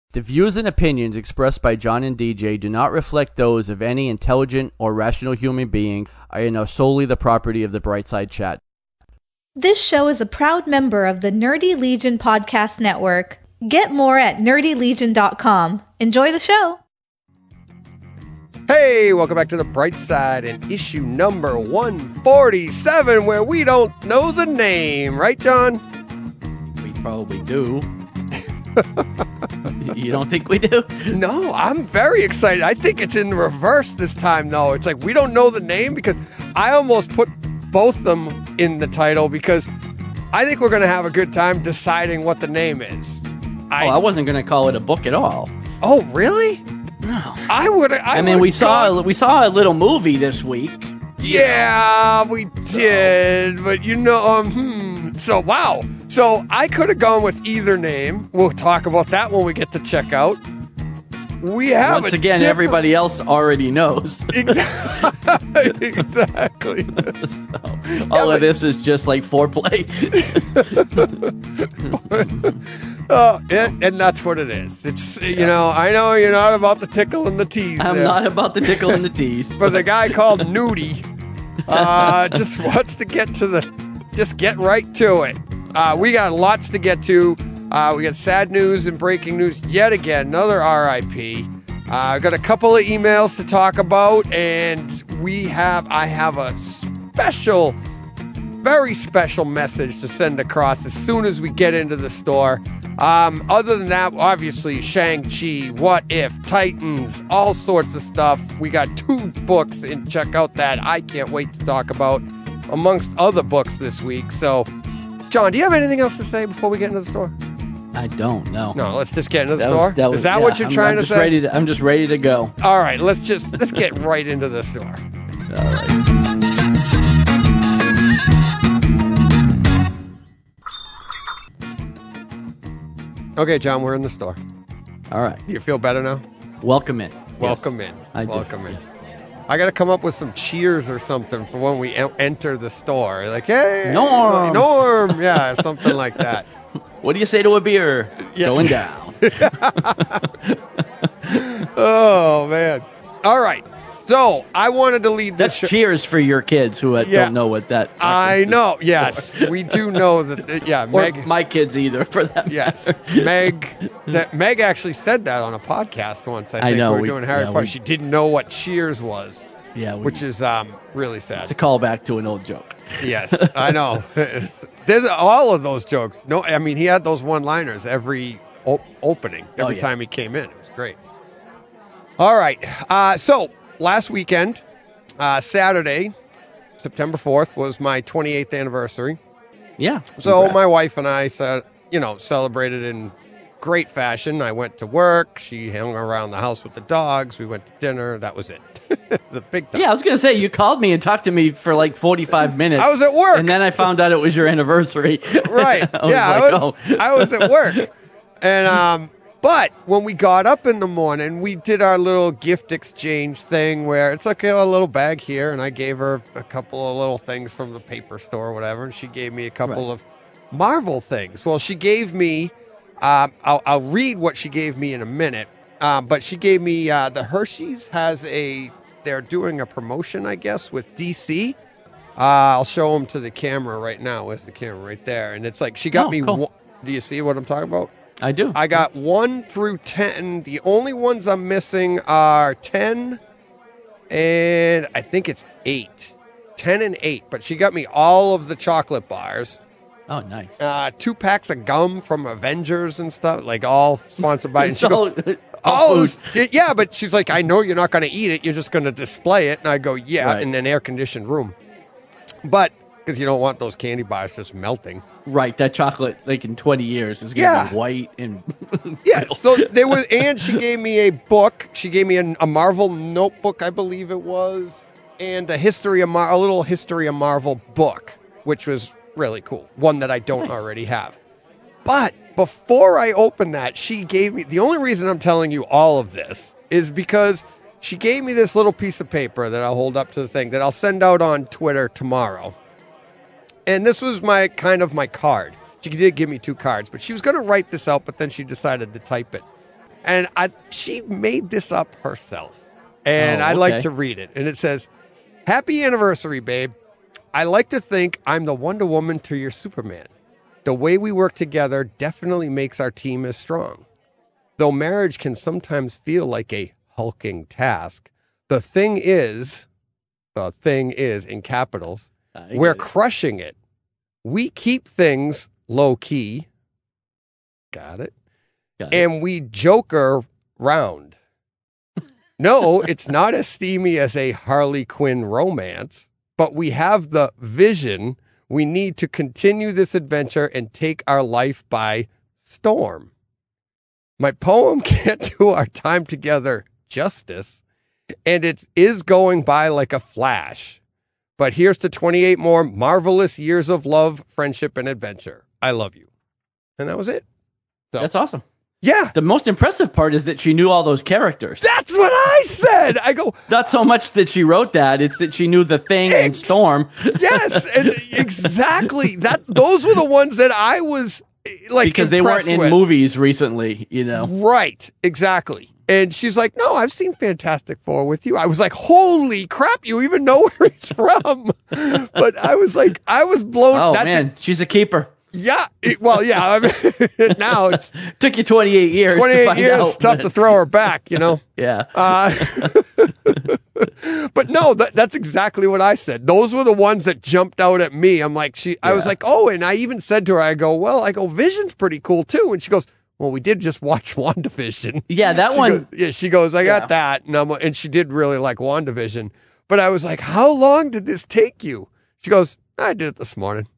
The views and opinions expressed by John and DJ do not reflect those of any intelligent or rational human being and are solely the property of the Brightside Chat. This show is a proud member of the Nerdy Legion Podcast Network. Get more at nerdylegion.com. Enjoy the show. Hey, welcome back to the Bright Side and issue number 147, where we don't know the name. Right, John? We probably do. You don't think we do? No, I'm very excited. I think it's in reverse this time, though. It's like we don't know the name because I almost put both of them in the title because I think we're going to have a good time deciding what the name is. I wasn't going to call it a book at all. Oh, really? No. I would. I mean, we saw a little movie this week. Yeah, we did. But So, wow. So, I could have gone with either name. We'll talk about that when we get to checkout. We have Once again, everybody else already knows. Exactly. All of this is just like foreplay. And that's what it is. It's, I know you're not about the tickle and the tease. I'm not about the tickle and the tease. But the guy called Nudie just wants to get right to it. We got lots to get to. We got sad news and breaking news yet again. Another RIP. Got a couple of emails to talk about, and I have a very special message to send across as soon as we get into the store. Other than that, obviously, Shang-Chi, What If, Titans, all sorts of stuff. We got 2 books and check out that I can't wait to talk about, amongst other books this week. So, John, do you have anything else to say before we get into the store? I don't know. No, let's just get into the store. Is that what you're trying to say? I'm just ready to go. All right, let's get right into the store. All right. Okay, John, we're in the store. All right. You feel better now? Welcome in. Welcome in. I do. Welcome in. Yes. I got to come up with some cheers or something for when we enter the store. Like, hey, Norm. Yeah, something like that. What do you say to a beer? Yeah. Going down. Oh, man. All right. So, I wanted to lead this. That's cheers for your kids who don't know what that is. I know. Yes. We do know that. Yeah. Or Meg, my kids either, for that Yes. Meg actually said that on a podcast once. I think we were doing Harry Potter. She didn't know what cheers was. Yeah. Which is really sad. It's a callback to an old joke. Yes, I know. There's all of those jokes. No, I mean, he had those one-liners every opening, every time he came in. It was great. All right. So, last weekend, Saturday, September 4th, was my 28th anniversary. Yeah. So, my wife and I celebrated in great fashion. I went to work. She hung around the house with the dogs. We went to dinner. That was it. The big time. Yeah, I was going to say, you called me and talked to me for like 45 minutes. I was at work. And then I found out it was your anniversary. Right. I was at work. And, but when we got up in the morning, we did our little gift exchange thing where it's like a little bag here, and I gave her a couple of little things from the paper store or whatever, and she gave me a couple of Marvel things. Well, she gave me, I'll read what she gave me in a minute, but she gave me, the Hershey's they're doing a promotion, I guess, with DC. I'll show them to the camera right now. Where's the camera? Right there. And it's like, she got me, cool. Do you see what I'm talking about? I do. I got 1 through 10. The only ones I'm missing are 10 and I think it's 8. 10 and 8. But she got me all of the chocolate bars. Oh, nice. 2 packs of gum from Avengers and stuff, like all sponsored by. And she goes, food. Yeah, but she's like, I know you're not going to eat it. You're just going to display it. And I go, yeah, in an air-conditioned room. But because you don't want those candy bars just melting. Right, that chocolate, like in 20 years, is going to be white and. Yeah, so there was, and she gave me a book. She gave me a Marvel notebook, I believe it was, and a little history of Marvel book, which was really cool. One that I don't already have. But before I opened that, she gave me, the only reason I'm telling you all of this is because she gave me this little piece of paper that I'll hold up to the thing that I'll send out on Twitter tomorrow. And this was my card. She did give me 2 cards, but she was going to write this out, but then she decided to type it. And she made this up herself. And I'd like to read it. And it says, "Happy anniversary, babe. I like to think I'm the Wonder Woman to your Superman. The way we work together definitely makes our team as strong. Though marriage can sometimes feel like a hulking task, the thing is in capitals, we're crushing it. We keep things low key. Got it. And we joker round. No, it's not as steamy as a Harley Quinn romance, but we have the vision we need to continue this adventure and take our life by storm. My poem can't do our time together justice, and it is going by like a flash. But here's to 28 more marvelous years of love, friendship, and adventure. I love you." And that was it. So, that's awesome. Yeah. The most impressive part is that she knew all those characters. That's what I said. I go, not so much that she wrote that, it's that she knew the Thing and Storm. Yes, and exactly. Those were the ones that I was like, because they weren't in movies recently, you know. Right, exactly. And she's like, "No, I've seen Fantastic Four with you." I was like, "Holy crap, you even know where he's from." But I was like, I was blown. Oh, man, she's a keeper. Yeah. Yeah. I mean, now it's took you 28 years. 28 years. It's tough to throw her back, you know? Yeah. But no, that's exactly what I said. Those were the ones that jumped out at me. I'm like, I was like, oh, and I even said to her, I go, Vision's pretty cool too. And she goes, "Well, we did just watch WandaVision." Yeah, that one. She goes, "I got that." And she did really like WandaVision. But I was like, "How long did this take you?" She goes, "I did it this morning."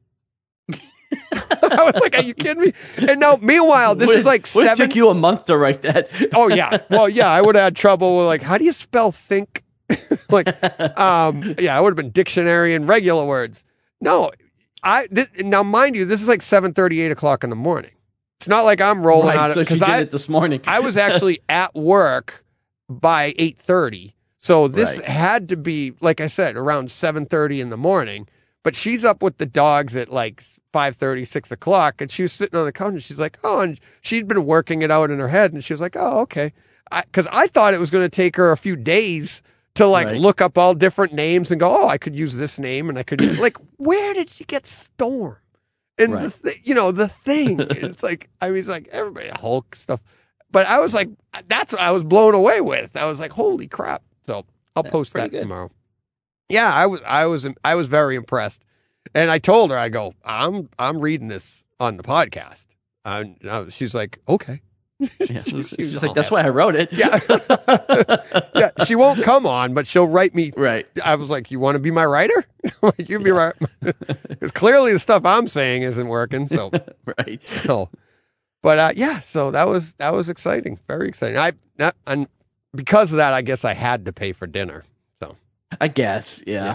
I was like, "Are you kidding me?" And now, meanwhile, this is like It took you a month to write that. Oh, yeah. Well, yeah, I would have had trouble with, like, how do you spell think? I would have been dictionary and regular words. No, now, mind you, this is like 7:30, 8 o'clock in the morning. It's not like I'm rolling out of it. So she did it this morning. I was actually at work by 8:30. So this had to be, like I said, around 7:30 in the morning. But she's up with the dogs at like 5:30, 6 o'clock, and she was sitting on the couch, and she's like, "Oh," and she'd been working it out in her head, and she was like, "Oh, okay." Because I thought it was going to take her a few days to look up all different names and go, "Oh, I could use this name," and I could like, where did she get Storm? And the Thing. It's like, I mean, it's like everybody Hulk stuff, but I was like, that's what I was blown away with. I was like, holy crap! So I'll post that tomorrow. Yeah, I was very impressed, and I told her, I go, I'm reading this on the podcast. She's like, okay. Yeah, she's like, that's why I wrote it. Yeah, yeah. She won't come on, but she'll write me. Right. I was like, "You want to be my writer?" Like, you be right, because clearly the stuff I'm saying isn't working. So right. So, but so that was exciting, very exciting. And because of that, I guess I had to pay for dinner. I guess, yeah.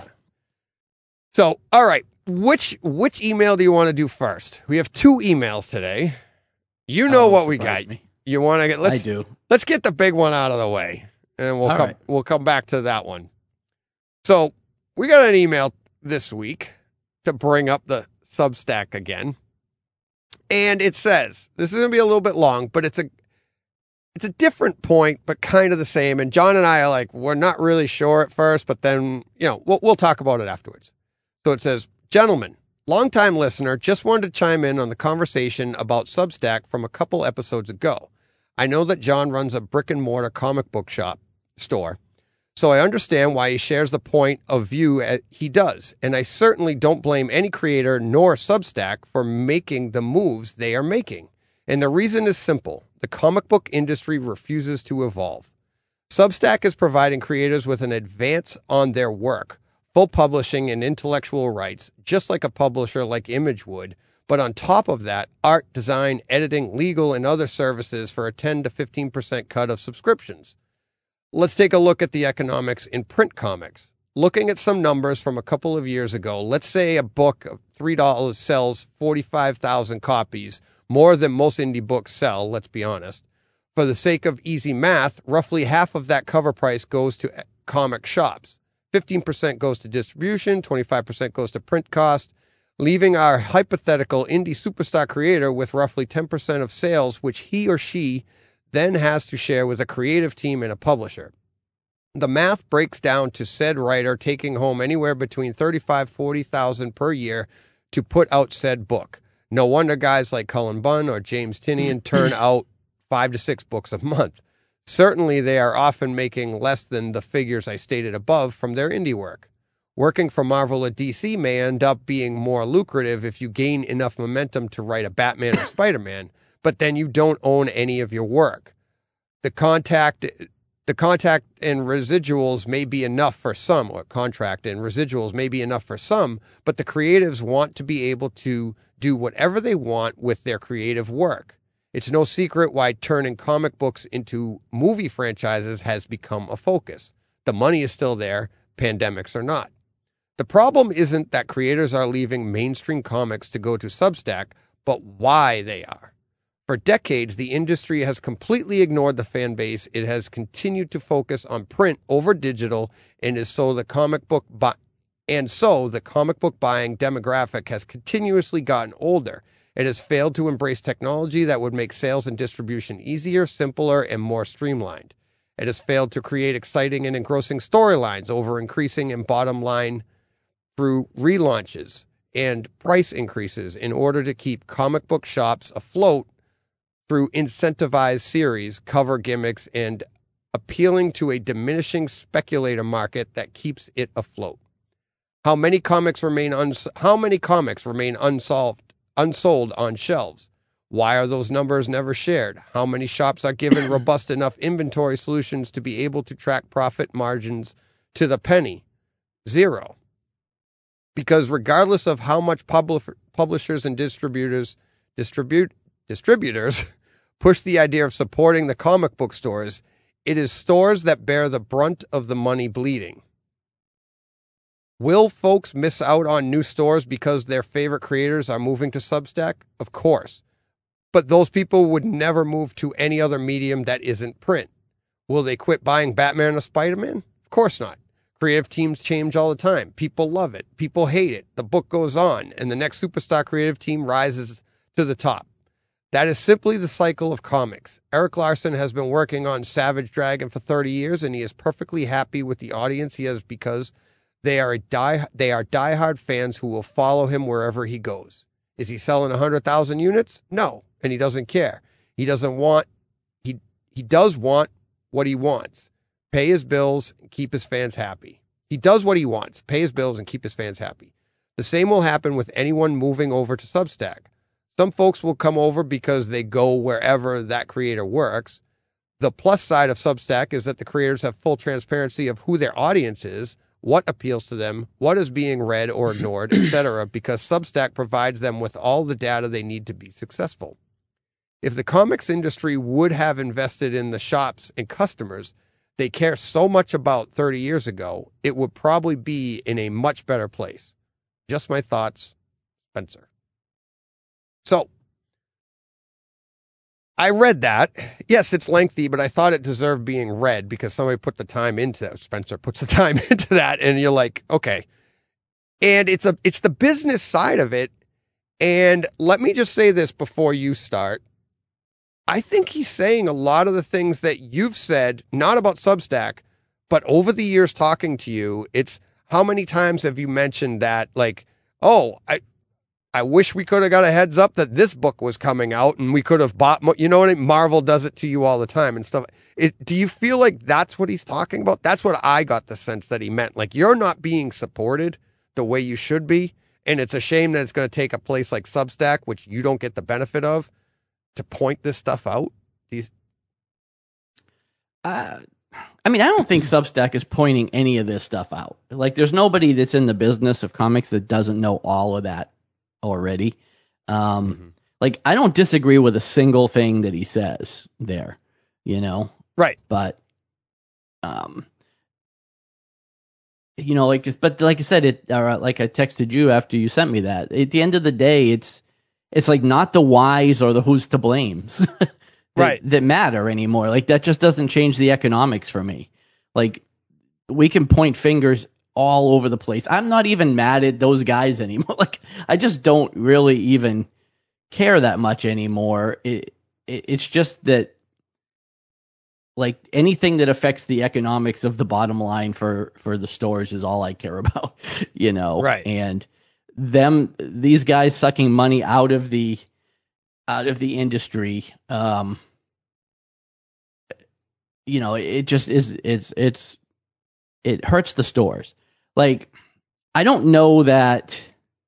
So, all right, which email do you want to do first? We have 2 emails today. You know what we got. You want to get? I do. Let's get the big one out of the way, and we'll come back to that one. So, we got an email this week to bring up the Substack again, and it says, this is going to be a little bit long, but it's a different point, but kind of the same. And John and I are like, we're not really sure at first, but then, we'll talk about it afterwards. So it says, "Gentlemen, longtime listener, just wanted to chime in on the conversation about Substack from a couple episodes ago. I know that John runs a brick and mortar comic book store, so I understand why he shares the point of view he does. And I certainly don't blame any creator nor Substack for making the moves they are making. And the reason is simple. The comic book industry refuses to evolve. Substack is providing creators with an advance on their work, full publishing and intellectual rights, just like a publisher like Image would. But on top of that, art, design, editing, legal, and other services for a 10 to 15% cut of subscriptions. Let's take a look at the economics in print comics. Looking at some numbers from a couple of years ago, let's say a book of $3 sells 45,000 copies, more than most indie books sell, let's be honest. For the sake of easy math, roughly half of that cover price goes to comic shops. 15% goes to distribution, 25% goes to print cost, leaving our hypothetical indie superstar creator with roughly 10% of sales, which he or she then has to share with a creative team and a publisher. The math breaks down to said writer taking home anywhere between $35,000-$40,000 per year to put out said book. No wonder guys like Cullen Bunn or James Tynion turn out 5 to 6 books a month. Certainly, they are often making less than the figures I stated above from their indie work. Working for Marvel or DC may end up being more lucrative if you gain enough momentum to write a Batman or Spider-Man, but then you don't own any of your work. The contact and residuals may be enough for some, or contract and residuals may be enough for some, but the creatives want to be able to do whatever they want with their creative work. It's no secret why turning comic books into movie franchises has become a focus. The money is still there, pandemics or not. The problem isn't that creators are leaving mainstream comics to go to Substack, but why they are. For decades, the industry has completely ignored the fan base. It has continued to focus on print over digital, and so the comic book buying demographic has continuously gotten older. It has failed to embrace technology that would make sales and distribution easier, simpler, and more streamlined. It has failed to create exciting and engrossing storylines over increasing and bottom line through relaunches and price increases in order to keep comic book shops afloat through incentivized series, cover gimmicks, and appealing to a diminishing speculator market that keeps it afloat. How many comics remain unsold on shelves? Why are those numbers never shared? How many shops are given robust enough inventory solutions to be able to track profit margins to the penny? 0. Because regardless of how much publishers and distributors push the idea of supporting the comic book stores, it is stores that bear the brunt of the money bleeding. Will folks miss out on new stores because their favorite creators are moving to Substack? Of course. But those people would never move to any other medium that isn't print. Will they quit buying Batman or Spider-Man? Of course not. Creative teams change all the time. People love it. People hate it. The book goes on, and the next superstar creative team rises to the top. That is simply the cycle of comics. Eric Larson has been working on Savage Dragon for 30 years, and he is perfectly happy with the audience he has because they are diehard fans who will follow him wherever he goes. Is he selling 100,000 units? No, and he doesn't care. He does want what he wants. Pay his bills and keep his fans happy. He does what he wants. Pay his bills and keep his fans happy. The same will happen with anyone moving over to Substack. Some folks will come over because they go wherever that creator works. The plus side of Substack is that the creators have full transparency of who their audience is, what appeals to them, what is being read or ignored, etc., because Substack provides them with all the data they need to be successful. If the comics industry would have invested in the shops and customers they care so much about 30 years ago, it would probably be in a much better place. Just my thoughts, Spencer. So, I read that. Yes, it's lengthy, but I thought it deserved being read because somebody put the time into that. Spencer puts the time into that, and you're like, okay. And it's the business side of it. And let me just say this before you start. I think he's saying a lot of the things that you've said, not about Substack, but over the years talking to you, it's how many times have you mentioned that, like, oh, I wish we could have got a heads up that this book was coming out and we could have bought, you know what I mean? Marvel does it to you all the time and stuff. Do you feel like that's what he's talking about? That's what I got the sense that he meant. Like, you're not being supported the way you should be. And it's a shame that it's going to take a place like Substack, which you don't get the benefit of, to point this stuff out. I mean, I don't think Substack is pointing any of this stuff out. Like, there's nobody that's in the business of comics that doesn't know all of that already. Like, I don't disagree with a single thing that he says there, you know? Right. But, you know, like I said, like I texted you after you sent me that. At the end of the day, it's like not the whys or the who's to blames that matter anymore. Like, that just doesn't change the economics for me. Like, we can point fingers all over the place. I'm not even mad at those guys anymore. Like, I just don't really even care that much anymore. It's just that like anything that affects the economics of the bottom line for the stores is all I care about, you know? Right. And these guys sucking money out of the industry, you know, it just is, it hurts the stores. Like, I don't know that,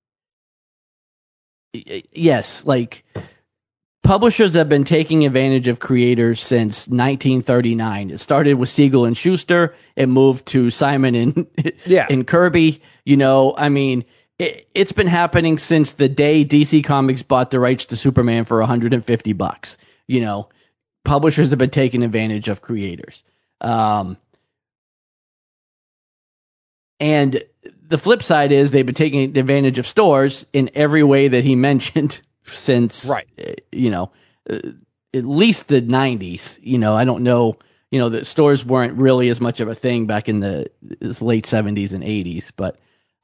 yes, like, publishers have been taking advantage of creators since 1939. It started with Siegel and Schuster. It moved to Simon and Kirby. You know, I mean, it's been happening since the day DC Comics bought the rights to Superman for $150. You know, publishers have been taking advantage of creators. And the flip side is they've been taking advantage of stores in every way that he mentioned since, you know, at least the 90s. You know, I don't know, you know, the stores weren't really as much of a thing back in the late 70s and 80s, but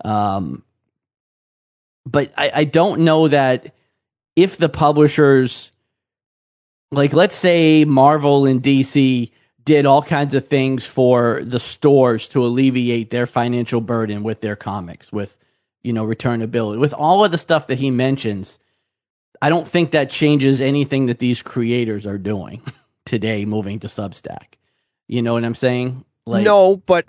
I don't know that if the publishers, like, let's say Marvel and DC did all kinds of things for the stores to alleviate their financial burden with their comics, with, you know, returnability, with all of the stuff that he mentions. I don't think that changes anything that these creators are doing today, moving to Substack. You know what I'm saying? Like, no, but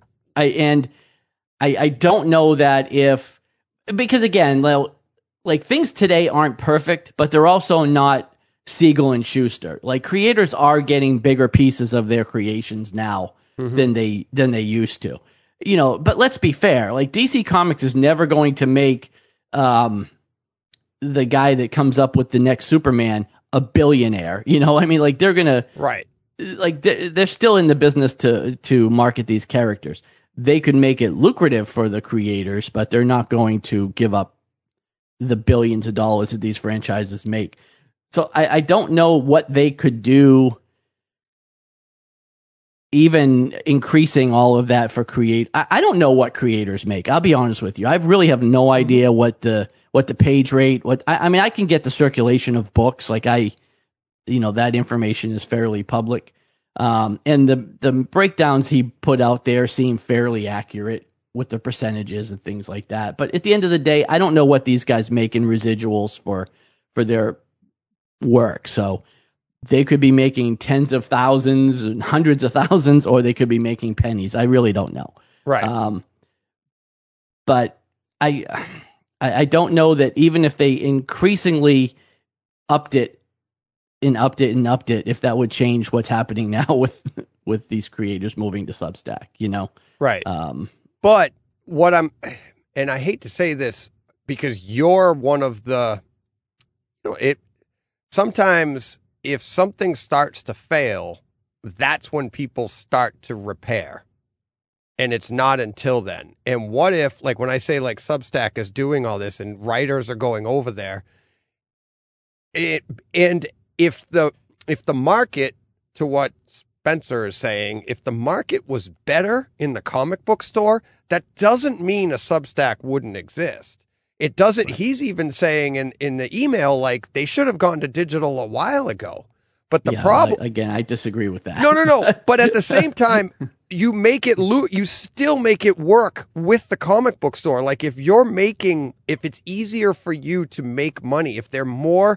I don't know that if, because again, like things today aren't perfect, but they're also not Siegel and Schuster. Like, creators are getting bigger pieces of their creations now than they used to. You know, but let's be fair. Like, DC Comics is never going to make the guy that comes up with the next Superman a billionaire. You know, I mean, like, they're gonna like they're still in the business to market these characters. They could make it lucrative for the creators, but they're not going to give up the billions of dollars that these franchises make. So I don't know what they could do, even increasing all of that for I don't know what creators make. I'll be honest with you. I really have no idea what the page rate, I mean, I can get the circulation of books. Like, you know, that information is fairly public. And the breakdowns he put out there seem fairly accurate with the percentages and things like that. But at the end of the day, I don't know what these guys make in residuals for their work. So they could be making tens of thousands and hundreds of thousands, or they could be making pennies. I really don't know. Right. But I don't know that even if they increasingly upped it, if that would change what's happening now with these creators moving to Substack, you know? Right. But and I hate to say this because you're one of the, you know, sometimes if something starts to fail, that's when people start to repair. And it's not until then. And what if, like, when I say, like, Substack is doing all this and writers are going over there, and if the market, to what Spencer is saying, if the market was better in the comic book store, that doesn't mean a Substack wouldn't exist. It doesn't. Right. He's even saying in the email, like, they should have gone to digital a while ago. But the problem, again, I disagree with that. No. But at the same time, you make it you still make it work with the comic book store. Like, if it's easier for you to make money, if there's more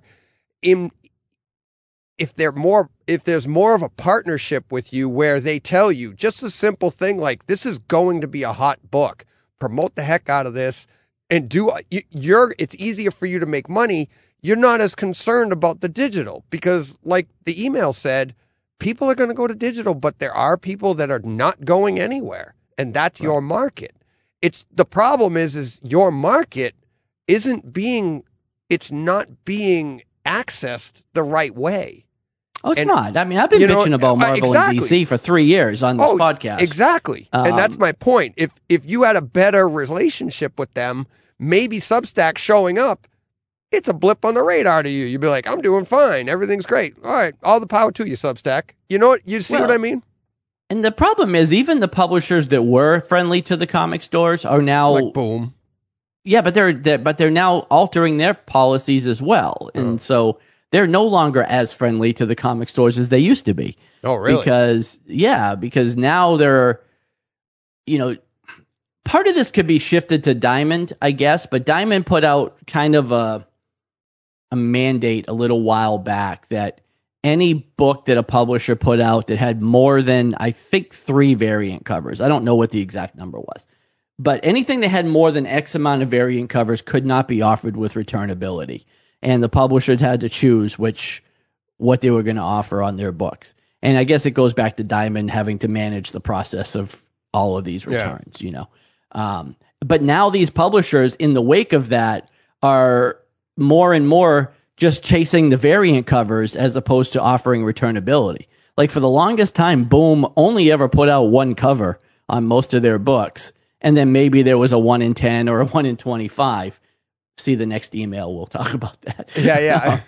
of a partnership with you where they tell you just a simple thing like, this is going to be a hot book, promote the heck out of this, and it's easier for you to make money. You're not as concerned about the digital because, like the email said, people are going to go to digital, but there are people that are not going anywhere, and that's your market. The problem is your market it's not being accessed the right way. Oh, it's not. I mean, I've been bitching about Marvel and DC for 3 years on this podcast. Exactly. And that's my point. If you had a better relationship with them, maybe Substack showing up, it's a blip on the radar to you. You'd be like, I'm doing fine. Everything's great. All right. All the power to you, Substack. You know what? You see what I mean? And the problem is, even the publishers that were friendly to the comic stores are now... Like Boom. Yeah, but they're now altering their policies as well. And so they're no longer as friendly to the comic stores as they used to be. Oh, really? Because now they're, part of this could be shifted to Diamond, I guess, but Diamond put out kind of a mandate a little while back that any book that a publisher put out that had more than, I think, 3 variant covers. I don't know what the exact number was. But anything that had more than X amount of variant covers could not be offered with returnability. And the publishers had to choose what they were going to offer on their books. And I guess it goes back to Diamond having to manage the process of all of these returns, But now these publishers, in the wake of that, are more and more just chasing the variant covers as opposed to offering returnability. Like for the longest time, Boom only ever put out 1 cover on most of their books. And then maybe there was a 1 in 10 or a 1 in 25. See the next email. We'll talk about that. Yeah.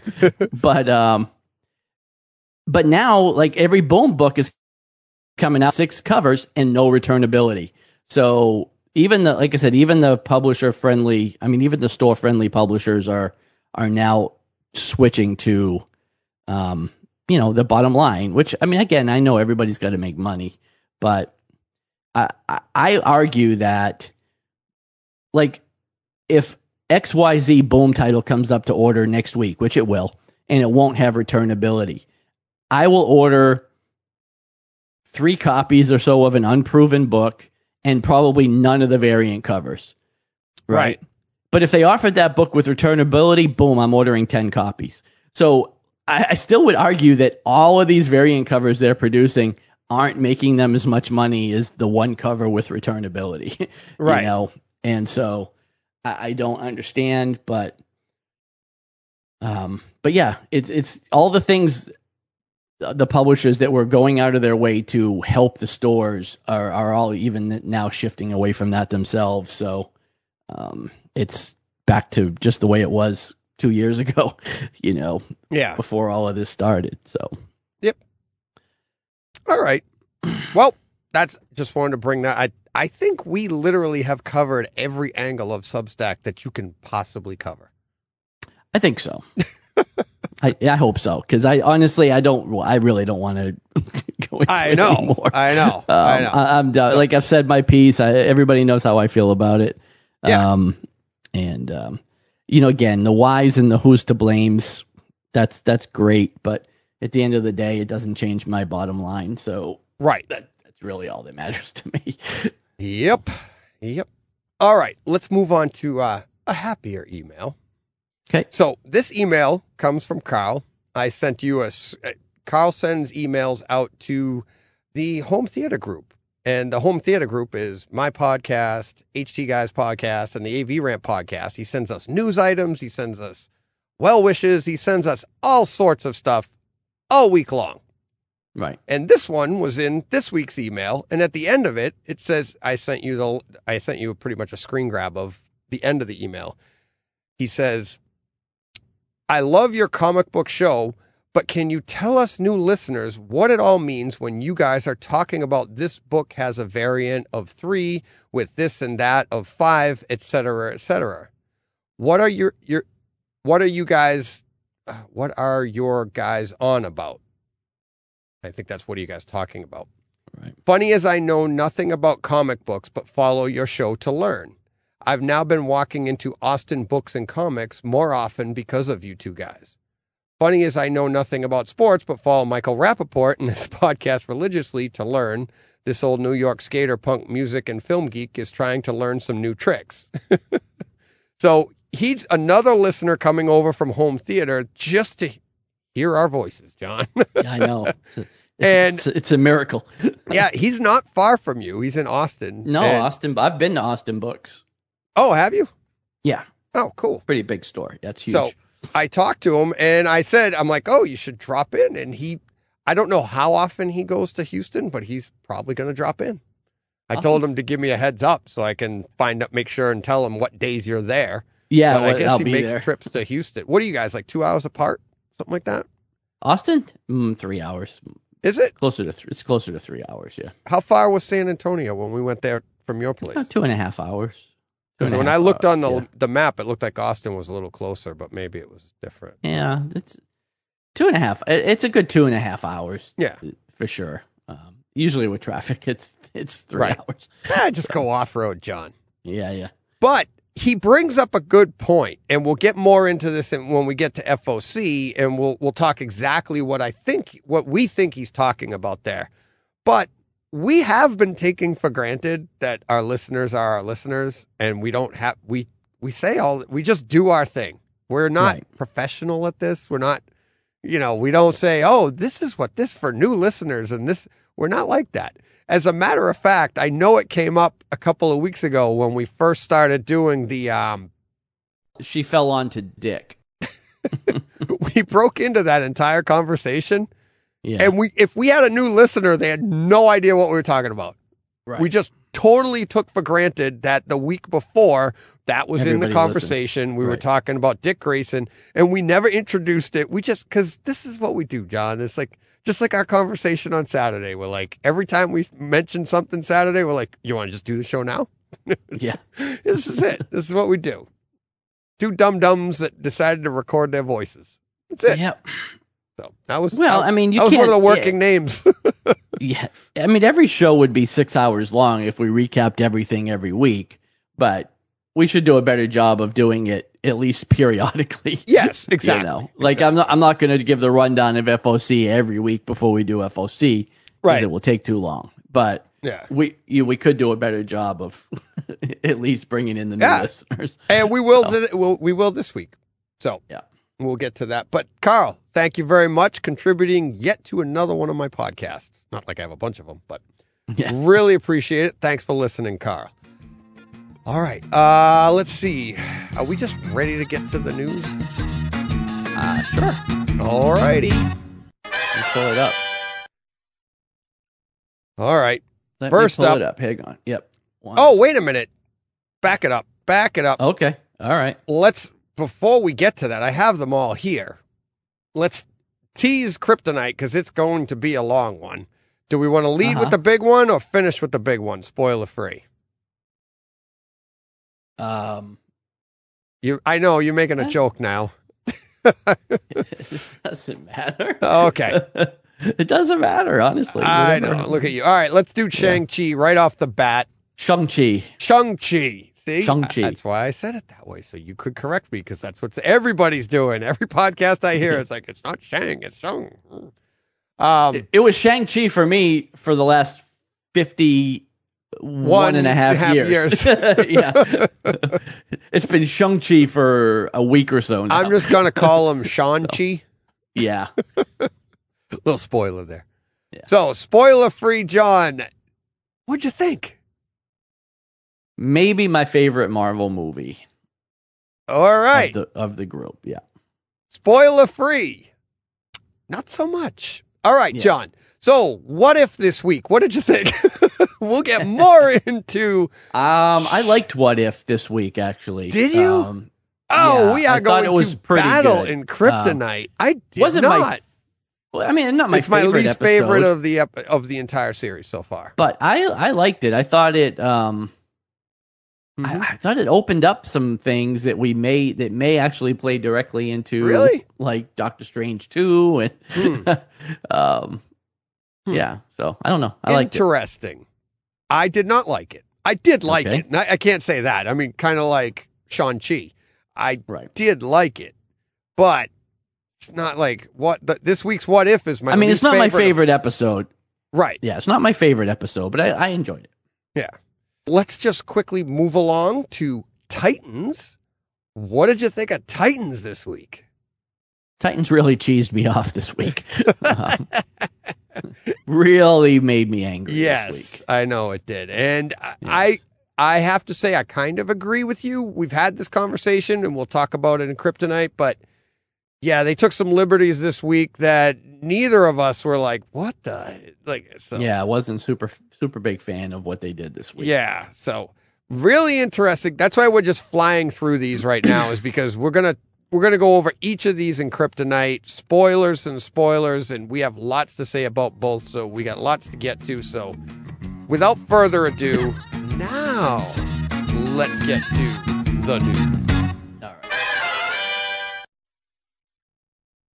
But now, like every Boom book is coming out 6 covers and no returnability. So even the publisher friendly, even the store friendly publishers are now switching to, the bottom line, which, again, I know everybody's got to make money, but I argue that, like, if XYZ Boom title comes up to order next week, which it will, and it won't have returnability, I will order 3 copies or so of an unproven book and probably none of the variant covers. Right. But if they offered that book with returnability, boom, I'm ordering 10 copies. So I still would argue that all of these variant covers they're producing aren't making them as much money as the 1 cover with returnability. Right. And so I don't understand, but yeah, it's all the things the publishers that were going out of their way to help the stores are all even now shifting away from that themselves. So it's back to just the way it was 2 years ago, before all of this started. So, yep. All right. Well, that's just wanted to bring that. I think we literally have covered every angle of Substack that you can possibly cover. I think so. I hope so, because I really don't want to go into it anymore. I know. I'm done. Like I've said my piece. Everybody knows how I feel about it. Yeah. Again, the whys and the who's to blames, that's great, but at the end of the day, it doesn't change my bottom line. So right, that's really all that matters to me. Yep. All right, let's move on to a happier email. Okay. So this email comes from Carl. I sent you Carl sends emails out to the Home Theater Group. And the Home Theater Group is my podcast, HT Guys podcast, and the AV Ramp podcast. He sends us news items. He sends us well wishes. He sends us all sorts of stuff all week long. Right. And this one was in this week's email. And at the end of it, it says, I sent you pretty much a screen grab of the end of the email. He says, I love your comic book show, but can you tell us new listeners what it all means when you guys are talking about this book has a variant of 3 with this and that of 5, etc., etc.? What are your guys on about? I think that's what are you guys talking about? Right. Funny as I know nothing about comic books, but follow your show to learn. I've now been walking into Austin Books and Comics more often because of you two guys. Funny as I know nothing about sports, but follow Michael Rappaport and this podcast religiously to learn. This old New York skater, punk music, and film geek is trying to learn some new tricks. So he's another listener coming over from home theater just to hear our voices, John. I know. And it's a miracle. Yeah, he's not far from you. He's in Austin. No, Austin. I've been to Austin Books. Oh, have you? Yeah. Oh, cool. Pretty big store. That's huge. So I talked to him and I said, I'm like, oh, you should drop in. And I don't know how often he goes to Houston, but he's probably going to drop in. I told him to give me a heads up so I can make sure and tell him what days you're there. Yeah, but I guess I'll he be makes there. trips to Houston. What are you guys, like 2 hours apart? Something like that? Austin? 3 hours. Is it? It's closer to 3 hours, yeah. How far was San Antonio when we went there from your place? About 2.5 hours. Because when I looked on the map, it looked like Austin was a little closer, but maybe it was different. Yeah, it's 2.5. It's a good 2.5 hours. Yeah. for sure. Usually with traffic, it's 3 hours. Just go off-road, John. Yeah. But he brings up a good point, and we'll get more into this when we get to FOC, and we'll talk exactly what we think he's talking about there. But we have been taking for granted that our listeners are our listeners, and we don't have we just do our thing. We're not professional at this. We're not, we don't say, oh, this is what this for new listeners, and this. We're not like that. As a matter of fact, I know it came up a couple of weeks ago when we first started doing the. She fell onto Dick. We broke into that entire conversation. Yeah. And if we had a new listener, they had no idea what we were talking about. Right. We just totally took for granted that the week before that was Everybody in the conversation. listens. We were talking about Dick Grayson, and we never introduced it. Because this is what we do, John. It's like, just like our conversation on Saturday. We're like, every time we mention something Saturday, we're like, you want to just do the show now? Yeah. This is it. This is what we do. Two dum-dums that decided to record their voices. That's it. Yeah. So that was, you that was one of the working names. Yeah. I mean, every show would be 6 hours long if we recapped everything every week, but we should do a better job of doing it at least periodically. Yes, exactly. Like exactly. I'm not going to give the rundown of FOC every week before we do FOC. Right. It will take too long, but we could do a better job of at least bringing in the new listeners. And we will, we will this week. So yeah. We'll get to that. But Carl, thank you very much, contributing yet to another one of my podcasts. Not like I have a bunch of them, but really appreciate it. Thanks for listening, Carl. All right. Let's see. Are we just ready to get to the news? Sure. All righty. Pull it up. All right. First pull it up. Hang on. Yep. Wait a minute. Back it up. Okay. All right. Before we get to that, I have them all here. Let's tease Kryptonite because it's going to be a long one. Do we want to lead with the big one or finish with the big one? Spoiler free. I know you're making a joke now. It doesn't matter. Okay. It doesn't matter, honestly. I know. Look at you. All right, let's do Shang-Chi right off the bat. Shang-Chi. See? Shang-Chi. That's why I said it that way, so you could correct me, because that's what everybody's doing. Every podcast I hear, it's like, it's not Shang, it's Shang. It was Shang-Chi for me for the last 51 and a half years. Yeah. It's been Shang-Chi for a week or so now. I'm just going to call him Shang-Chi. Yeah. Little spoiler there. Yeah. So, spoiler-free, John, what'd you think? Maybe my favorite Marvel movie. All right. Of the group, yeah. Spoiler-free. Not so much. All right, yeah. John. So, what if this week? What did you think? We'll get more into... I liked What If this week, actually. Did you? We are going to battle in Kryptonite. I did not. Not my favorite. It's my least episode, favorite of the entire series so far. But I liked it. I thought it... I thought it opened up some things that may actually play directly into like Doctor Strange 2 and yeah, so I don't know. I liked it. Interesting. I did not like it. I did like it. I can't say that. I mean, kind of like Shang-Chi. I did like it, but it's not like this week's What If is my. It's not my favorite episode. Right. Yeah, it's not my favorite episode, but I enjoyed it. Yeah. Let's just quickly move along to Titans. What did you think of Titans this week? Titans really cheesed me off this week. Really made me angry this week. I know it did. And yes. I have to say, I kind of agree with you. We've had this conversation, and we'll talk about it in Kryptonite, but yeah, they took some liberties this week that neither of us were like, what the? Yeah, I wasn't super big fan of what they did this week. Yeah, so really interesting. That's why we're just flying through these right now, is because we're gonna go over each of these in Kryptonite, spoilers, and we have lots to say about both, so we got lots to get to. So without further ado, now let's get to the news.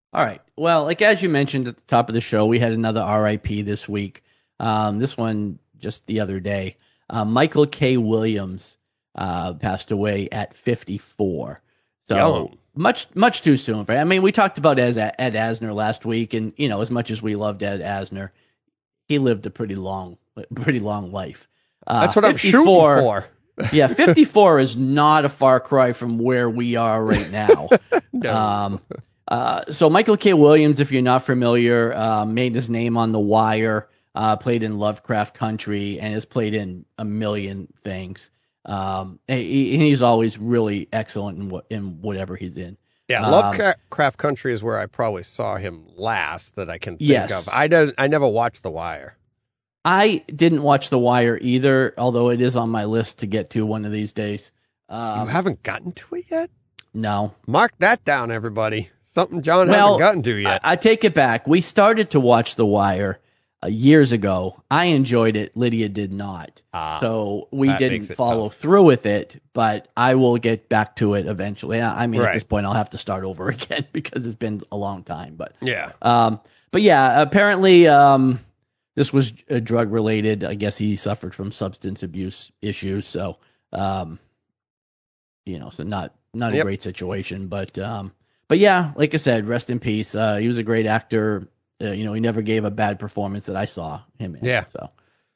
All right. Well, like as you mentioned at the top of the show, we had another RIP this week. This one just the other day. Michael K. Williams passed away at 54. So much too soon. I mean, we talked about Ed Asner last week, and as much as we loved Ed Asner, he lived a pretty long life. That's what I'm shooting for. Yeah, 54 is not a far cry from where we are right now. No. So Michael K. Williams, if you're not familiar, made his name on The Wire, played in Lovecraft Country, and has played in a million things. And he's always really excellent in whatever he's in. Yeah, Lovecraft Country is where I probably saw him last that I can think of. I never watched The Wire. I didn't watch The Wire either, although it is on my list to get to one of these days. You haven't gotten to it yet? No. Mark that down, everybody. Something John hasn't gotten to yet. I take it back. We started to watch The Wire years ago. I enjoyed it. Lydia did not. So we didn't follow through with it, but I will get back to it eventually. I mean, at this point, I'll have to start over again because it's been a long time. But yeah. Apparently this was drug related. I guess he suffered from substance abuse issues. So, so not a great situation, but yeah, like I said, rest in peace. He was a great actor. He never gave a bad performance that I saw him in. Yeah. So,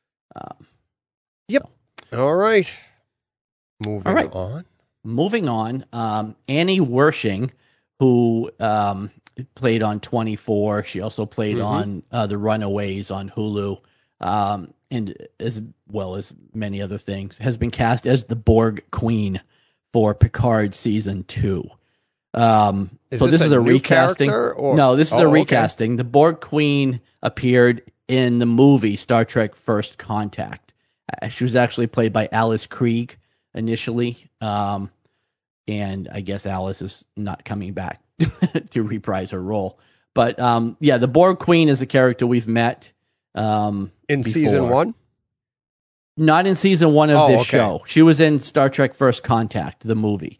yep. So. All right. Moving on. Annie Wershing, who played on 24. She also played on The Runaways on Hulu, and as well as many other things, has been cast as the Borg Queen for Picard season 2. So this is a recasting. No, this is a recasting. Okay. The Borg Queen appeared in the movie Star Trek First Contact. She was actually played by Alice Krieg initially, and I guess Alice is not coming back to reprise her role. But the Borg Queen is a character we've met in season 1. Not in season 1 of this show. She was in Star Trek First Contact, the movie.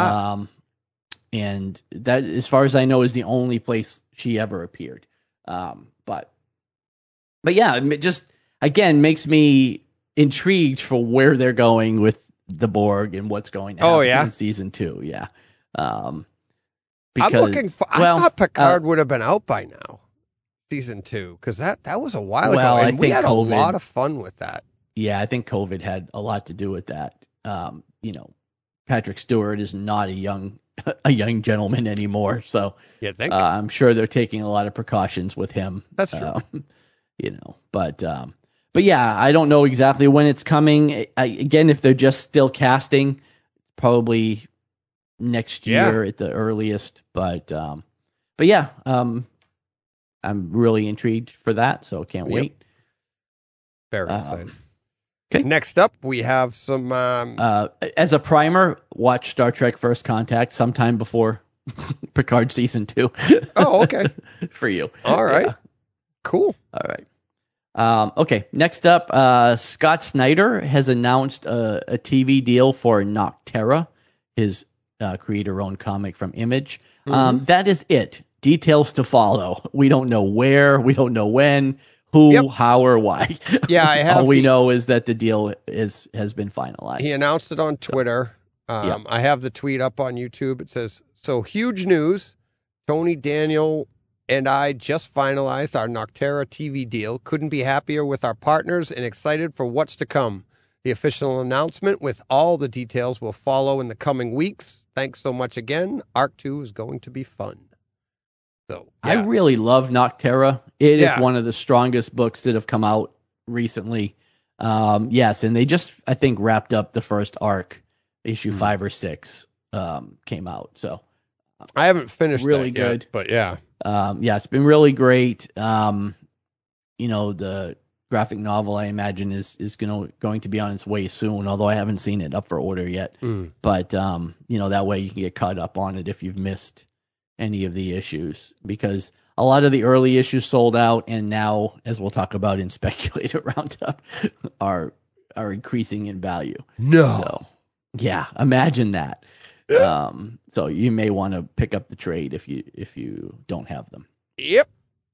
And that, as far as I know, is the only place she ever appeared. But yeah, it just, again, makes me intrigued for where they're going with the Borg and what's going to happen in season 2. Yeah. Because, I'm looking for, I thought Picard would have been out by now, season 2, because that was a while ago, and we had a lot of fun with that. Yeah, I think COVID had a lot to do with that. Patrick Stewart is not a young gentleman anymore, so I'm sure they're taking a lot of precautions with him. That's true. But yeah, I don't know exactly when it's coming. Again, if they're just still casting, probably next year at the earliest. But yeah, I'm really intrigued for that, so can't wait. Very excited. Okay. Next up, we have some... as a primer, watch Star Trek First Contact sometime before Picard Season 2. Oh, okay. For you. All right. Yeah. Cool. All right. Okay, next up, Scott Snyder has announced a TV deal for Nocterra, his creator-owned comic from Image. That is it. Details to follow. We don't know where. We don't know when. Who, how, or why. Yeah, all we know is that the deal has been finalized. He announced it on Twitter. I have the tweet up on YouTube. It says, "So huge news. Tony, Daniel, and I just finalized our Nocterra TV deal. Couldn't be happier with our partners and excited for what's to come. The official announcement with all the details will follow in the coming weeks. Thanks so much again. Arc 2 is going to be fun." So, I really love Nocterra. It is one of the strongest books that have come out recently. Yes, and they just, I think, wrapped up the first arc. Issue 5 or 6 came out. So I haven't finished really that good. Yet, but yeah. It's been really great. The graphic novel, I imagine, is going to be on its way soon, although I haven't seen it up for order yet. But, that way you can get caught up on it if you've missed any of the issues, because a lot of the early issues sold out, and now, as we'll talk about in Speculator Roundup, are increasing in value. No. So, yeah, imagine that. So you may want to pick up the trade if you don't have them. Yep.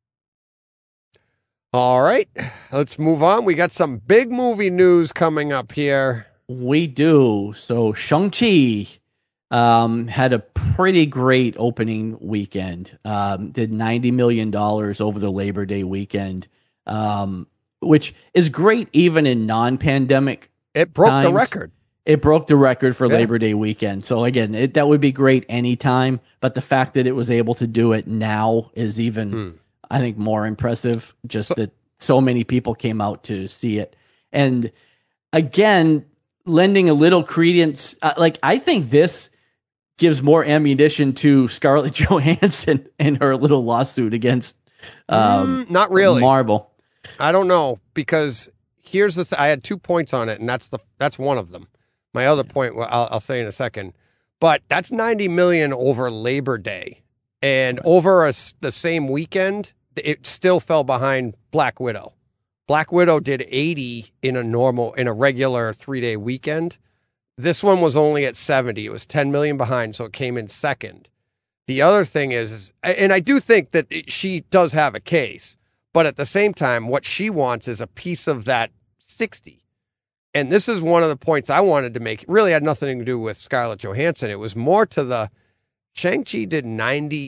All right, let's move on. We got some big movie news coming up here. We do. So Shang-Chi had a pretty great opening weekend. Did $90 million over the Labor Day weekend, which is great even in non-pandemic It broke times. the record. It broke the record for Labor Day weekend. So again, that would be great anytime, but the fact that it was able to do it now is even, I think, more impressive. Just that so many people came out to see it. And again, lending a little credence, I think this gives more ammunition to Scarlett Johansson and her little lawsuit against not really Marvel. I don't know, because here's the I had 2 points on it, and that's one of them. My other point, I'll say in a second, but that's $90 million over Labor Day, and over the same weekend, it still fell behind Black Widow. Black Widow did 80 in a regular 3-day weekend. This one was only at 70. It was 10 million behind, so it came in second. The other thing is, and I do think that she does have a case, but at the same time, what she wants is a piece of that 60. And this is one of the points I wanted to make. It really had nothing to do with Scarlett Johansson. It was more to the Shang-Chi did 90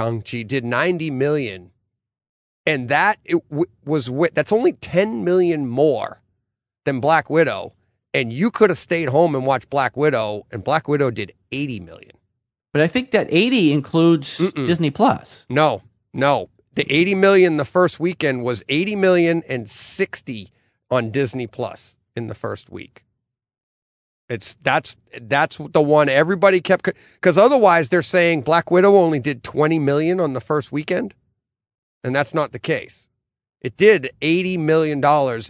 million. And that that's only 10 million more than Black Widow. And you could have stayed home and watched Black Widow, and Black Widow did 80 million. But I think that 80 includes Disney Plus. No. The 80 million the first weekend was 80 million and 60 on Disney Plus in the first week. That's the one everybody kept, because otherwise they're saying Black Widow only did 20 million on the first weekend, and that's not the case. It did $80 million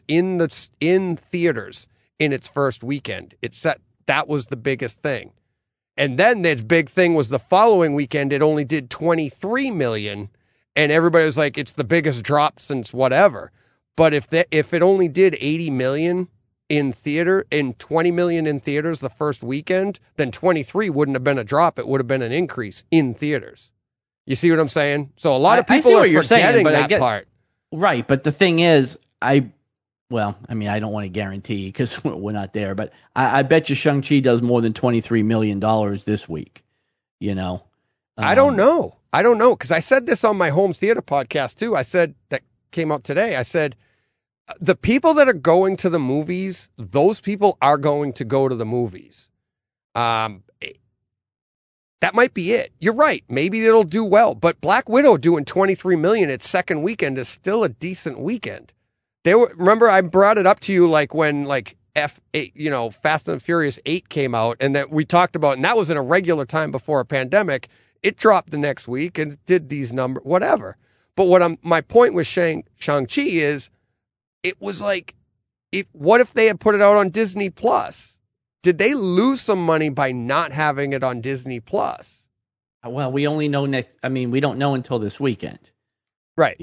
in theaters in its first weekend. That was the biggest thing. And then the big thing was the following weekend, it only did 23 million. And everybody was like, it's the biggest drop since whatever. But if it only did 80 million in theater and 20 million in theaters the first weekend, then 23 wouldn't have been a drop. It would have been an increase in theaters. You see what I'm saying? So a lot of people are forgetting that part. Right. But the thing is, I don't want to guarantee because we're not there, but I bet you Shang-Chi does more than $23 million this week. You know? I don't know. Because I said this on my home theater podcast too. I said, that came out today. I said, the people that are going to the movies, those people are going to go to the movies. That might be it. You're right. Maybe it'll do well, but Black Widow doing 23 million its second weekend is still a decent weekend. Remember I brought it up to you like when F8, Fast and Furious 8 came out, and that we talked about, and that was in a regular time before a pandemic. It dropped the next week and it did these numbers, whatever. But my point with Shang-Chi is, it was like, what if they had put it out on Disney Plus? Did they lose some money by not having it on Disney Plus? Well, we only know we don't know until this weekend. Right.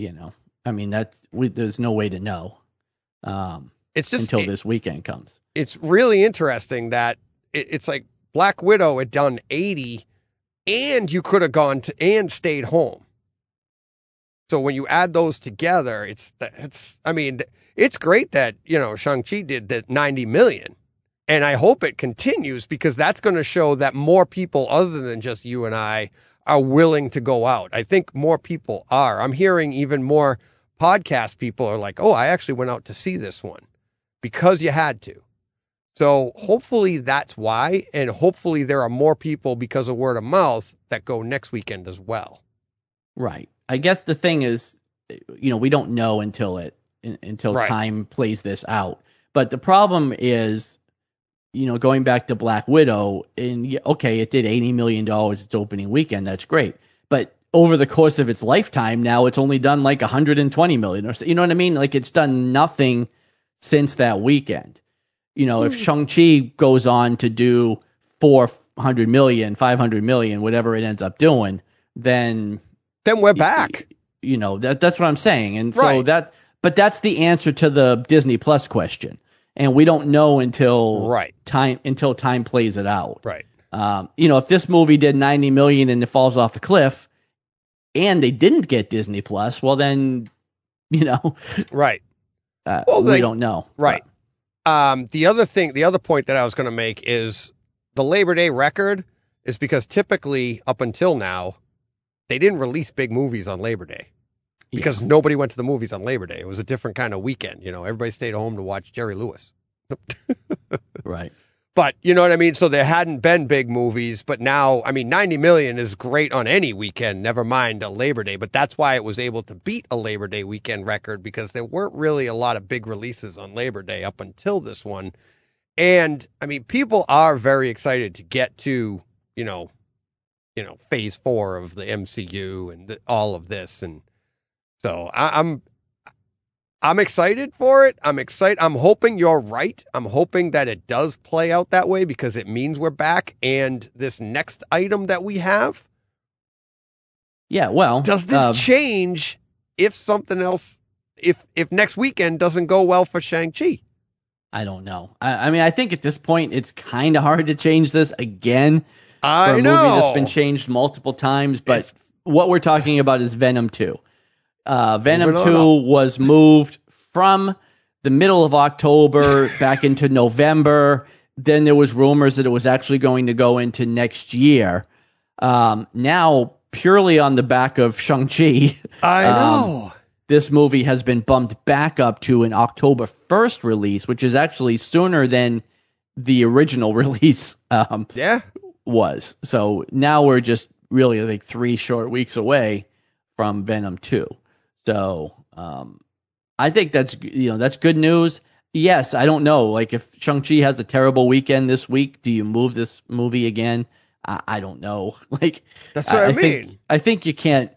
There's no way to know. It's just until this weekend comes. It's really interesting that it's like Black Widow had done 80 and you could have gone and stayed home. So when you add those together, it's great that, Shang-Chi did that 90 million. And I hope it continues, because that's going to show that more people other than just you and I are willing to go out. I think more people are. I'm hearing even more podcast people are like, oh, I actually went out to see this one because you had to. So hopefully that's why. And hopefully there are more people because of word of mouth that go next weekend as well. Right. I guess the thing is, we don't know until time plays this out. But the problem is, going back to Black Widow, and okay, it did $80 million its opening weekend. That's great. But over the course of its lifetime, now it's only done like $120 million or so. You know what I mean? Like, it's done nothing since that weekend. If Shang-Chi goes on to do 400 million, 500 million, whatever it ends up doing, then we're back. That's what I'm saying. And so that's the answer to the Disney Plus question. And we don't know until time plays it out. Right. If this movie did 90 million and it falls off a cliff, and they didn't get Disney Plus, well then, right. We don't know. Right. The other point that I was going to make is the Labor Day record is because typically up until now, they didn't release big movies on Labor Day because nobody went to the movies on Labor Day. It was a different kind of weekend. Everybody stayed home to watch Jerry Lewis. Right. But you know what I mean? So there hadn't been big movies, but now, 90 million is great on any weekend, never mind a Labor Day. But that's why it was able to beat a Labor Day weekend record because there weren't really a lot of big releases on Labor Day up until this one. And people are very excited to get to, phase 4 of the MCU and all of this. And so I'm excited for it. I'm excited. I'm hoping you're right. I'm hoping that it does play out that way because it means we're back. And this next item that we have. Yeah, well. Does this change if something else, if next weekend doesn't go well for Shang-Chi? I don't know. I think at this point, it's kind of hard to change this again. I for a know. movie that's been changed multiple times. But what we're talking about is Venom 2. Venom 2 was moved from the middle of October back into November. Then there was rumors that it was actually going to go into next year. Now, purely on the back of Shang-Chi, I know. This movie has been bumped back up to an October 1st release, which is actually sooner than the original release was. So now we're just really like 3 short weeks away from Venom 2. So I think that's good news. Yes, I don't know. Like if Shang-Chi has a terrible weekend this week, do you move this movie again? I don't know. Like that's what I mean. I think you can't.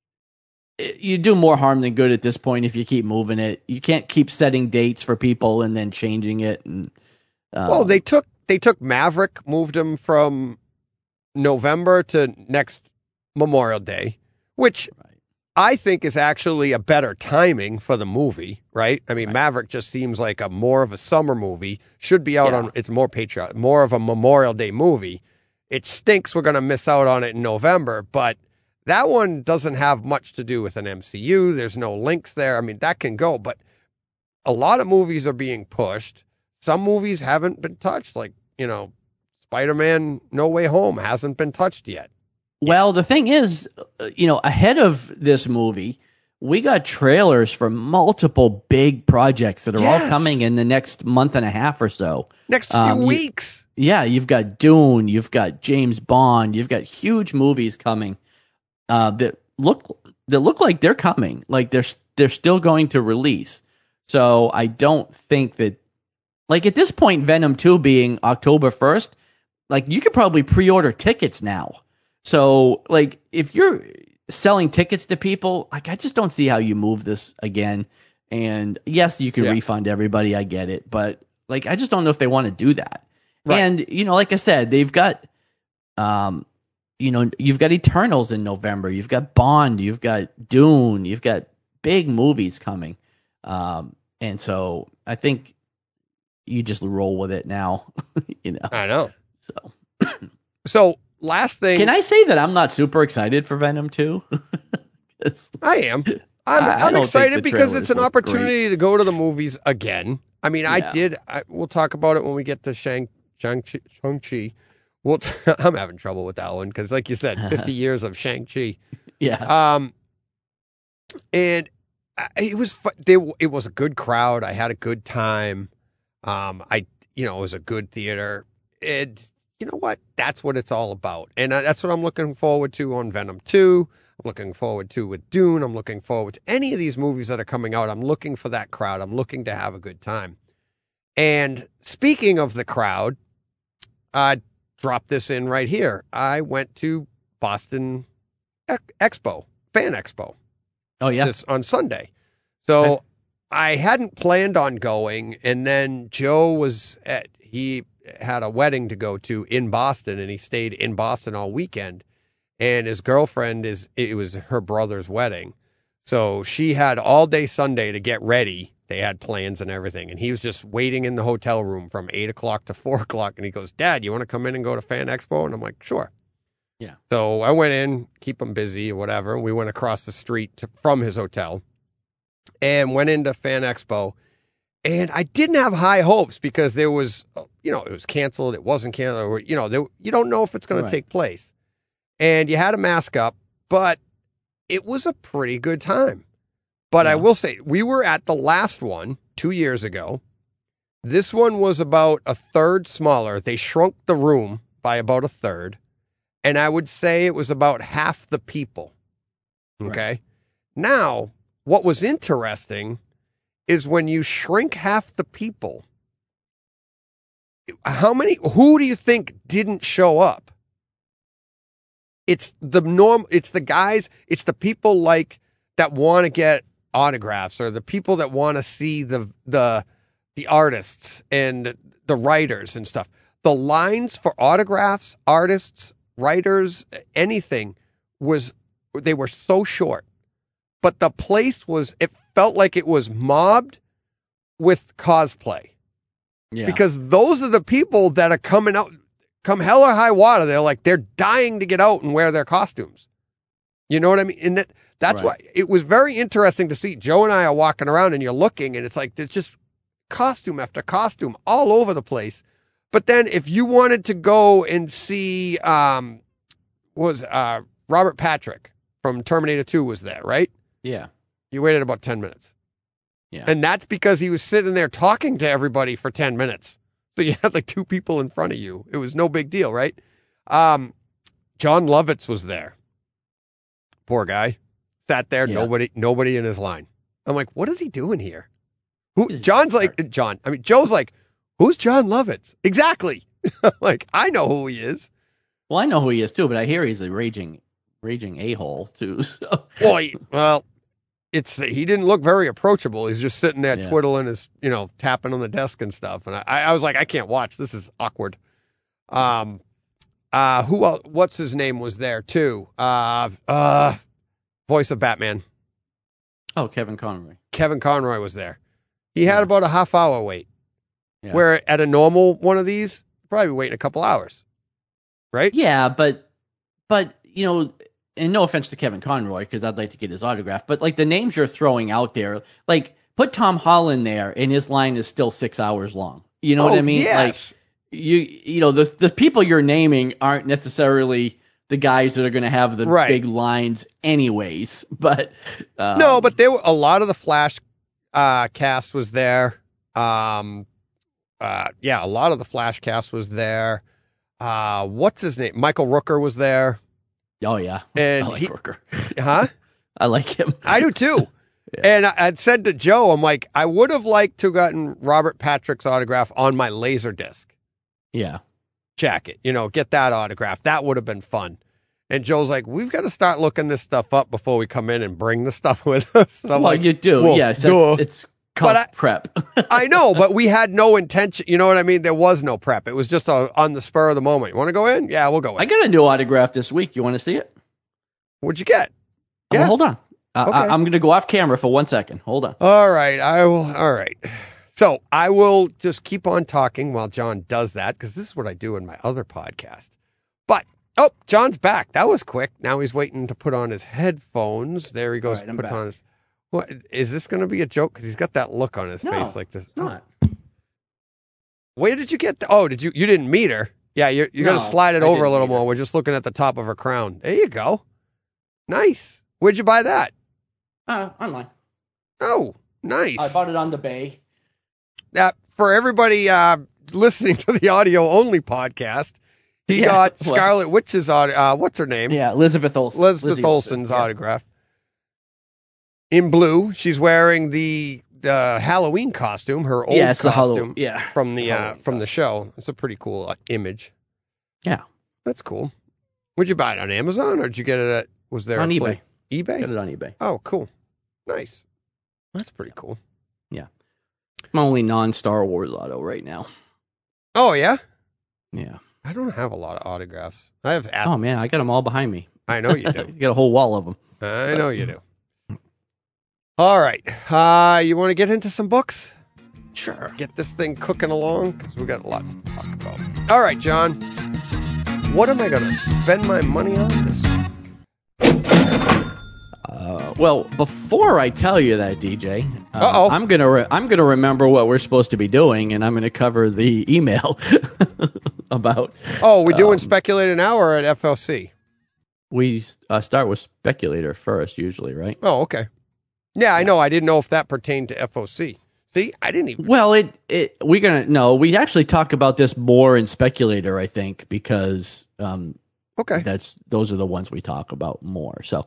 You do more harm than good at this point if you keep moving it. You can't keep setting dates for people and then changing it. And well, they took Maverick, moved him from November to next Memorial Day, which I think is actually a better timing for the movie, right? Maverick just seems like more of a summer movie. Should be out on, it's more patriotic, more of a Memorial Day movie. It stinks we're going to miss out on it in November, but that one doesn't have much to do with an MCU. There's no links there. That can go, but a lot of movies are being pushed. Some movies haven't been touched, like, Spider-Man No Way Home hasn't been touched yet. Well, the thing is, ahead of this movie, we got trailers for multiple big projects that are all coming in the next month and a half or so. Next few weeks. You've got Dune, you've got James Bond, you've got huge movies coming that look like they're coming, like they're still going to release. So I don't think that, like at this point, Venom 2 being October 1st, like you could probably pre-order tickets now. So, like, if you're selling tickets to people, like, I just don't see how you move this again. And yes, you can refund everybody. I get it. But, like, I just don't know if they want to do that. Right. And, like I said, they've got, you've got Eternals in November. You've got Bond. You've got Dune. You've got big movies coming. And so I think you just roll with it now, I know. So. Last thing. Can I say that I'm not super excited for Venom 2? I am. I'm excited because it's an opportunity to go to the movies again. We'll talk about it when we get to Shang-Chi. I'm having trouble with that one because, like you said, 50 years of Shang-Chi. Yeah. And it was it was a good crowd. I had a good time. It was a good theater. You know what? That's what it's all about. And that's what I'm looking forward to on Venom 2. I'm looking forward to with Dune. I'm looking forward to any of these movies that are coming out. I'm looking for that crowd. I'm looking to have a good time. And speaking of the crowd, I dropped this in right here. I went to Boston Expo, Fan Expo. Oh, yeah. On Sunday. So I hadn't planned on going. And then Joe he had a wedding to go to in Boston, and he stayed in Boston all weekend. And his girlfriend it was her brother's wedding. So she had all day Sunday to get ready They had plans and everything. And he was just waiting in the hotel room from 8 o'clock to 4 o'clock. And he goes, Dad, you want to come in and go to Fan Expo? And I'm like, sure. Yeah. So I went in, keep him busy or whatever. We went across the street from his hotel and went into Fan Expo. And I didn't have high hopes because there was, it was canceled. It wasn't canceled. Or, you don't know if it's going to take place. And you had a mask up, but it was a pretty good time. But I will say, we were at the last one 2 years ago. This one was about a third smaller. They shrunk the room by about a third. And I would say it was about half the people. Okay. Right. Now, what was interesting is when you shrink half the people, who do you think didn't show up? It's the guys, it's the people that want to get autographs, or the people that want to see the artists and the writers and stuff. The lines for autographs, artists, writers, anything they were so short. But the place it felt like it was mobbed with cosplay. Yeah. Because those are the people that are coming out, come hell or high water. They're dying to get out and wear their costumes. You know what I mean? And that's why it was very interesting to see. Joe and I are walking around and you're looking and it's like, there's just costume after costume all over the place. But then if you wanted to go and see, Robert Patrick from Terminator 2 was there, right? Yeah. You waited about 10 minutes. Yeah. And that's because he was sitting there talking to everybody for 10 minutes. So you had 2 people in front of you. It was no big deal, right? John Lovitz was there. Poor guy. Sat there, nobody in his line. I'm like, what is he doing here? Joe's like, who's John Lovitz? Exactly. I know who he is. Well, I know who he is too, but I hear he's a raging a-hole too. So. Well, he didn't look very approachable. He's just sitting there twiddling his, tapping on the desk and stuff. And I was like, I can't watch. This is awkward. Who else? What's his name was there too? Voice of Batman. Oh, Kevin Conroy. Kevin Conroy was there. He had about a half hour wait. Yeah. Where at a normal one of these, probably waiting a couple hours. Right? Yeah, but and no offense to Kevin Conroy, because I'd like to get his autograph, but the names you're throwing out there, put Tom Holland there and his line is still 6 hours long. You know what I mean? Yes. The people you're naming aren't necessarily the guys that are going to have the big lines anyways. But no, but there were a lot of the Flash cast was there. A lot of the Flash cast was there. What's his name? Michael Rooker was there. Oh yeah, and I like Rooker. Huh? I like him. I do too. Yeah. And I'd said to Joe, I'm like, I would have liked to have gotten Robert Patrick's autograph on my Laserdisc. Yeah. Jacket, get that autograph. That would have been fun. And Joe's like, we've got to start looking this stuff up before we come in and bring the stuff with us. And I'm like, you do. Well, yes. It's called prep. I know, but we had no intention. You know what I mean? There was no prep. It was just on the spur of the moment. You want to go in? Yeah, we'll go in. I got a new autograph this week. You want to see it? What'd you get? Yeah. Hold on. Okay. I'm going to go off camera for 1 second. Hold on. All right. All right. So I will just keep on talking while John does that, because this is what I do in my other podcast. But, John's back. That was quick. Now he's waiting to put on his headphones. There he goes. Right, on his. What is this going to be a joke? Because he's got that look on his face like this. Not. Where did you get? Did you? You didn't meet her? Yeah, you're going to slide it over a little more. We're just looking at the top of her crown. There you go. Nice. Where'd you buy that? Online. Oh, nice. I bought it on the Bay. For everybody listening to the audio only podcast, he got Scarlet Witch's what's her name? Yeah, Elizabeth Olsen. Elizabeth Olsen's autograph. In blue, she's wearing the Halloween costume, her old costume from the show. It's a pretty cool image. Yeah. That's cool. Would you buy it on Amazon or did you get it was there on eBay? eBay? Got it on eBay. Oh, cool. Nice. That's pretty cool. Yeah. My only non-Star Wars auto right now. Oh, yeah? Yeah. I don't have a lot of autographs. I have. Oh, man, I got them all behind me. I know you do. You got a whole wall of them. I know you do. All right. You want to get into some books? Sure. Get this thing cooking along because we got lots to talk about. All right, John. What am I going to spend my money on this week? Well, before I tell you that, DJ, Uh-oh. I'm gonna remember what we're supposed to be doing, and I'm gonna cover the email about. Oh, we're doing Speculator now or at FOC? We start with Speculator first, usually, right? Oh, okay. Yeah, I know. I didn't know if that pertained to FOC. See, I didn't even. Well, we actually talk about this more in Speculator, I think, because okay, those are the ones we talk about more. So,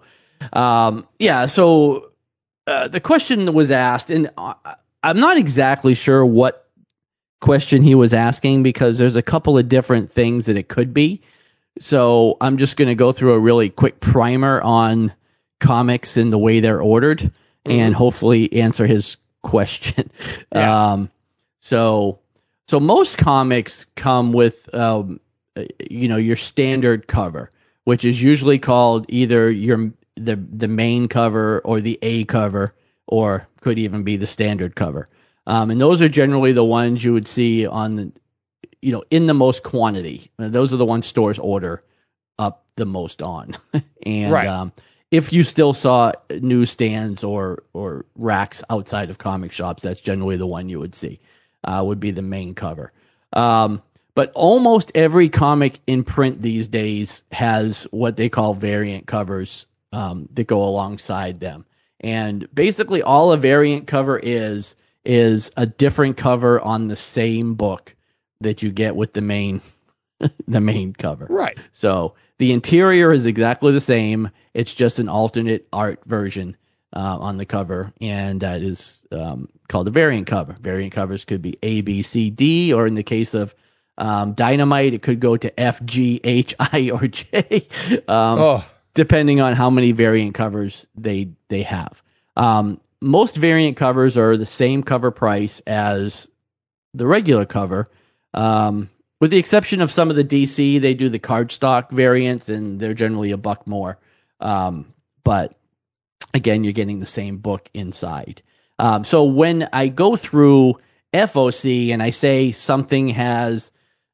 So the question was asked, and I'm not exactly sure what question he was asking because there's a couple of different things that it could be. So I'm just going to go through a really quick primer on comics and the way they're ordered, and hopefully answer his question. Yeah. So most comics come with your standard cover, which is usually called either the main cover or the A cover, or could even be the standard cover. And those are generally the ones you would see on the, in the most quantity. Those are the ones stores order up the most on. And right. If you still saw newsstands or racks outside of comic shops, that's generally the one you would see, would be the main cover. But almost every comic in print these days has what they call variant covers that go alongside them. And basically all a variant cover is a different cover on the same book that you get with the main cover. Right. So the interior is exactly the same. It's just an alternate art version on the cover, and that is called a variant cover. Variant covers could be A, B, C, D, or in the case of Dynamite, it could go to F, G, H, I, or J, depending on how many variant covers they have. Most variant covers are the same cover price as the regular cover, with the exception of some of the DC. They do the cardstock variants, and they're generally $1 more. But again, you're getting the same book inside. So when I go through FOC and I say something has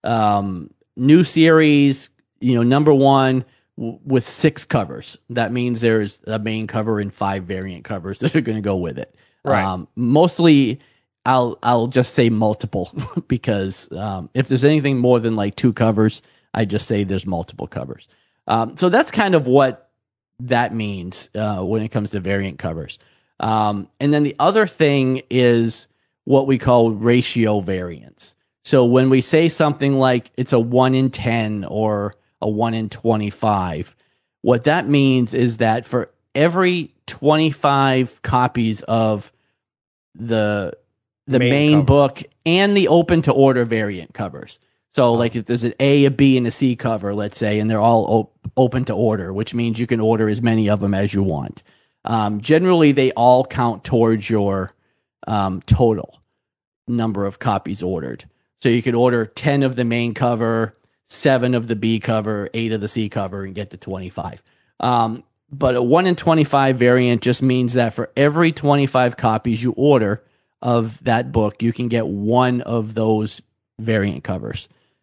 new series, number 1 with 6 covers, that means there's a main cover and 5 variant covers that are going to go with it. Right. Mostly, I'll just say multiple because if there's anything more than like 2 covers, I just say there's multiple covers. So that's kind of what that means when it comes to variant covers. And then the other thing is what we call ratio variants. So when we say something like it's a 1 in 10 or a 1 in 25, what that means is that for every 25 copies of the main book and the open to order variant covers. So like if there's an A, a B, and a C cover, let's say, and they're all open to order, which means you can order as many of them as you want. Generally, they all count towards your total number of copies ordered. So you could order 10 of the main cover, 7 of the B cover, 8 of the C cover, and get to 25. But a 1 in 25 variant just means that for every 25 copies you order of that book, you can get 1 of those variant covers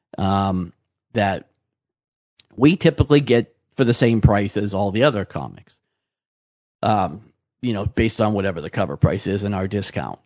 that we typically get for the same price as all the other comics, based on whatever the cover price is and our discount.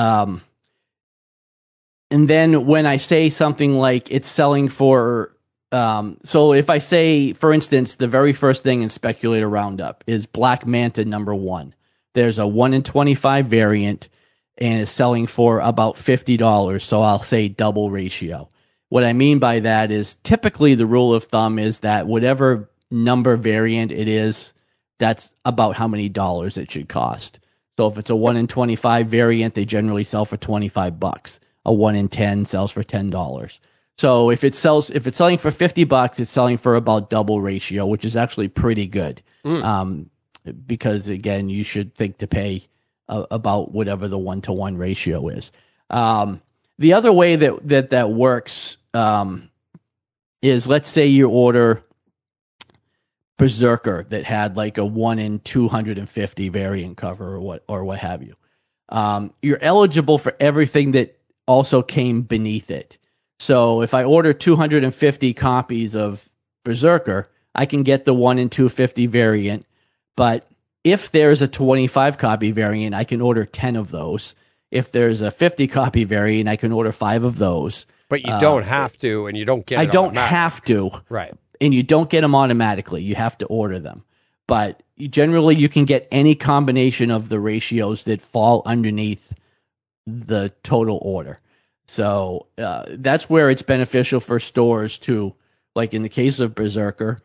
And then when I say something like it's selling for, so if I say, for instance, the very first thing in Speculator Roundup is Black Manta number 1. There's a 1 in 25 variant, and it's selling for about $50, so I'll say double ratio. What I mean by that is typically the rule of thumb is that whatever number variant it is, that's about how many dollars it should cost. So if it's a 1 in 25 variant, they generally sell for $25. A 1 in 10 sells for $10. So if it's selling for $50, it's selling for about double ratio, which is actually pretty good. Because again, you should think to pay about whatever the 1-to-1 ratio is. The other way that works is, let's say you order Berserker that had like a 1 in 250 variant cover or what have you. You're eligible for everything that also came beneath it. So if I order 250 copies of Berserker, I can get the 1 in 250 variant. But if there's a 25 copy variant, I can order 10 of those. If there's a 50 copy variant, I can order 5 of those. But you don't have to, and you don't get it I don't have to. Right. And you don't get them automatically. You have to order them. But generally, you can get any combination of the ratios that fall underneath the total order. So that's where it's beneficial for stores to, like in the case of Berserker,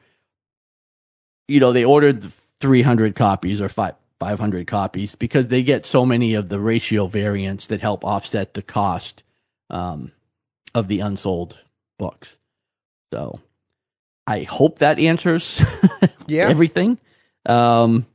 they ordered 300 copies or 500 copies because they get so many of the ratio variants that help offset the cost of the unsold books. So I hope that answers everything. And,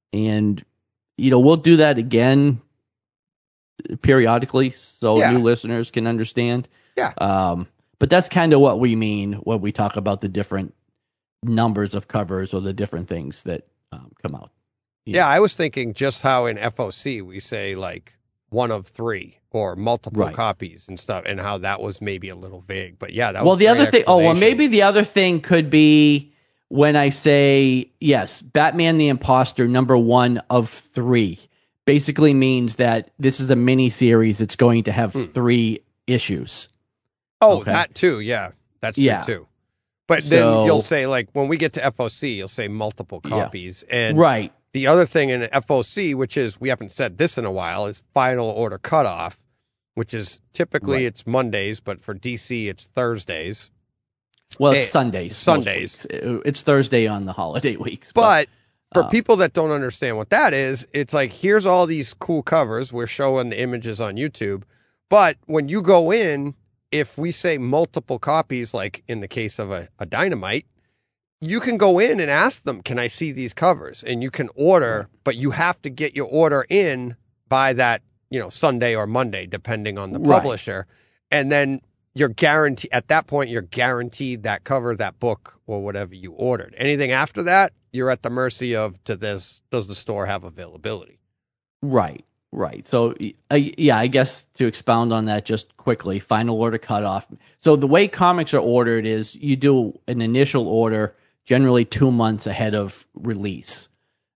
we'll do that again periodically so new listeners can understand. Yeah. But that's kind of what we mean when we talk about the different numbers of covers or the different things that come out. Yeah, I was thinking just how in FOC we say like 1 of 3 or multiple copies and stuff, and how that was maybe a little vague. But yeah, that was the other thing. Maybe the other thing could be when I say yes, Batman the Imposter number 1 of 3 basically means that this is a mini series. It's going to have 3 issues. Oh, okay. That too. Yeah, that's true too. But then you'll say, like, when we get to FOC, you'll say multiple copies. Yeah. And the other thing in FOC, which is, we haven't said this in a while, is final order cutoff, which is typically it's Mondays, but for DC, it's Thursdays. Well, it's Sundays. Sundays. It's Thursday on the holiday weeks. But for people that don't understand what that is, it's like, here's all these cool covers. We're showing the images on YouTube. But when you go in, if we say multiple copies, like in the case of a Dynamite, you can go in and ask them, can I see these covers? And you can order, but you have to get your order in by that, Sunday or Monday, depending on the publisher. And then you're guaranteed, at that point, you're guaranteed that cover, that book, or whatever you ordered. Anything after that, you're at the mercy of, does the store have availability? Right. So, I guess to expound on that just quickly, final order cutoff. So the way comics are ordered is you do an initial order generally 2 months ahead of release.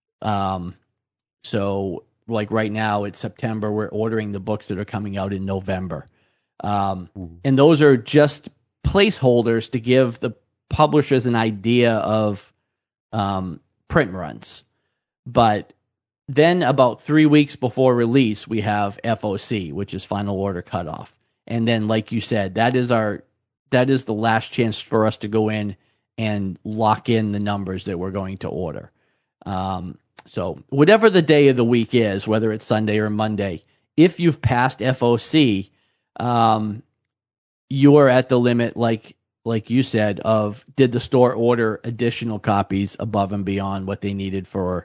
So like right now it's September, we're ordering the books that are coming out in November. And those are just placeholders to give the publishers an idea of print runs. But then about 3 weeks before release, we have FOC, which is final order cutoff. And then, like you said, that is the last chance for us to go in and lock in the numbers that we're going to order. So whatever the day of the week is, whether it's Sunday or Monday, if you've passed FOC, you are at the limit, like you said, of did the store order additional copies above and beyond what they needed for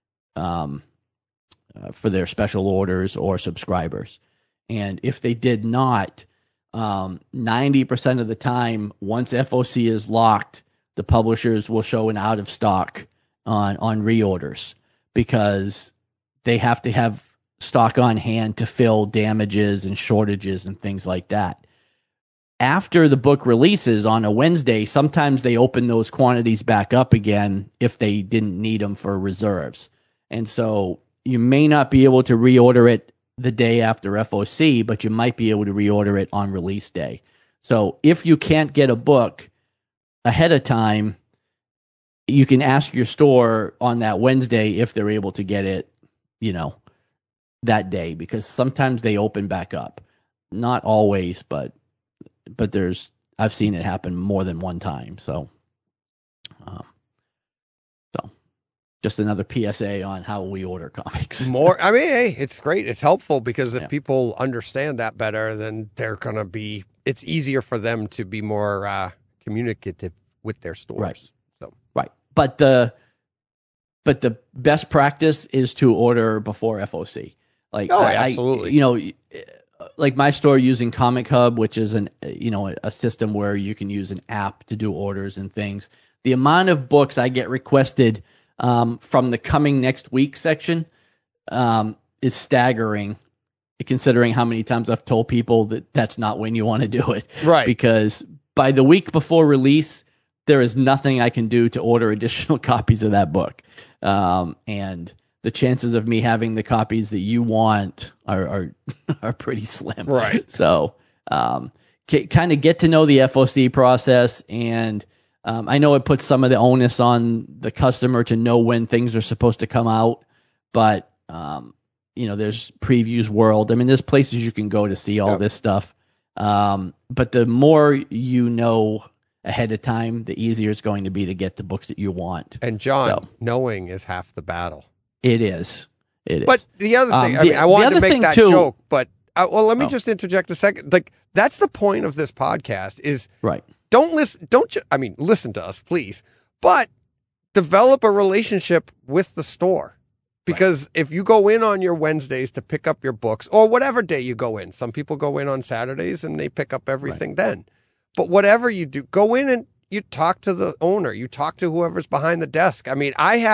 their special orders or subscribers. And if they did not, 90% of the time, once FOC is locked, the publishers will show an out of stock on reorders because they have to have stock on hand to fill damages and shortages and things like that. After the book releases on a Wednesday, sometimes they open those quantities back up again if they didn't need them for reserves. And so you may not be able to reorder it the day after FOC, but you might be able to reorder it on release day. So if you can't get a book ahead of time, you can ask your store on that Wednesday if they're able to get it, that day, because sometimes they open back up. Not always, but I've seen it happen more than one time. So just another PSA on how we order comics. Hey, it's great. It's helpful because if people understand that better, then it's easier for them to be more communicative with their stores. Right. But the best practice is to order before FOC. Absolutely. Like my store using Comic Hub, which is a system where you can use an app to do orders and things. the amount of books I get requested from the coming next week section is staggering, considering how many times I've told people that that's not when you want to do it. Right. Because by the week before release, there is nothing I can do to order additional copies of that book. And the chances of me having the copies that you want are pretty slim. Right. So kind of get to know the FOC process, and I know it puts some of the onus on the customer to know when things are supposed to come out, but there's Previews World. I mean, there's places you can go to see all this stuff. But the more you know ahead of time, the easier it's going to be to get the books that you want. And John, knowing is half the battle. It is. But the other thing, I wanted to make that joke, but let me just interject a second. Like, that's the point of this podcast is right. Listen to us, please, but develop a relationship with the store. Because if you go in on your Wednesdays to pick up your books, or whatever day you go in, some people go in on Saturdays and they pick up everything then. But whatever you do, go in and you talk to the owner. You talk to whoever's behind the desk. I mean,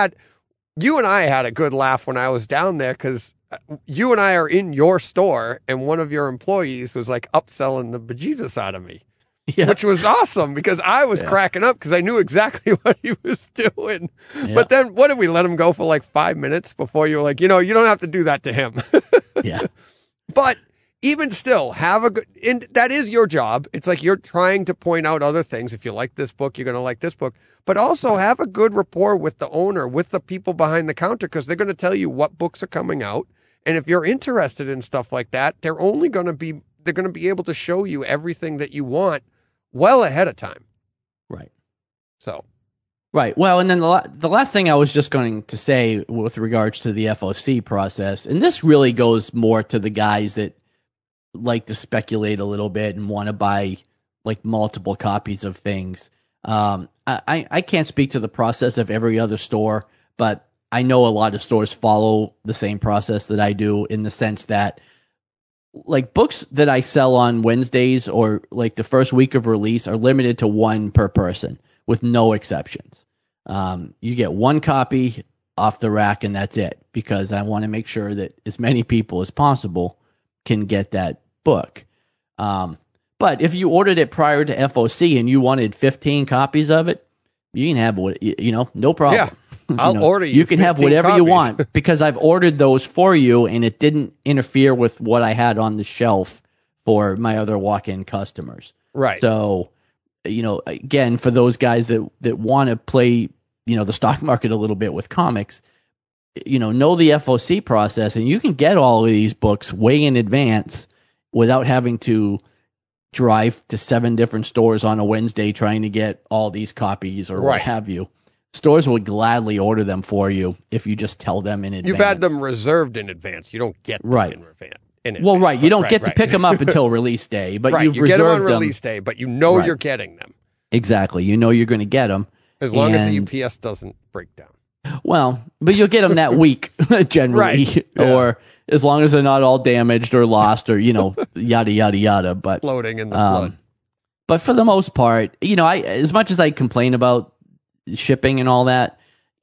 you and I had a good laugh when I was down there because you and I are in your store and one of your employees was like upselling the bejesus out of me. Yeah. Which was awesome because I was cracking up because I knew exactly what he was doing. Yeah. But then what did we let him go for like 5 minutes before you were like, you don't have to do that to him. Yeah. But even still, and that is your job. It's like you're trying to point out other things. If you like this book, you're going to like this book. But also have a good rapport with the owner, with the people behind the counter, because they're going to tell you what books are coming out. And if you're interested in stuff like that, they're going to be able to show you everything that you want well ahead of time. Right. So. Right. Well, and then the last thing I was just going to say with regards to the FOC process, and this really goes more to the guys that like to speculate a little bit and want to buy like multiple copies of things. I can't speak to the process of every other store, but I know a lot of stores follow the same process that I do, in the sense that like books that I sell on Wednesdays or like the first week of release are limited to one per person with no exceptions. You get one copy off the rack and that's it, because I want to make sure that as many people as possible can get that book. But if you ordered it prior to FOC and you wanted 15 copies of it, you can have no problem. Yeah. I'll order you. You can have whatever copies. You want, because I've ordered those for you and it didn't interfere with what I had on the shelf for my other walk-in customers. Right. So, again, for those guys that want to play, the stock market a little bit with comics, know the FOC process, and you can get all of these books way in advance without having to drive to 7 different stores on a Wednesday trying to get all these copies or what have you. Stores will gladly order them for you if you just tell them in advance. You've had them reserved in advance. You don't get them in advance. Well, right. You don't get to pick them up until release day, but you've reserved them. You get them on release day, but you're getting them. Exactly. You know you're going to get them. As long as the UPS doesn't break down. Well, but you'll get them that week, generally. Or as long as they're not all damaged or lost or, yada, yada, yada. But floating in the flood. But for the most part, as much as I complain about shipping and all that,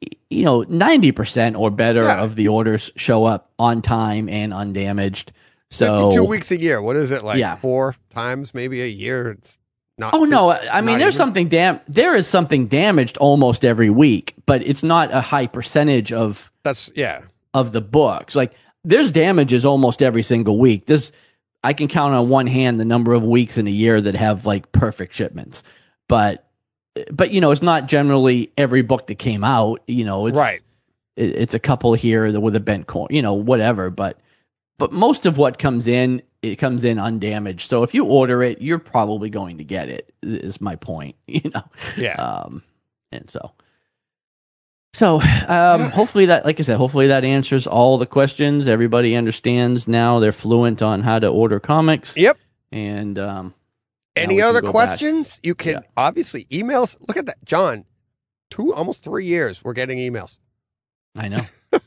90% or better of the orders show up on time and undamaged. So 52 weeks a year. What is it, like? Yeah. 4 times maybe a year? It's not. Oh no! I mean, there is something damaged almost every week, but it's not a high percentage of of the books. Like, there's damages almost every single week. I can count on one hand the number of weeks in a year that have like perfect shipments, but it's not generally every book that came out. It's it's a couple here with a bent corner, whatever. But most of what comes in, it comes in undamaged. So if you order it, you're probably going to get it. Is my point, Yeah. And hopefully that, like I said, hopefully that answers all the questions. Everybody understands now. They're fluent on how to order comics. Yep. And any other questions? Back. You can obviously email us. Look at that, John. Almost 3 years we're getting emails. I know.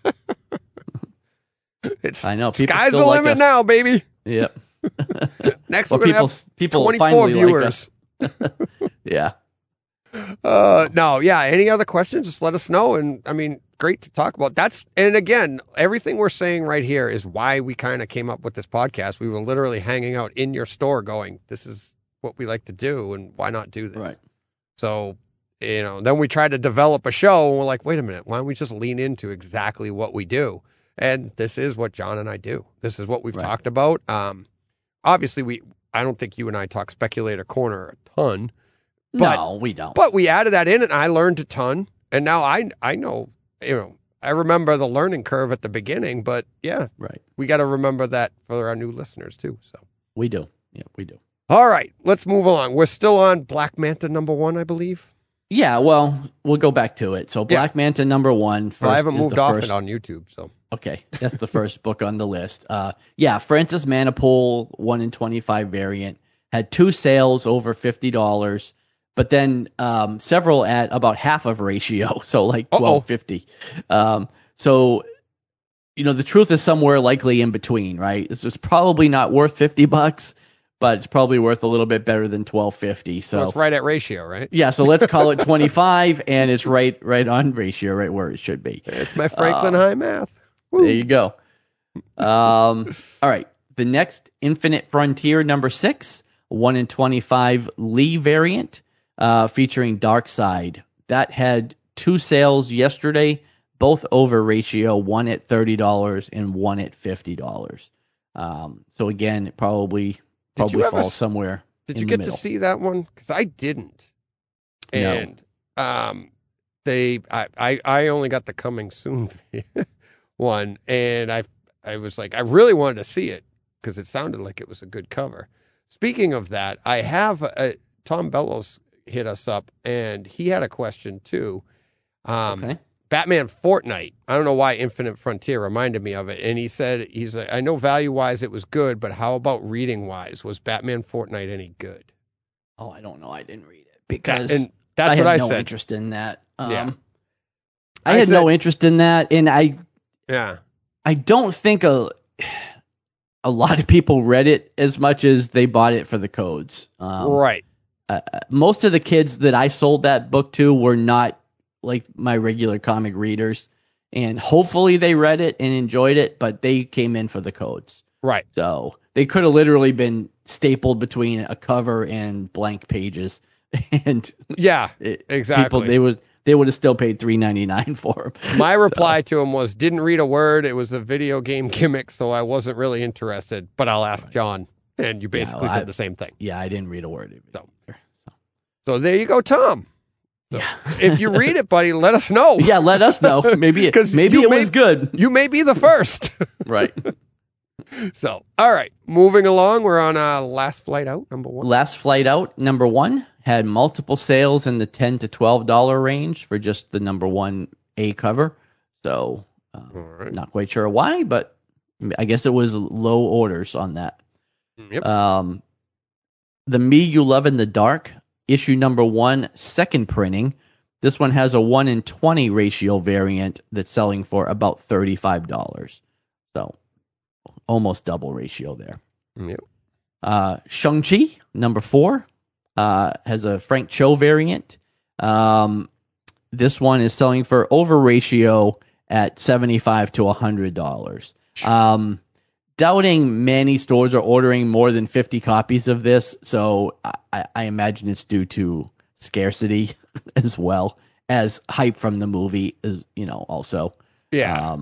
I know. People sky's the limit now, baby. Yep. Next, we're gonna have people 24 viewers. Like yeah. No, yeah. Any other questions? Just let us know. And I mean, great to talk about. And again, everything we're saying right here is why we kind of came up with this podcast. We were literally hanging out in your store going, this is what we like to do. And why not do this? Right. So, then we tried to develop a show and we're like, wait a minute, why don't we just lean into exactly what we do? And this is what John and I do. This is what we've talked about. Obviously, I don't think you and I talk Speculator Corner a ton. But, no, we don't. But we added that in, and I learned a ton. And now I know, I remember the learning curve at the beginning. But yeah, we got to remember that for our new listeners too. So we do. Yeah, we do. All right, let's move along. We're still on Black Manta #1, I believe. Yeah, well, we'll go back to it. So Black Manta #1. First, I haven't moved off it on YouTube, so. Okay, that's the first book on the list. Francis Manapul 1 in 25 variant had 2 sales over $50. But then several at about half of ratio, so like $12.50. So, the truth is somewhere likely in between, right? This is probably not worth $50, but it's probably worth a little bit better than $12.50. So it's right at ratio, right? Yeah, so let's call it 25, and it's right on ratio, right where it should be. It's my Franklin High math. Woo. There you go. All right, the next Infinite Frontier #6, 1 in 25 Lee variant. Featuring Darkseid. That had 2 sales yesterday, both over ratio, one at $30 and one at $50. So again, it probably falls somewhere. Did you get to see that one? Because I didn't. And I only got the coming soon one, and I was like, I really wanted to see it because it sounded like it was a good cover. Speaking of that, I have Tom Bellows hit us up, and he had a question too. Batman Fortnite. I don't know why Infinite Frontier reminded me of it. And he's like, I know value-wise it was good, but how about reading-wise? Was Batman Fortnite any good? Oh, I don't know. I didn't read it because that's what I said. No interest in that. I had no interest in that, and I don't think a lot of people read it as much as they bought it for the codes. Right. Most of the kids that I sold that book to were not like my regular comic readers, and hopefully they read it and enjoyed it, but they came in for the codes. Right. So they could have literally been stapled between a cover and blank pages. And exactly. They would have still paid $3.99 for them. My reply to him was, didn't read a word. It was a video game gimmick, so I wasn't really interested, but I'll ask John. And you basically said the same thing. Yeah, I didn't read a word of it. So there you go, Tom. So if you read it, buddy, let us know. Yeah, let us know. Maybe it was good. You may be the first. Right. So, all right. Moving along, we're on Last Flight Out, #1. Last Flight Out, #1, had multiple sales in the $10 to $12 range for just the #1A cover. So, not quite sure why, but I guess it was low orders on that. Yep. The Me You Love in the Dark, issue #1, second printing. This one has a 1 in 20 ratio variant that's selling for about $35. So almost double ratio there. Yep. Shang-Chi, #4, has a Frank Cho variant. This one is selling for over ratio at $75 to $100. Doubting many stores are ordering more than 50 copies of this, so I imagine it's due to scarcity as well as hype from the movie, also. Yeah.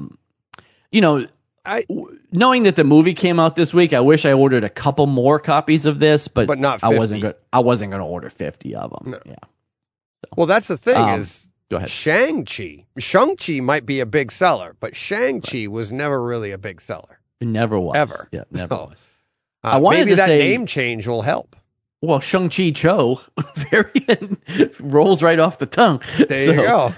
Knowing that the movie came out this week, I wish I ordered a couple more copies of this, but not 50. I wasn't going to order 50 of them. No. Yeah. So, well, that's the thing is, go ahead. Shang-Chi might be a big seller, but Shang-Chi was never really a big seller. It never was. Ever. Yeah, never was. I wanted maybe to say name change will help. Well, Shang-Chi Cho variant rolls right off the tongue. There you go.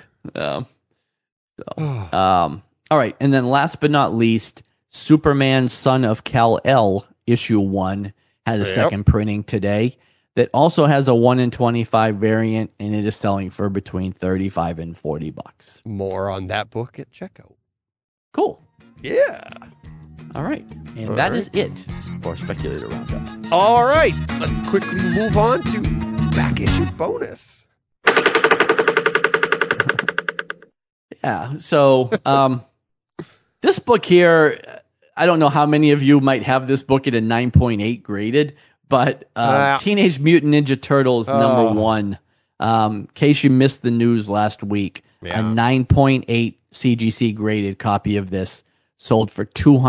All right, and then last but not least, Superman Son of Kal-El, issue 1, had a second printing today that also has a 1 in 25 variant, and it is selling for between $35 and $40. More on that book at checkout. Cool. Yeah. All right, and that is it for Speculator Roundup. All right, let's quickly move on to back issue bonus. Yeah. So this book here, I don't know how many of you might have this book at a 9.8 graded, but Teenage Mutant Ninja Turtles #1. In case you missed the news last week, a 9.8 CGC graded copy of this sold for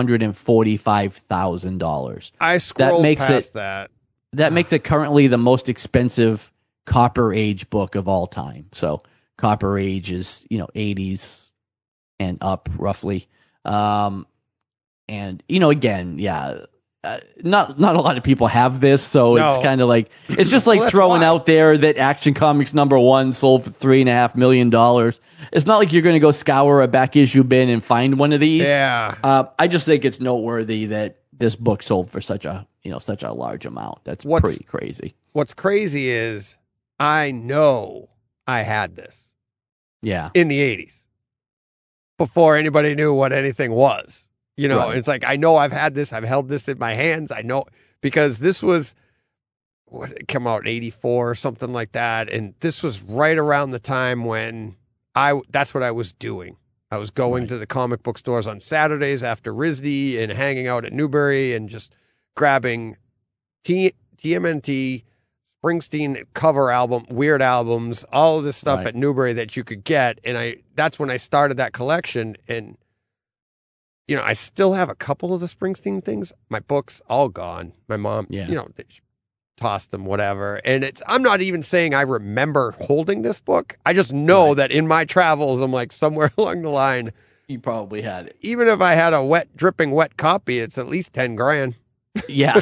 $245,000. I scrolled past that. That makes it currently the most expensive Copper Age book of all time. So Copper Age is 80s and up roughly. And again, not a lot of people have this, so it's kind of like it's just like throwing out there that Action Comics #1 sold for $3.5 million. It's not like you're going to go scour a back issue bin and find one of these. Yeah. I just think it's noteworthy that this book sold for such a large amount. That's pretty crazy. What's crazy is I know I had this. Yeah. In the 80s, before anybody knew what anything was. Right. It's like, I know I've had this. I've held this in my hands. I know because this was, it came out in 84 or something like that. And this was right around the time when that's what I was doing. I was going to the comic book stores on Saturdays after RISD and hanging out at Newbury and just grabbing TMNT, Springsteen cover album, weird albums, all of this stuff at Newbury that you could get. And that's when I started that collection. And I still have a couple of the Springsteen things. My books, all gone. My mom, they tossed them, whatever. And I'm not even saying I remember holding this book. I just know that in my travels, I'm like somewhere along the line. You probably had it. Even if I had a dripping wet copy, it's at least $10,000. Yeah.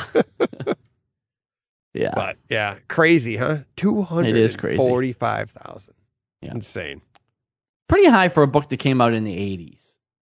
Yeah. But crazy, huh? $245,000. Yeah. Insane. Pretty high for a book that came out in the 80s,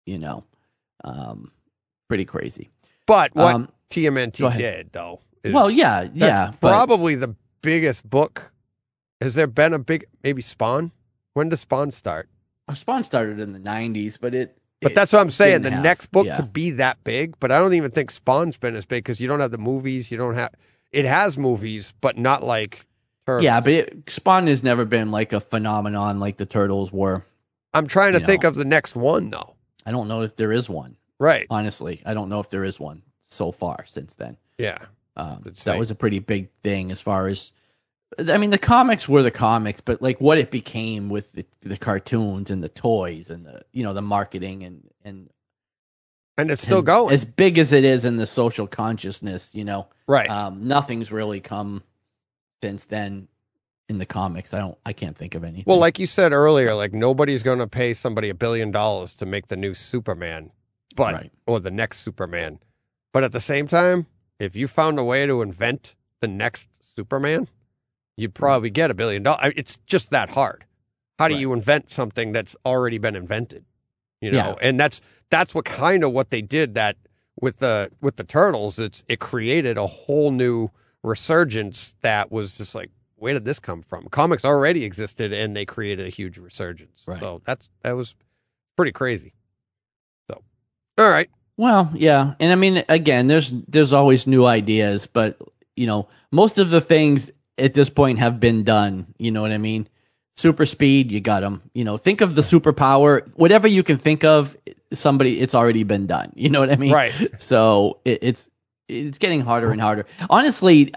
pretty crazy. But what TMNT did, though, is probably the biggest book. Has there been maybe Spawn? When does Spawn start? Spawn started in the 90s, but that's what I'm saying. The next book to be that big, but I don't even think Spawn's been as big because you don't have the movies. It has movies, but not like Turtles. Yeah, but Spawn has never been like a phenomenon like the Turtles were. I'm trying to think of the next one, though. I don't know if there is one. Right. Honestly, I don't know if there is one so far since then. Yeah. That was a pretty big thing as far as, the comics were the comics, but like what it became with the cartoons and the toys and the marketing and it's still going. As big as it is in the social consciousness, Right. Nothing's really come since then in the comics. I can't think of anything. Well, like you said earlier, like nobody's going to pay somebody $1 billion to make the new Superman, or the next Superman. But at the same time, if you found a way to invent the next Superman, you'd probably get $1 billion. It's just that hard. How do you invent something that's already been invented? And that's what they did that with the Turtles. It created a whole new resurgence that was just like, where did this come from? Comics already existed, and they created a huge resurgence. Right. So that was pretty crazy. So, all right. Well, yeah, and again, there's always new ideas, but most of the things at this point have been done. You know what I mean? Super speed, you got them. Think of the superpower, whatever you can think of. It's already been done. You know what I mean? Right. So it's getting harder and harder. Honestly,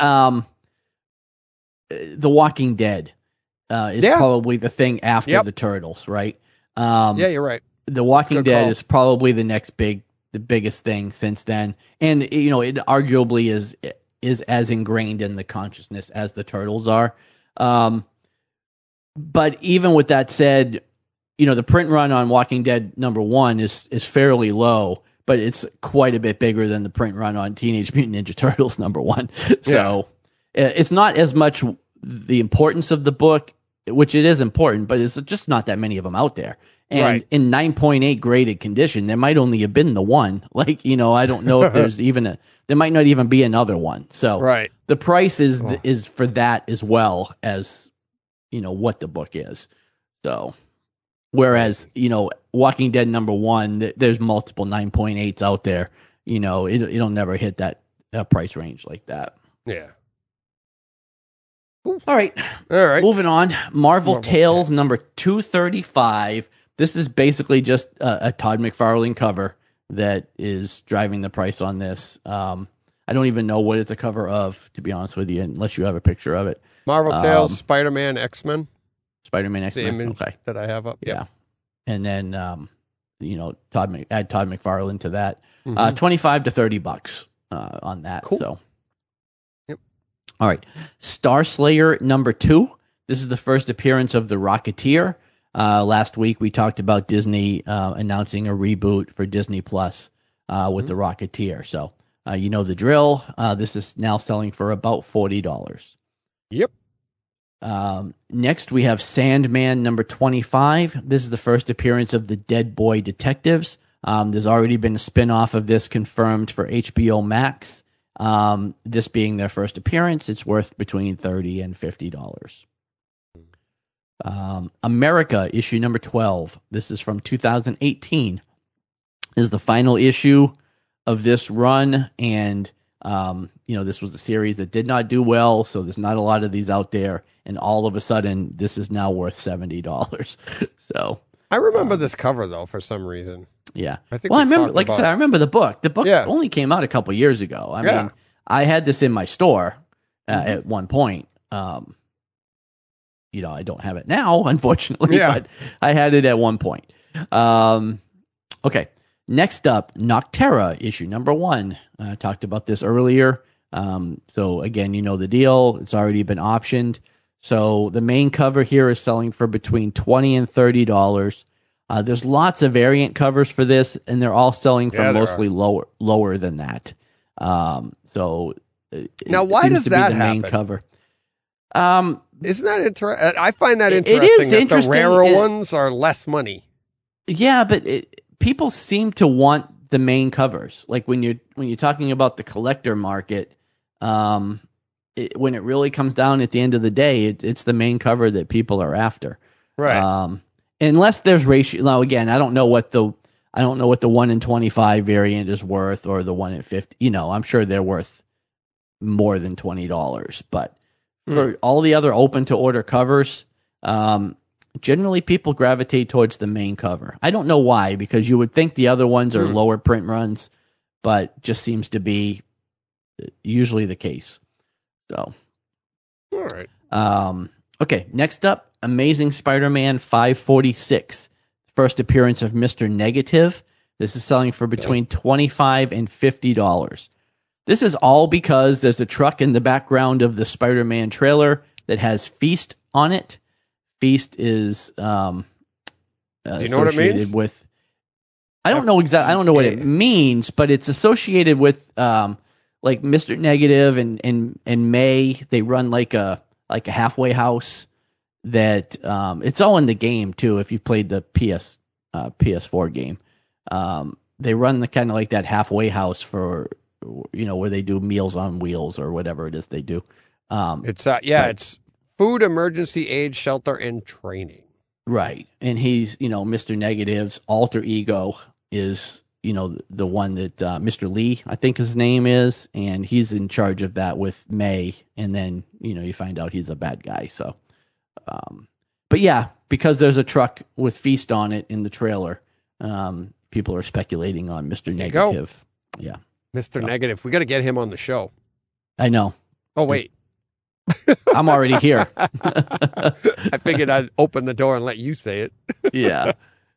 The Walking Dead is probably the thing after the Turtles, right? You're right. The Walking Dead is probably the biggest thing since then, and it arguably is as ingrained in the consciousness as the Turtles are. But even with that said, the print run on Walking Dead #1 is fairly low, but it's quite a bit bigger than the print run on Teenage Mutant Ninja Turtles #1. So it's not as much the importance of the book, which it is important, but it's just not that many of them out there. And in 9.8 graded condition, there might only have been the one. Like, I don't know if there's there might not even be another one. So the price is for that as well as, what the book is. So, whereas, Walking Dead #1, there's multiple 9.8s out there. It'll never hit that price range like that. Yeah. All right. Moving on. Marvel Tales #235. this is basically just a Todd McFarlane cover that is driving the price on this. I don't even know what it's a cover of, to be honest with you, unless you have a picture of it. Marvel Tales, Spider-Man, X-Men. Spider-Man, X-Men. The image that I have up. Yep. Yeah. And then, add Todd McFarlane to that. $25 to $30 on that. Cool. So. Yep. All right. Star Slayer #2. This is the first appearance of the Rocketeer. Last week we talked about Disney announcing a reboot for Disney Plus with the Rocketeer. So you know the drill. This is now selling for about $40. Yep. Next we have Sandman #25. This is the first appearance of the Dead Boy Detectives. There's already been a spin-off of this confirmed for HBO Max. This being their first appearance, it's worth between $30 and $50. America, issue #12. This is from 2018. This is the final issue of this run, and this was a series that did not do well, so there's not a lot of these out there, and all of a sudden, this is now worth $70. So I remember this cover though for some reason. Yeah. I remember, like I said, I remember the book. The book only came out a couple years ago. I mean, I had this in my store at one point. I don't have it now, unfortunately, but I had it at one point. Okay. Next up, Nocterra, issue #1. Talked about this earlier. So again, you know the deal. It's already been optioned. So the main cover here is selling for between $20 and $30. There's lots of variant covers for this, and they're all selling for mostly lower than that. So now, why does that happen? Main cover. Isn't that interesting? I find that interesting. It is interesting. The rarer ones are less money. Yeah, but people seem to want the main covers. Like when you're talking about the collector market, when it really comes down at the end of the day, it's the main cover that people are after. Right. Unless there's ratio. Now again, I don't know what the 1 in 25 variant is worth, or the 1 in 50. I'm sure they're worth more than $20. But for all the other open to order covers, generally people gravitate towards the main cover. I don't know why, because you would think the other ones are lower print runs, but just seems to be usually the case. So, all right. Okay, next up, Amazing Spider-Man 546. First appearance of Mr. Negative. This is selling for between $25 and $50. This is all because there's a truck in the background of the Spider-Man trailer that has Feast on it. Feast is Do you know what it associated means? with. I don't know exactly. I don't know what it means, but it's associated with like Mr. Negative and May. They run like a halfway house that it's all in the game too. If you played the PS4 game, they run the kind of like that halfway house for where they do Meals on Wheels or whatever it is they do. It's food, emergency aid, shelter, and training. Right, and he's Mr. Negative's alter ego is the one that Mr. Lee, I think his name is, and he's in charge of that with May, and then you find out he's a bad guy. So, but yeah, because there's a truck with Feast on it in the trailer, people are speculating on Mr. Negative. Yeah, Mr. Negative. We got to get him on the show. I know. Oh wait, I'm already here. I figured I'd open the door and let you say it. Yeah.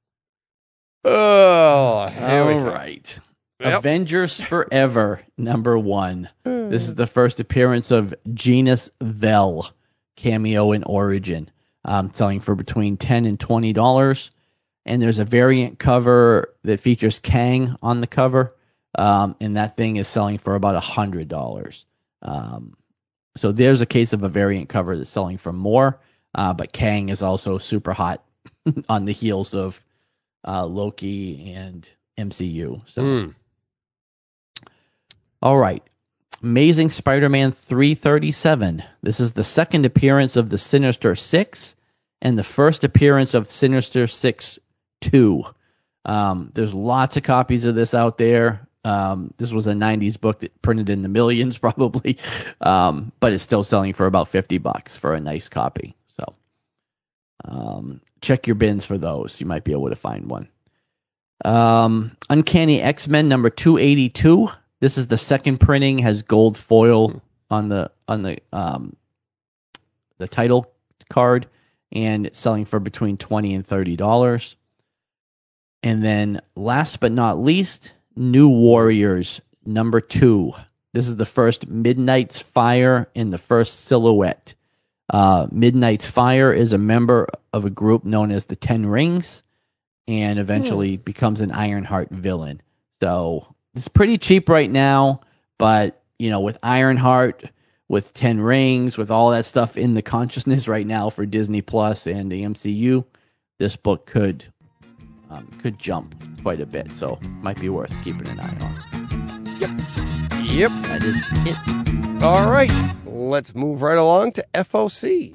Oh, all right. Yep. Avengers Forever #1. This is the first appearance of Genus Vel, cameo in Origin, selling for between $10 and $20. And there's a variant cover that features Kang on the cover, and that thing is selling for about $100. So there's a case of a variant cover that's selling for more, but Kang is also super hot on the heels of Loki and MCU. So, All right. Amazing Spider-Man 337. This is the second appearance of the Sinister Six and the first appearance of Sinister Six 2. There's lots of copies of this out there. This was a 90s book that printed in the millions probably, but it's still selling for about $50 for a nice copy. So, check your bins for those. You might be able to find one. Uncanny X-Men number 282. This is the second printing, has gold foil on the title card, and it's selling for between $20 and $30. And then last but not least, New Warriors number 2. This is the first Midnight's Fire in the first silhouette. Midnight's Fire is a member of a group known as the Ten Rings, and eventually becomes an Ironheart villain. So it's pretty cheap right now, but with Ironheart, with Ten Rings, with all that stuff in the consciousness right now for Disney Plus and the MCU, this book could jump quite a bit. So might be worth keeping an eye on. Yep. That is it. All right. Let's move right along to FOC.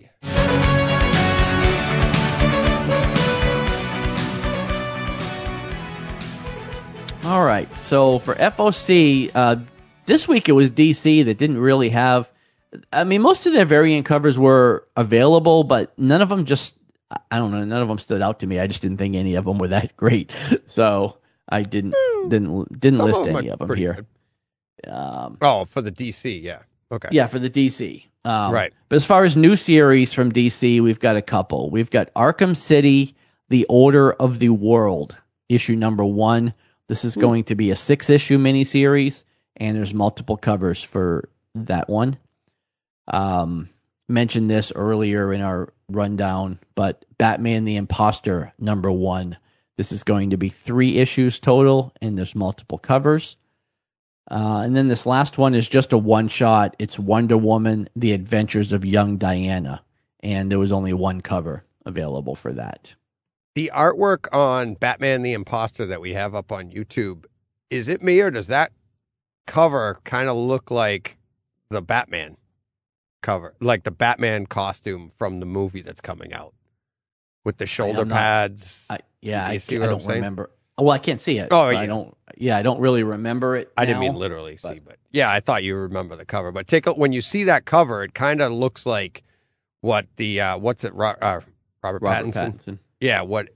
All right. So for FOC, this week it was DC that didn't really have... I mean, most of their variant covers were available, but none of them none of them stood out to me. I just didn't think any of them were that great. So I didn't list any of them here. For the DC, yeah. Okay. Yeah, for the DC. Right. But as far as new series from DC, we've got a couple. We've got Arkham City, The Order of the World, issue number 1. This is going to be a 6-issue miniseries, and there's multiple covers for that one. Mentioned this earlier in our rundown, but Batman the Imposter number 1. This is going to be 3 issues total, and there's multiple covers. And then this last one is just a one-shot. It's Wonder Woman, The Adventures of Young Diana, and there was only one cover available for that. The artwork on Batman the Imposter that we have up on YouTube, is it me or does that cover kind of look like the Batman cover, like the Batman costume from the movie that's coming out with the shoulder pads? I don't remember. Well, I can't see it. Oh, yeah. I don't really remember it. I didn't mean literally see, but yeah, I thought you remember the cover. But when you see that cover, it kind of looks like what the Robert Pattinson. Yeah, what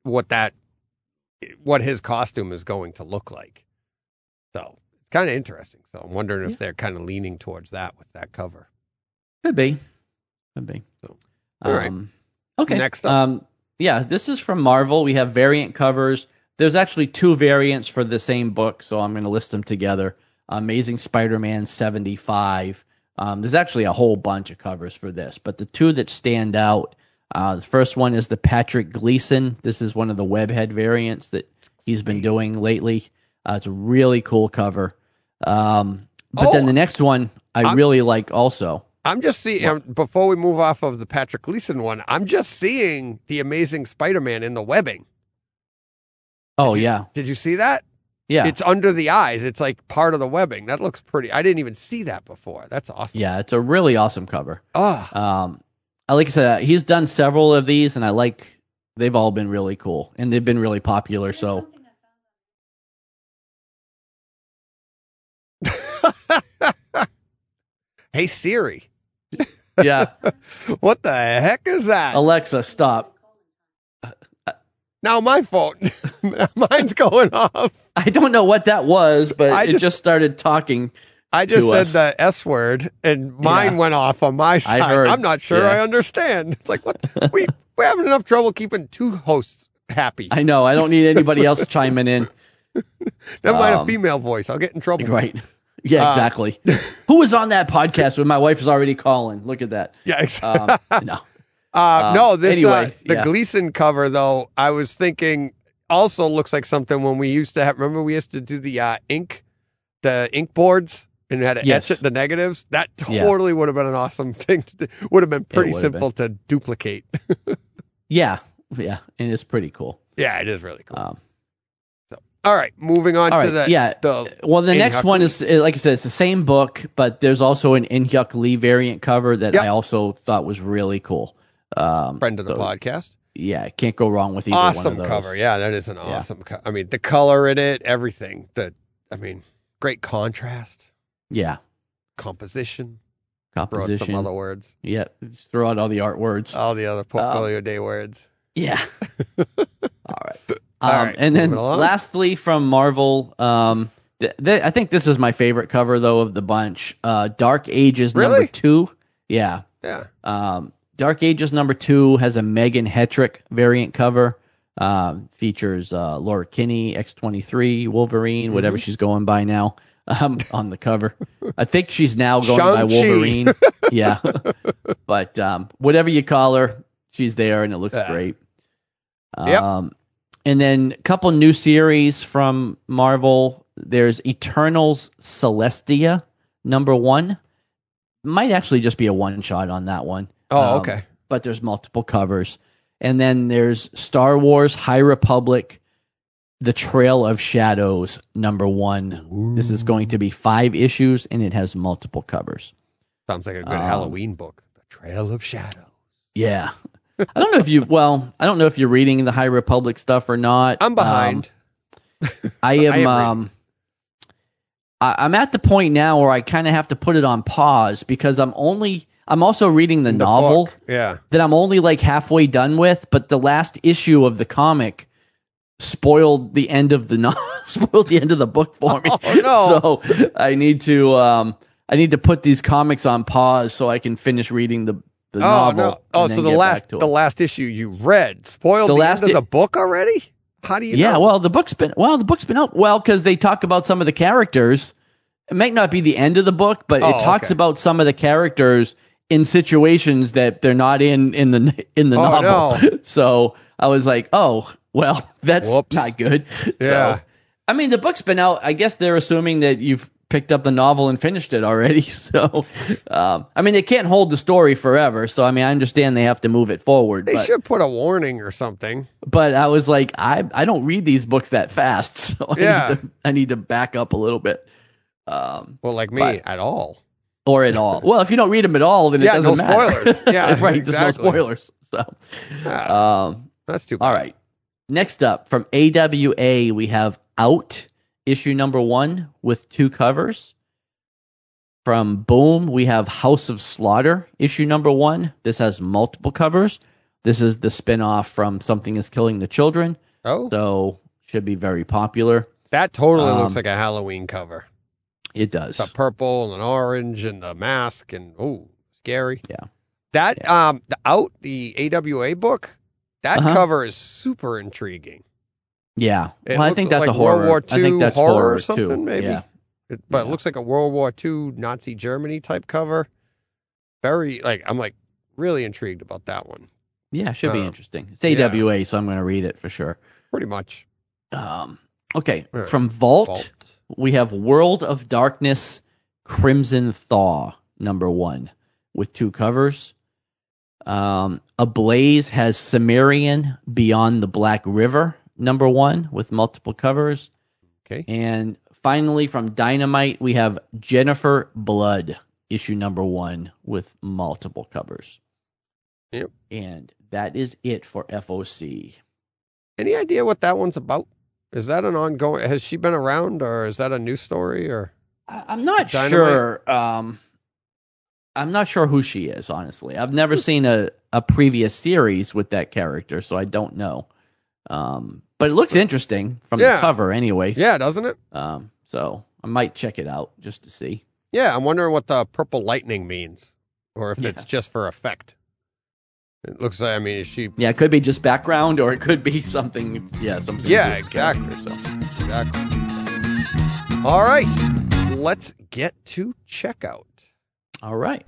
his costume is going to look like. So it's kind of interesting. So I'm wondering if they're kind of leaning towards that with that cover. Could be. So, all right. Okay. Next up. This is from Marvel. We have variant covers. There's actually 2 variants for the same book, so I'm going to list them together. Amazing Spider-Man 75. There's actually a whole bunch of covers for this, but the 2 that stand out, the first one is the Patrick Gleason. This is one of the webhead variants that he's been doing lately. It's a really cool cover. Then the next one I really like also. I'm just seeing, before we move off of the Patrick Gleason one, I'm just seeing the Amazing Spider-Man in the webbing. Did you see that? Yeah. It's under the eyes. It's like part of the webbing. That looks pretty. I didn't even see that before. That's awesome. Yeah, it's a really awesome cover. Like I said, he's done several of these, and they've all been really cool, and they've been really popular, so... Hey, Siri. Yeah. What the heck is that? Alexa, stop. Now my phone. Mine's going off. I don't know what that was, but it just started talking. I just said the S word, and mine went off on my side. I'm not sure I understand. It's like, what? We're having enough trouble keeping 2 hosts happy. I know. I don't need anybody else chiming in. Never mind a female voice. I'll get in trouble. Right. Yeah, exactly. Who was on that podcast when my wife was already calling? Look at that. Yeah, exactly. The Gleason cover, though, I was thinking also looks like something when we used to have, remember we used to do the ink boards and had to etch the negatives? That totally would have been an awesome thing. Would have been pretty simple to duplicate. Yeah, and it's pretty cool. Yeah, it is really cool. All right, moving on to the... Yeah, the next one is, like I said, it's the same book, but there's also an In-Hyuk Lee variant cover that I also thought was really cool. Friend of the podcast. Yeah, can't go wrong with either one of those. Awesome cover. Yeah, that is an awesome cover. I mean, the color in it, everything. Great contrast. Yeah. Composition. composition. Throw out some other words. Yeah, just throw out all the art words. All the other portfolio day words. Yeah. All right. Right, and then lastly from Marvel, I think this is my favorite cover though of the bunch. Dark Ages number 2. Yeah. Yeah. Dark Ages number 2 has a Megan Hetrick variant cover. Features Laura Kinney, X-23, Wolverine, whatever she's going by now. On the cover, I think she's now going by Wolverine. Yeah, but whatever you call her, she's there, and it looks great. And then a couple new series from Marvel. There's Eternals Celestia number 1. Might actually just be a one shot on that one. Oh, okay. But there's multiple covers, and then there's Star Wars High Republic. The Trail of Shadows number 1. Ooh. This is going to be 5 issues, and it has multiple covers. Sounds like a good Halloween book. The Trail of Shadows. Yeah. I don't know if you're reading the High Republic stuff or not. I'm behind. I am I'm at the point now where I kind of have to put it on pause because I'm also reading the novel. Book. Yeah. That I'm only like halfway done with, but the last issue of the comic spoiled the end of the book for me. Oh, no. So I need to put these comics on pause so I can finish reading the novel. No. Oh, so the last issue you read spoiled the end of the book already? How do you know? Yeah, well, the book's been out. Well, because they talk about some of the characters. It might not be the end of the book, but it talks about some of the characters in situations that they're not in the novel. No. So I was like, oh, well, that's not good. Yeah. So, I mean, the book's been out. I guess they're assuming that you've picked up the novel and finished it already. So, I mean, they can't hold the story forever. So, I mean, I understand they have to move it forward. They should put a warning or something. But I was like, I don't read these books that fast. So I need to back up a little bit. Well, like me, at all. Or at all. Well, if you don't read them at all, then it doesn't matter. Spoilers. Yeah, right. Exactly. There's no spoilers. So, that's too bad. All right. Next up, from AWA, we have Out, issue number 1 with 2 covers. From Boom, we have House of Slaughter, issue number 1. This has multiple covers. This is the spinoff from Something is Killing the Children. Oh. So, should be very popular. That totally looks like a Halloween cover. It does. The purple and orange and the mask and, scary. Yeah. That, the AWA book, that cover is super intriguing. Yeah. Well, I think that's like a horror. World War II I think that's horror or something, too. maybe. Yeah. It looks like a World War II Nazi Germany type cover. I'm really intrigued about that one. Yeah, should be interesting. It's AWA, so I'm going to read it for sure. Pretty much. Okay. From Vault, we have World of Darkness, Crimson Thaw, number 1, with 2 covers. Ablaze has Cimmerian, Beyond the Black River, number 1, with multiple covers. Okay. And finally, from Dynamite, we have Jennifer Blood, issue number 1, with multiple covers. Yep. And that is it for FOC. Any idea what that one's about? Is that an ongoing? Has she been around, or is that a new story? Or I'm not sure. I'm not sure who she is, honestly. I've never seen a previous series with that character, so I don't know. But it looks interesting from the cover, anyways. Yeah, doesn't it? So I might check it out just to see. Yeah, I'm wondering what the purple lightning means, or if it's just for effect. It looks like, is she... Yeah, it could be just background, or it could be something... something... Yeah, exactly. Exactly. All right, let's get to checkout. All right.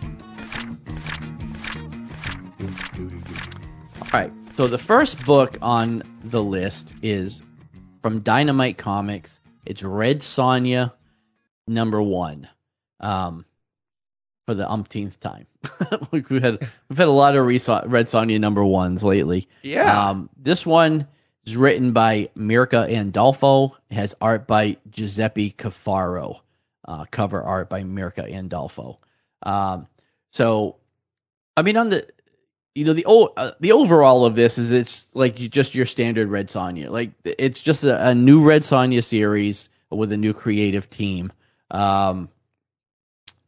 All right, so the first book on the list is from Dynamite Comics. It's Red Sonja, number 1. For the umpteenth time. we've had a lot of Red Sonja number 1s lately. Yeah. This one is written by Mirka Andolfo. It has art by Giuseppe Cafaro. Cover art by Mirka Andolfo. So, I mean, on the overall of this is it's like just your standard Red Sonja. Like it's just a new Red Sonja series with a new creative team.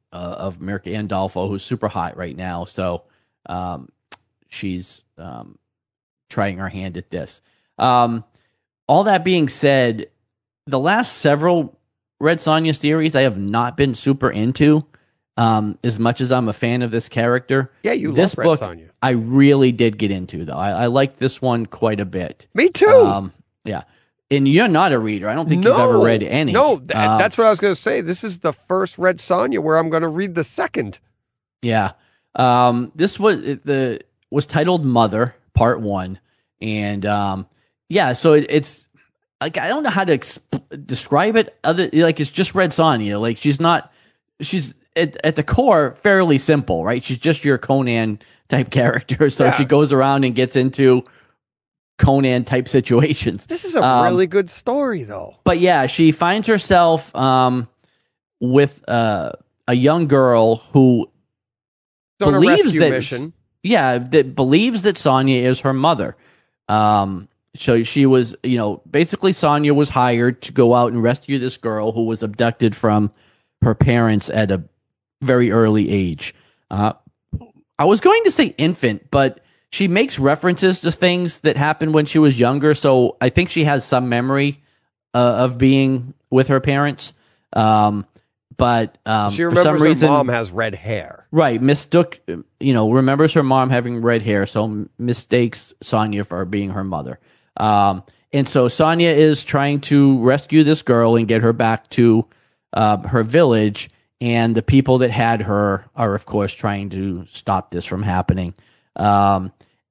of Mirka Andolfo, who's super hot right now. So she's trying her hand at this. All that being said, the last several Red Sonja series I have not been super into. As much as I'm a fan of this character. Yeah, you this love book, Red Sonja. I really did get into, though. I liked this one quite a bit. Me too. Yeah. And you're not a reader. I don't think you've ever read any. No, that's what I was going to say. This is the first Red Sonja where I'm going to read the second. Yeah. This was titled Mother, Part 1. And yeah, so it's like, I don't know how to describe it. It's just Red Sonja. Like, she's at the core fairly simple, right? She's just your Conan type character. So she goes around and gets into Conan type situations. This is a really good story, though. But yeah, she finds herself with a young girl who believes that mission. Yeah, that believes that Sonja is her mother. So she was, basically Sonja was hired to go out and rescue this girl who was abducted from her parents at a very early age. I was going to say infant, but she makes references to things that happened when she was younger, so I think she has some memory of being with her parents. But she remembers for some reason, her mom has red hair. Right, mistook, remembers her mom having red hair, so mistakes Sonja for being her mother. And so Sonja is trying to rescue this girl and get her back to her village, and the people that had her are, of course, trying to stop this from happening. The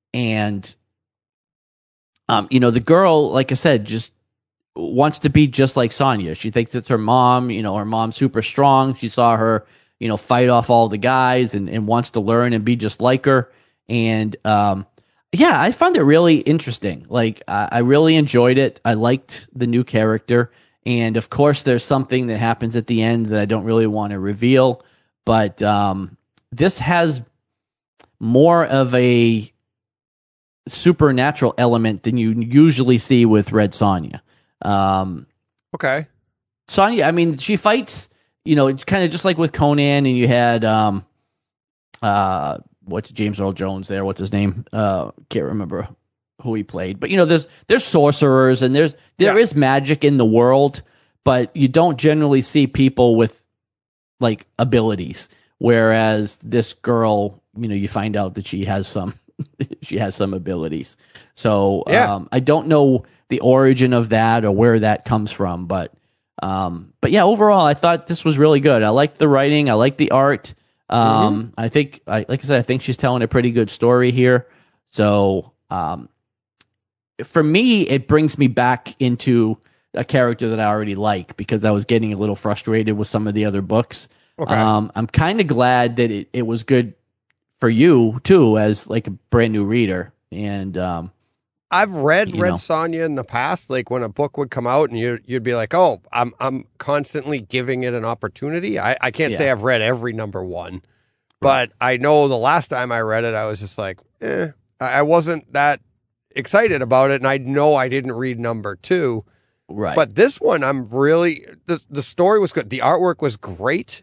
girl, like I said, just wants to be just like Sonja. She thinks it's her mom. Her mom's super strong. She saw her, fight off all the guys and wants to learn and be just like her. And I found it really interesting. Like, I really enjoyed it. I liked the new character. And of course, there's something that happens at the end that I don't really want to reveal. But this has more of a supernatural element than you usually see with Red Sonja. Okay. Sonja, I mean, she fights, kind of just like with Conan, and you had, what's James Earl Jones there? What's his name? Can't remember who he played. But, there's sorcerers, and there is magic in the world, but you don't generally see people with, like, abilities. Whereas this girl, you find out that she has some abilities. So I don't know the origin of that or where that comes from, but yeah, overall I thought this was really good. I liked the writing, I liked the art. I think, like I said, I think she's telling a pretty good story here. So for me, it brings me back into a character that I already like, because I was getting a little frustrated with some of the other books. Okay. I'm kind of glad that it was good for you too, as like a brand new reader. And I've read Red Sonja in the past, like when a book would come out and you'd be like, oh, I'm constantly giving it an opportunity. I can't say I've read every number one, but I know the last time I read it, I was just like, I wasn't that excited about it. And I know I didn't read number 2. Right. But this one, I'm really, the story was good. The artwork was great.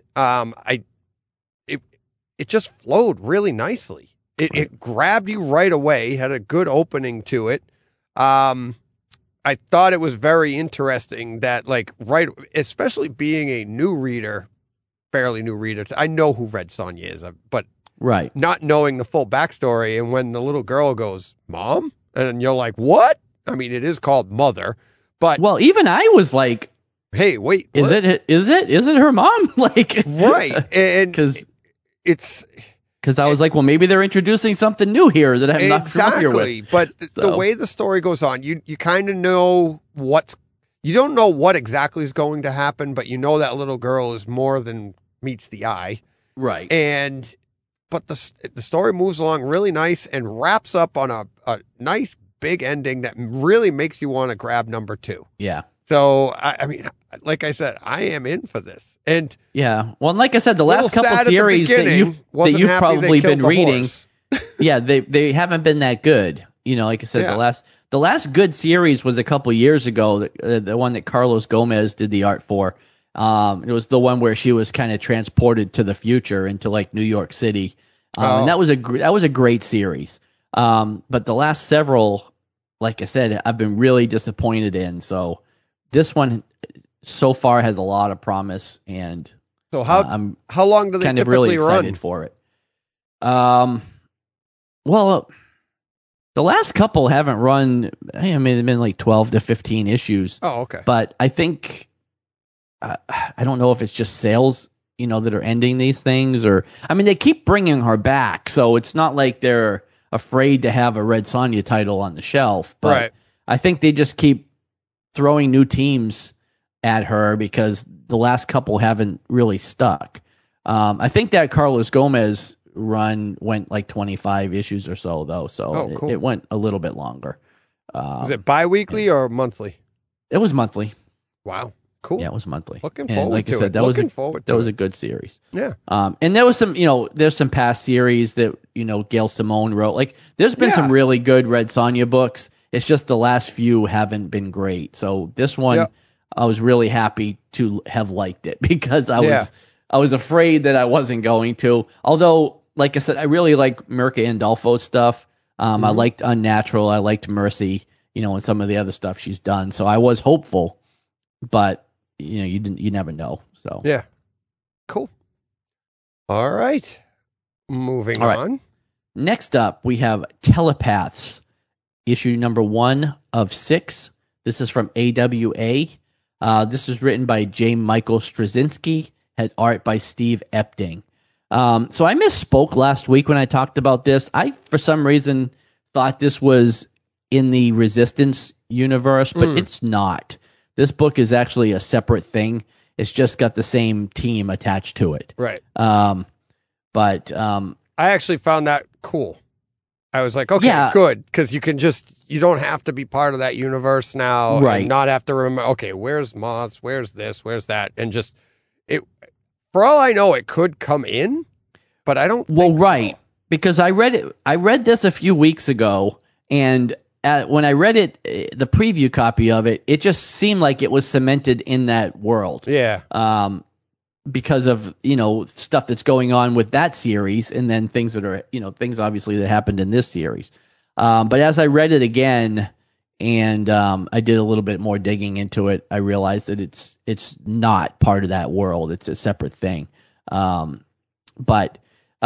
It just flowed really nicely. It grabbed you right away, had a good opening to it. I thought it was very interesting that, especially being a new reader, fairly new reader, I know who Red Sonja is, but not knowing the full backstory. And when the little girl goes, Mom? And you're like, what? I mean, it is called Mother, but. Well, even I was like, hey, wait. Is it her mom? Right. And because I was like, well, maybe they're introducing something new here that I'm not familiar with. But the way the story goes on, you kind of know you don't know what exactly is going to happen, but you know that little girl is more than meets the eye. Right. But the story moves along really nice and wraps up on a nice big ending that really makes you want to grab number 2. Yeah. So, I mean, like I said, I am in for this. And yeah, well, like I said, the last couple series that you've probably been reading, they haven't been that good. Like I said, the last good series was a couple years ago. The one that Carlos Gomez did the art for. It was the one where she was kind of transported to the future into like New York City. And that was a great series. But the last several, like I said, I've been really disappointed in. So this one so far has a lot of promise, and so how long do they kind typically of really excited run for it? Well, the last couple haven't run. I mean, they've been like 12 to 15 issues. Oh, okay. But I think I don't know if it's just sales, that are ending these things, or I mean, they keep bringing her back, so it's not like they're afraid to have a Red Sonja title on the shelf. But right. I think they just keep throwing new teams at her because the last couple haven't really stuck. I think that Carlos Gomez run went like 25 issues or so, though. So cool. it went a little bit longer. Is it bi-weekly or monthly? It was monthly. Wow. Cool. Yeah, it was monthly. Looking forward like to I said, it. That was a good series. Yeah. And there was some, there's some past series that, Gail Simone wrote. Like, there's been some really good Red Sonja books. It's just the last few haven't been great. So this one, I was really happy to have liked it because I was afraid that I wasn't going to. Although, like I said, I really like Mirka Andolfo's stuff. I liked Unnatural. I liked Mercy, and some of the other stuff she's done. So I was hopeful, but you never know. So yeah, cool. All right, moving on. Next up, we have Telepaths, issue number 1 of 6. This is from AWA. This is written by J. Michael Straczynski, had art by Steve Epting. So I misspoke last week when I talked about this. I, for some reason, thought this was in the Resistance universe, but it's not. This book is actually a separate thing. It's just got the same team attached to it. Right. But I actually found that cool. I was like, okay, good, because you don't have to be part of that universe now, right? And not have to remember. Okay, where's Moss? Where's this? Where's that? And just it. For all I know, it could come in, but I don't. Well, think right, so. Because I read this a few weeks ago, and when I read it, the preview copy of it, it just seemed like it was cemented in that world. Yeah. Because of stuff that's going on with that series, and then things that are things obviously that happened in this series. But as I read it again, and I did a little bit more digging into it, I realized that it's not part of that world. It's a separate thing. But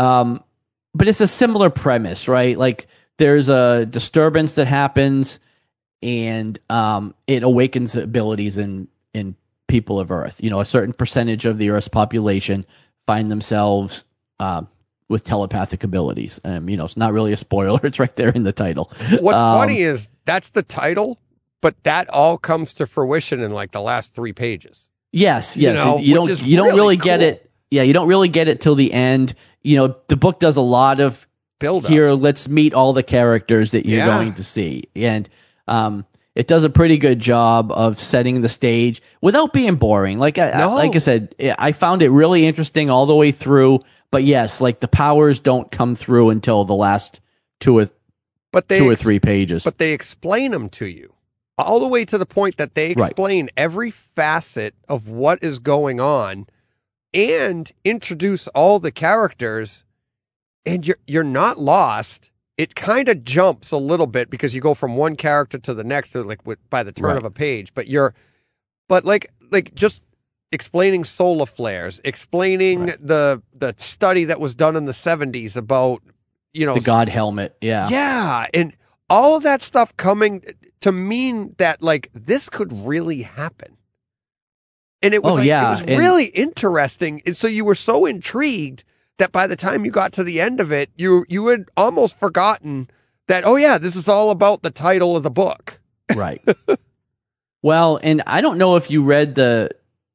it's a similar premise, right? Like, there's a disturbance that happens, and it awakens abilities in people of Earth. A certain percentage of the Earth's population find themselves with telepathic abilities. It's not really a spoiler. It's right there in the title. What's funny is that's the title, but that all comes to fruition in like the last 3 pages. Yes. You don't really get it. Yeah, you don't really get it till the end. The book does a lot of build up. Here, let's meet all the characters that you're going to see. And it does a pretty good job of setting the stage without being boring. Like I said, I found it really interesting all the way through. But yes, like the powers don't come through until the last 2 or 3 pages. But they explain them to you all the way to the point that they explain every facet of what is going on and introduce all the characters. And you're not lost. It kind of jumps a little bit because you go from one character to the next, by the turn of a page. But like just explaining solar flares, explaining the study that was done in the 70s about the God helmet, and all of that stuff coming to mean that like this could really happen. And it was it was really interesting. And so you were so intrigued that by the time you got to the end of it, you had almost forgotten that, this is all about the title of the book. Right. Well, and I don't know if you read the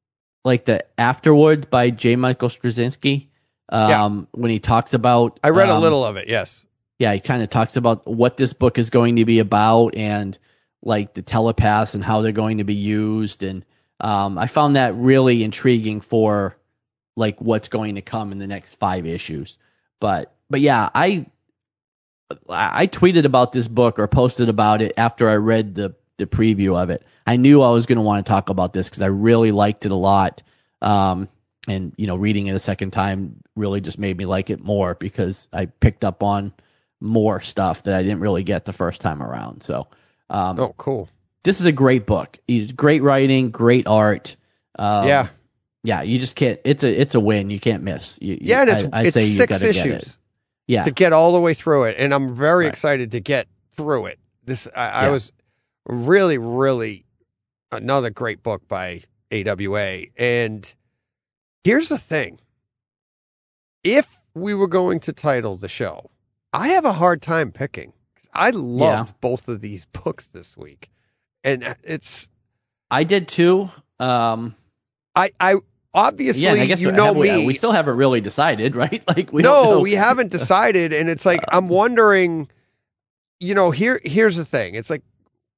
afterword by J. Michael Straczynski, when he talks about... I read a little of it, yes. Yeah, he kind of talks about what this book is going to be about, and like the telepaths and how they're going to be used. And I found that really intriguing for like what's going to come in the next 5 issues. But yeah, I tweeted about this book or posted about it after I read the preview of it. I knew I was going to want to talk about this because I really liked it a lot. And, reading it a second time really just made me like it more because I picked up on more stuff that I didn't really get the first time around. So, cool. This is a great book. Great writing, great art. Yeah, you just can't. It's a win. You can't miss. And it's say 6 issues. Get it. Yeah, to get all the way through it, and I'm very excited to get through it. I was really, really another great book by AWA. And here's the thing: if we were going to title the show, I have a hard time picking. I loved both of these books this week, and I did too. I obviously, I guess me. We still haven't really decided, right? Like we haven't decided, and it's like I'm wondering. Here's the thing. It's like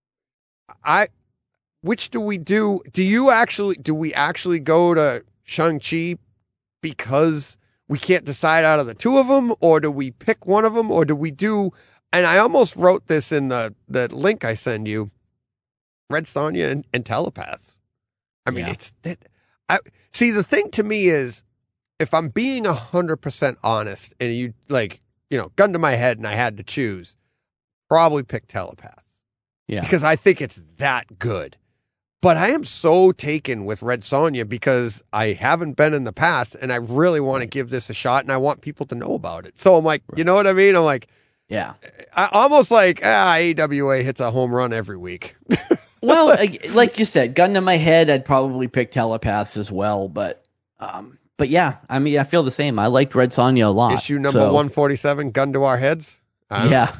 which do we do? Do we actually go to Shang-Chi because we can't decide out of the two of them, or do we pick one of them, or do we do? And I almost wrote this in the link I send you. Red Sonja and Telepaths. I mean, it's that. See, the thing to me is, if I'm being 100% honest, and you gun to my head, and I had to choose, probably pick Telepaths. Yeah, because I think it's that good. But I am so taken with Red Sonja because I haven't been in the past, and I really want to give this a shot, and I want people to know about it. So I'm like, you know what I mean? I'm like, yeah, I almost like AWA hits a home run every week. Well, like you said, gun to my head, I'd probably pick Telepaths as well. But yeah, I mean, I feel the same. I liked Red Sonja a lot. Issue number 147, gun to our heads. Yeah,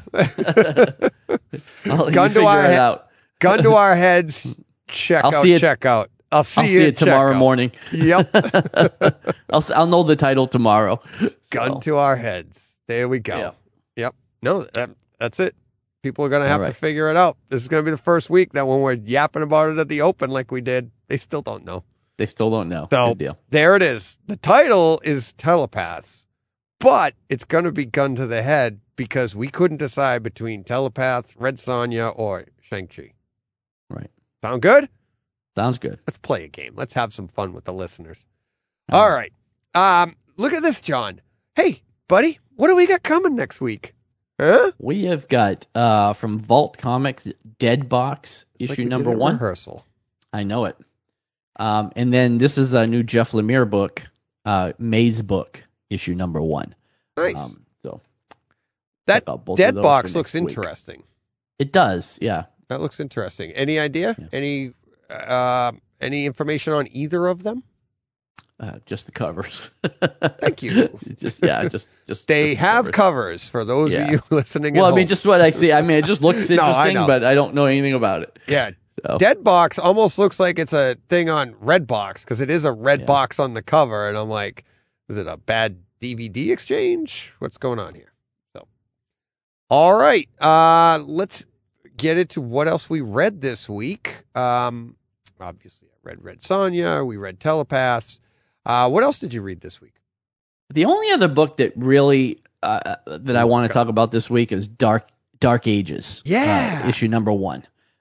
gun to our heads. Check out. I'll see you tomorrow morning. Yep. I'll know the title tomorrow. Gun to our heads. There we go. Yep. No, that's it. People are going to have to figure it out. This is going to be the first week that when we're yapping about it at the open like we did, they still don't know. So good deal. There it is. The title is Telepaths, but it's going to be gun to the head because we couldn't decide between Telepaths, Red Sonja, or Shang-Chi. Right. Sound good? Sounds good. Let's play a game. Let's have some fun with the listeners. All right. Look at this, John. Hey, buddy, what do we got coming next week? Huh? We have got from Vault Comics Dead Box issue number 1. Rehearsal. I know it. And then this is a new Jeff Lemire book, Maze Book issue number 1. Nice. So that Dead Box looks interesting. It does, yeah. That looks interesting. Any idea? Yeah. Any information on either of them? Just the covers. Thank you. just they have covers for those of you listening. Well, at home. just what I see. I mean, it just looks interesting, but I don't know anything about it. Yeah. So. Dead Box almost looks like it's a thing on Redbox because it is a red box on the cover, and I'm like, is it a bad DVD exchange? What's going on here? So, all right, let's get into what else we read this week. Obviously, I read Red Sonja. We read Telepaths. What else did you read this week? The only other book that really that I want to talk about this week is Dark Ages. Yeah, issue number 1.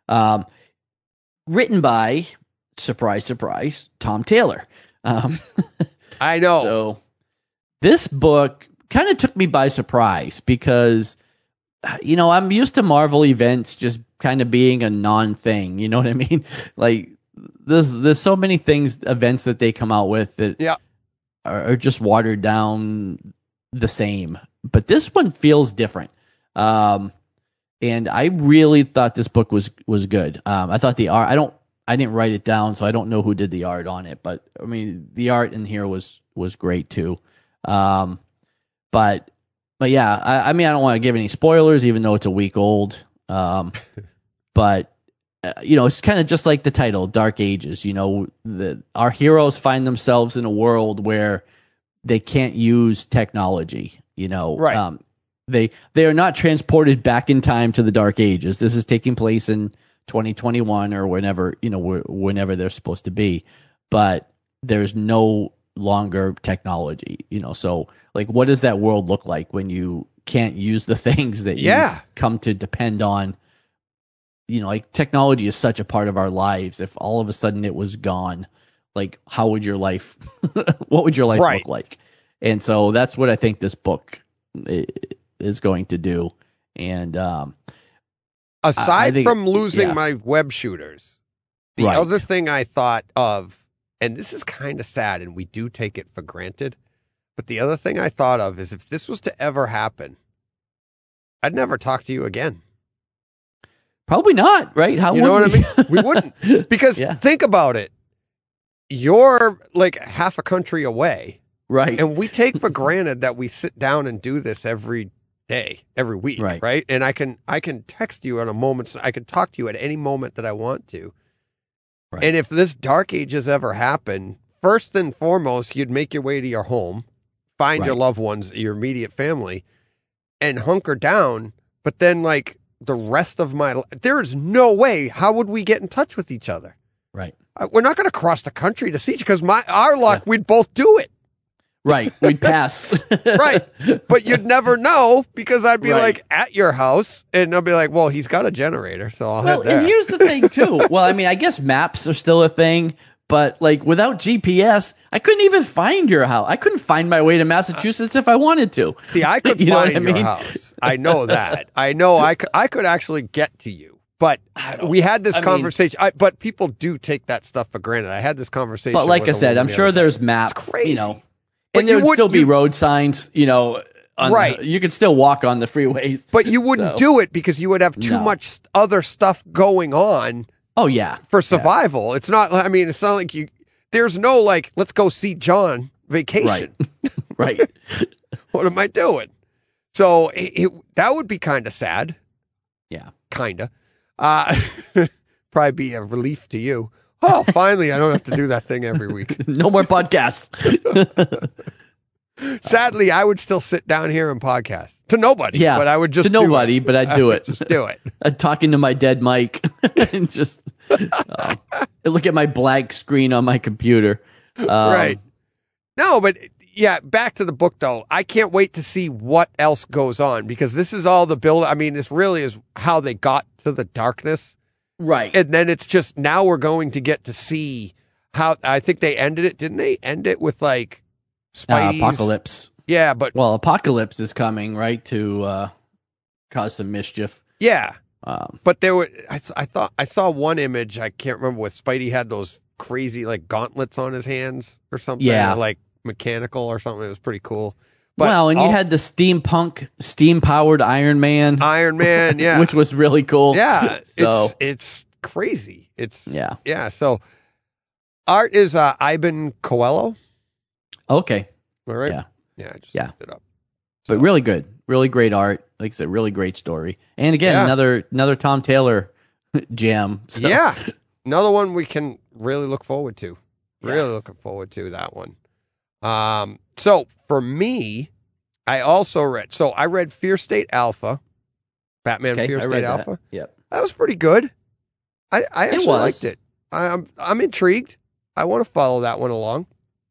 Written by, surprise, surprise, Tom Taylor. I know. So this book kind of took me by surprise because, I'm used to Marvel events just kind of being a non-thing. You know what I mean? Like, there's so many events that they come out with that are just watered down the same. But this one feels different. And I really thought this book was good. I thought the art, I didn't write it down, so I don't know who did the art on it, but I mean, the art in here was great too. But yeah, I mean, I don't want to give any spoilers, even though it's a week old. But it's kind of just like the title, Dark Ages. Our heroes find themselves in a world where they can't use technology. Right. They are not transported back in time to the Dark Ages. This is taking place in 2021 or whenever they're supposed to be, but there's no longer technology. So like, what does that world look like when you can't use the things that you've come to depend on? Like technology is such a part of our lives. If all of a sudden it was gone, like, how would your life, what would your life look like? And so that's what I think this book is going to do. And aside from losing my web shooters, the other thing I thought of, and this is kind of sad, and we do take it for granted, but the other thing I thought of is if this was to ever happen, I'd never talk to you again. Probably not, right? How you know what I mean? We wouldn't. Because think about it. You're like half a country away. Right. And we take for granted that we sit down and do this every day, every week, right? And I can text you at a moment. I can talk to you at any moment that I want to. Right. And if this dark ages ever happen, first and foremost, you'd make your way to your home, find your loved ones, your immediate family, and hunker down. But then, like, the rest of my life, there is no way. How would we get in touch with each other? Right. We're not going to cross the country to see each because our luck, we'd both do it. Right. We'd pass. Right. But you'd never know because I'd be like at your house and I'll be like, well, he's got a generator. So I'll head there. And here's the thing too. Well, I mean, I guess maps are still a thing, but like without GPS, I couldn't even find your house. I couldn't find my way to Massachusetts if I wanted to. See, I could find your house. I know that. I know I could actually get to you. But we had this conversation. But people do take that stuff for granted. I had this conversation. But like I said, I'm sure there's maps. It's crazy. You know, and there would still be road signs, you know. You could still walk on the freeways. But you wouldn't do it because you would have too much other stuff going on. Oh, yeah. For survival. It's not, I mean, it's not like there's no like, let's go see John vacation. Right. What am I doing? So that would be kind of sad. Yeah. Kind of. Probably be a relief to you. Oh, finally, I don't have to do that thing every week. No more podcasts. Sadly, I would still sit down here and podcast to nobody. Yeah, but I would just to nobody, but I'd do it. Just do it. I'd talking to my dead mic and just look at my blank screen on my computer. Right. No, but yeah, back to the book though. I can't wait to see what else goes on because this is all the build. I mean, this really is how they got to the darkness. Right. And then it's just now we're going to get to see how I think they ended it. Didn't they end it with like Apocalypse? Yeah, but Apocalypse is coming, right, to cause some mischief. Yeah. But there were I thought I saw one image, I can't remember what Spidey had those crazy like gauntlets on his hands or something. Yeah. Like mechanical or something. It was pretty cool. But you had the steampunk, steam-powered Iron Man. Yeah. Which was really cool. Yeah. So it's crazy. Yeah. So art is Iban Coelho. Okay. All right. Yeah. I just looked it up. So. But really good. Really great art. Like I said, really great story. And again, another Tom Taylor jam. So. Yeah. Another one we can really look forward to. Really looking forward to that one. So for me, I also read. So I read Fear State Alpha, Batman Fear State Alpha. Yep, that was pretty good. I actually liked it. I'm intrigued. I want to follow that one along.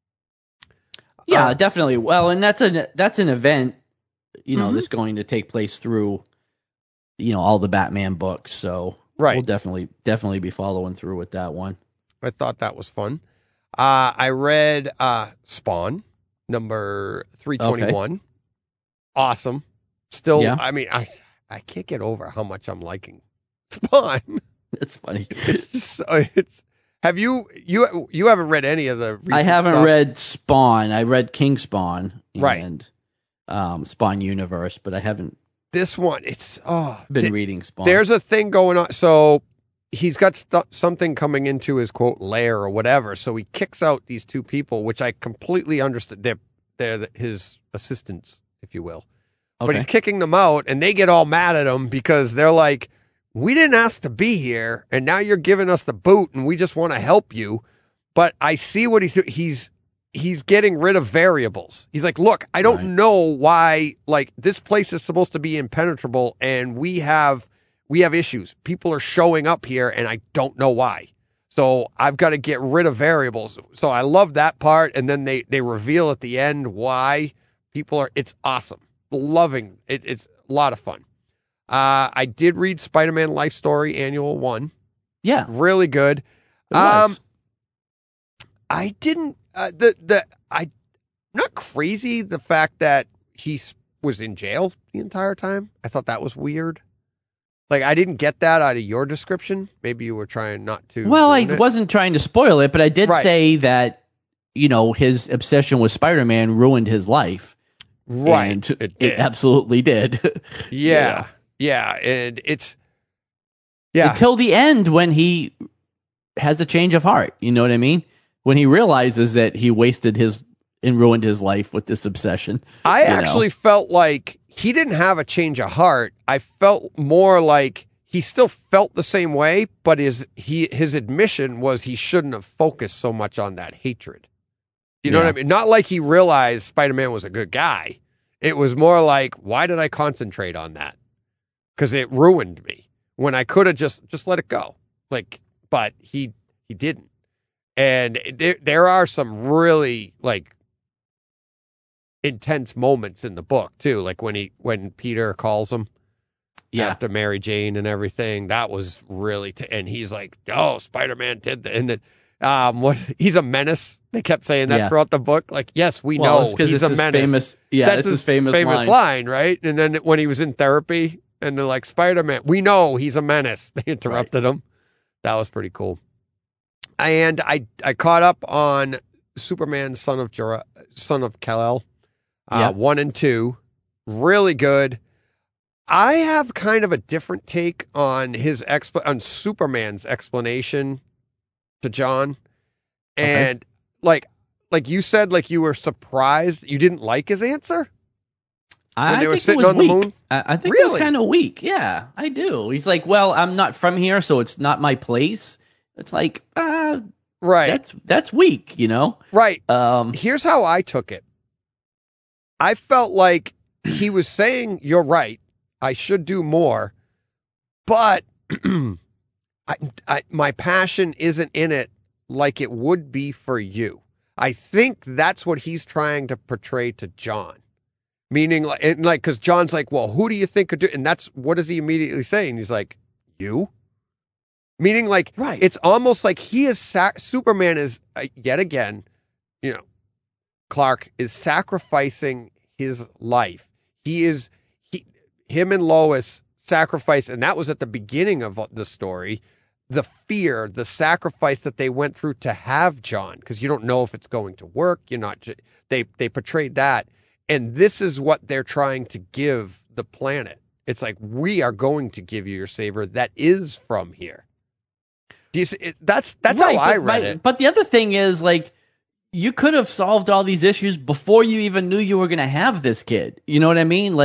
Yeah, definitely. Well, and that's an event, you know, that's going to take place through, you know, all the Batman books. So we'll definitely be following through with that one. I thought that was fun. I read Spawn number 321. Okay. Awesome. Still, I mean, I can't get over how much I'm liking Spawn. It's funny. It's just have you haven't read any of the recent I haven't stuff? read Spawn. I read King Spawn and Spawn Universe, but I haven't. This one, it's been reading Spawn. There's a thing going on. So he's got something coming into his quote lair or whatever. So he kicks out these two people, which I completely understood. They're his assistants, if you will. Okay. But he's kicking them out, and they get all mad at him because they're like, "We didn't ask to be here, and now you're giving us the boot, and we just want to help you." But I see what he's doing. He's getting rid of variables. He's like, "Look, I don't know why. Like this place is supposed to be impenetrable, and we have issues. People are showing up here, and I don't know why. So I've got to get rid of variables." So I love that part, and then they reveal at the end why people are. It's awesome. Loving it. It's a lot of fun. I did read Spider-Man Life Story Annual 1. Yeah. Really good. I didn't. I'm not crazy. The fact that he was in jail the entire time. I thought that was weird. Like, I didn't get that out of your description. Maybe you were trying not to. Well, I wasn't trying to spoil it, but I did say that, his obsession with Spider-Man ruined his life. Right. And it absolutely did. Yeah. And it's. Yeah. Until the end when he has a change of heart. You know what I mean? When he realizes that he wasted and ruined his life with this obsession. I actually felt like he didn't have a change of heart. I felt more like he still felt the same way, but his admission was he shouldn't have focused so much on that hatred. You know what I mean? Not like he realized Spider-Man was a good guy. It was more like, why did I concentrate on that? Because it ruined me when I could have just let it go. Like, but he didn't. And there are some really intense moments in the book too. Like when Peter calls him after Mary Jane and everything, that was really, and he's like, oh, Spider-Man did that. And then, he's a menace. They kept saying that throughout the book. Like, yes, we know he's a menace. That's his famous line, right? And then when he was in therapy and they're like, Spider-Man, we know he's a menace. They interrupted him. That was pretty cool. And I caught up on Superman, Son of Kal-El, 1 and 2, really good. I have kind of a different take on on Superman's explanation to John, and like you said, like you were surprised you didn't like his answer when they were sitting on the moon. I think it was kind of weak. Yeah, I do. He's like, well, I'm not from here, so it's not my place. It's like, right. That's weak, Right. Here's how I took it. I felt like he was saying, you're right, I should do more, but my passion isn't in it like it would be for you. I think that's what he's trying to portray to John. Meaning, because John's like, well, who do you think could do it? And what does he immediately say? And he's like, you? Meaning, it's almost like he is Superman is yet again, Clark is sacrificing his life. Him and Lois sacrifice, and that was at the beginning of the story. The fear, the sacrifice that they went through to have John, because you don't know if it's going to work. They portrayed that, and this is what they're trying to give the planet. It's like, we are going to give you your savior that is from here. That's how I read it. But the other thing is, you could have solved all these issues before you even knew you were going to have this kid. You know what I mean?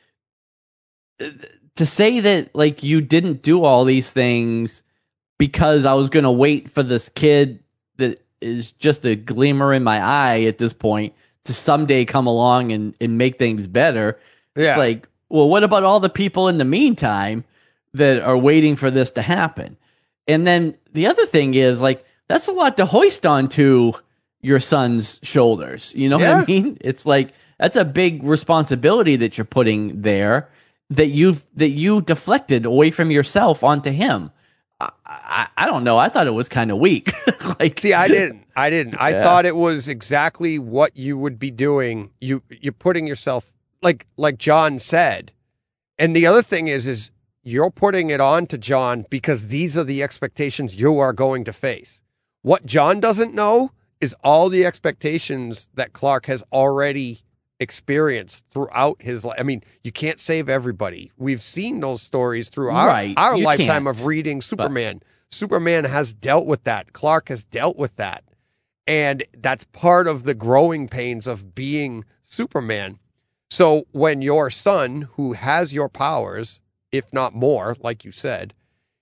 To say that, you didn't do all these things because I was going to wait for this kid that is just a glimmer in my eye at this point to someday come along and make things better. Yeah. It's like, well, what about all the people in the meantime that are waiting for this to happen? And then the other thing is, that's a lot to hoist onto your son's shoulders. You know what I mean? It's like, that's a big responsibility that you're putting there that you deflected away from yourself onto him. I don't know. I thought it was kind of weak. See, I didn't. I thought it was exactly what you would be doing. You're putting yourself, like John said. And the other thing is you're putting it on to John because these are the expectations you are going to face. What John doesn't know is all the expectations that Clark has already experienced throughout his life. I mean, you can't save everybody. We've seen those stories through our lifetime of reading Superman. Superman has dealt with that. Clark has dealt with that. And that's part of the growing pains of being Superman. So when your son, who has your powers, if not more, like you said,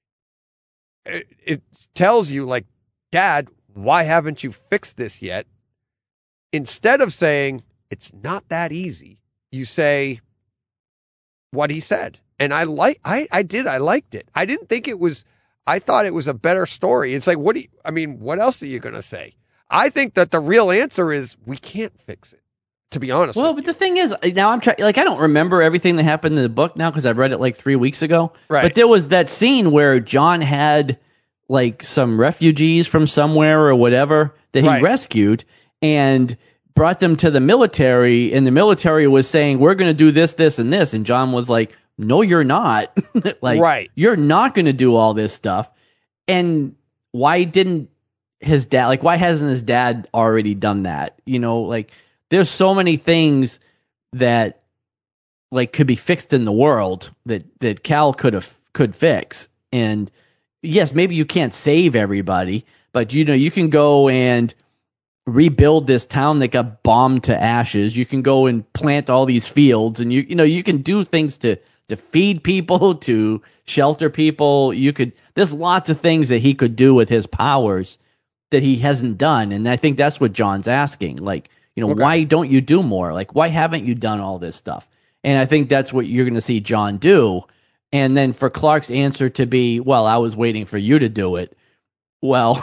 it tells you, Dad, why haven't you fixed this yet? Instead of saying, it's not that easy, you say what he said. And I liked it. I didn't think it was, I thought it was a better story. It's like, what else are you going to say? I think that the real answer is we can't fix it, to be honest. Well, but the thing is, now I'm trying, I don't remember everything that happened in the book now because I've read it 3 weeks ago. Right. But there was that scene where John had some refugees from somewhere or whatever that he rescued and brought them to the military, and the military was saying, we're going to do this, this, and this. And Jon was like, no, you're not. Like, you're not going to do all this stuff. And why didn't his dad, like, why hasn't his dad already done that? You know, like, there's so many things that, like, could be fixed in the world that Cal could fix. And yes, maybe you can't save everybody, but, you know, you can go and rebuild this town that got bombed to ashes. You can go and plant all these fields, and you know, you can do things to feed people, to shelter people. There's lots of things that he could do with his powers that he hasn't done. And I think that's what Jon's asking. Like, you know, why don't you do more? Like, why haven't you done all this stuff? And I think that's what you're going to see Jon do. And then for Clark's answer to be, well, I was waiting for you to do it. Well,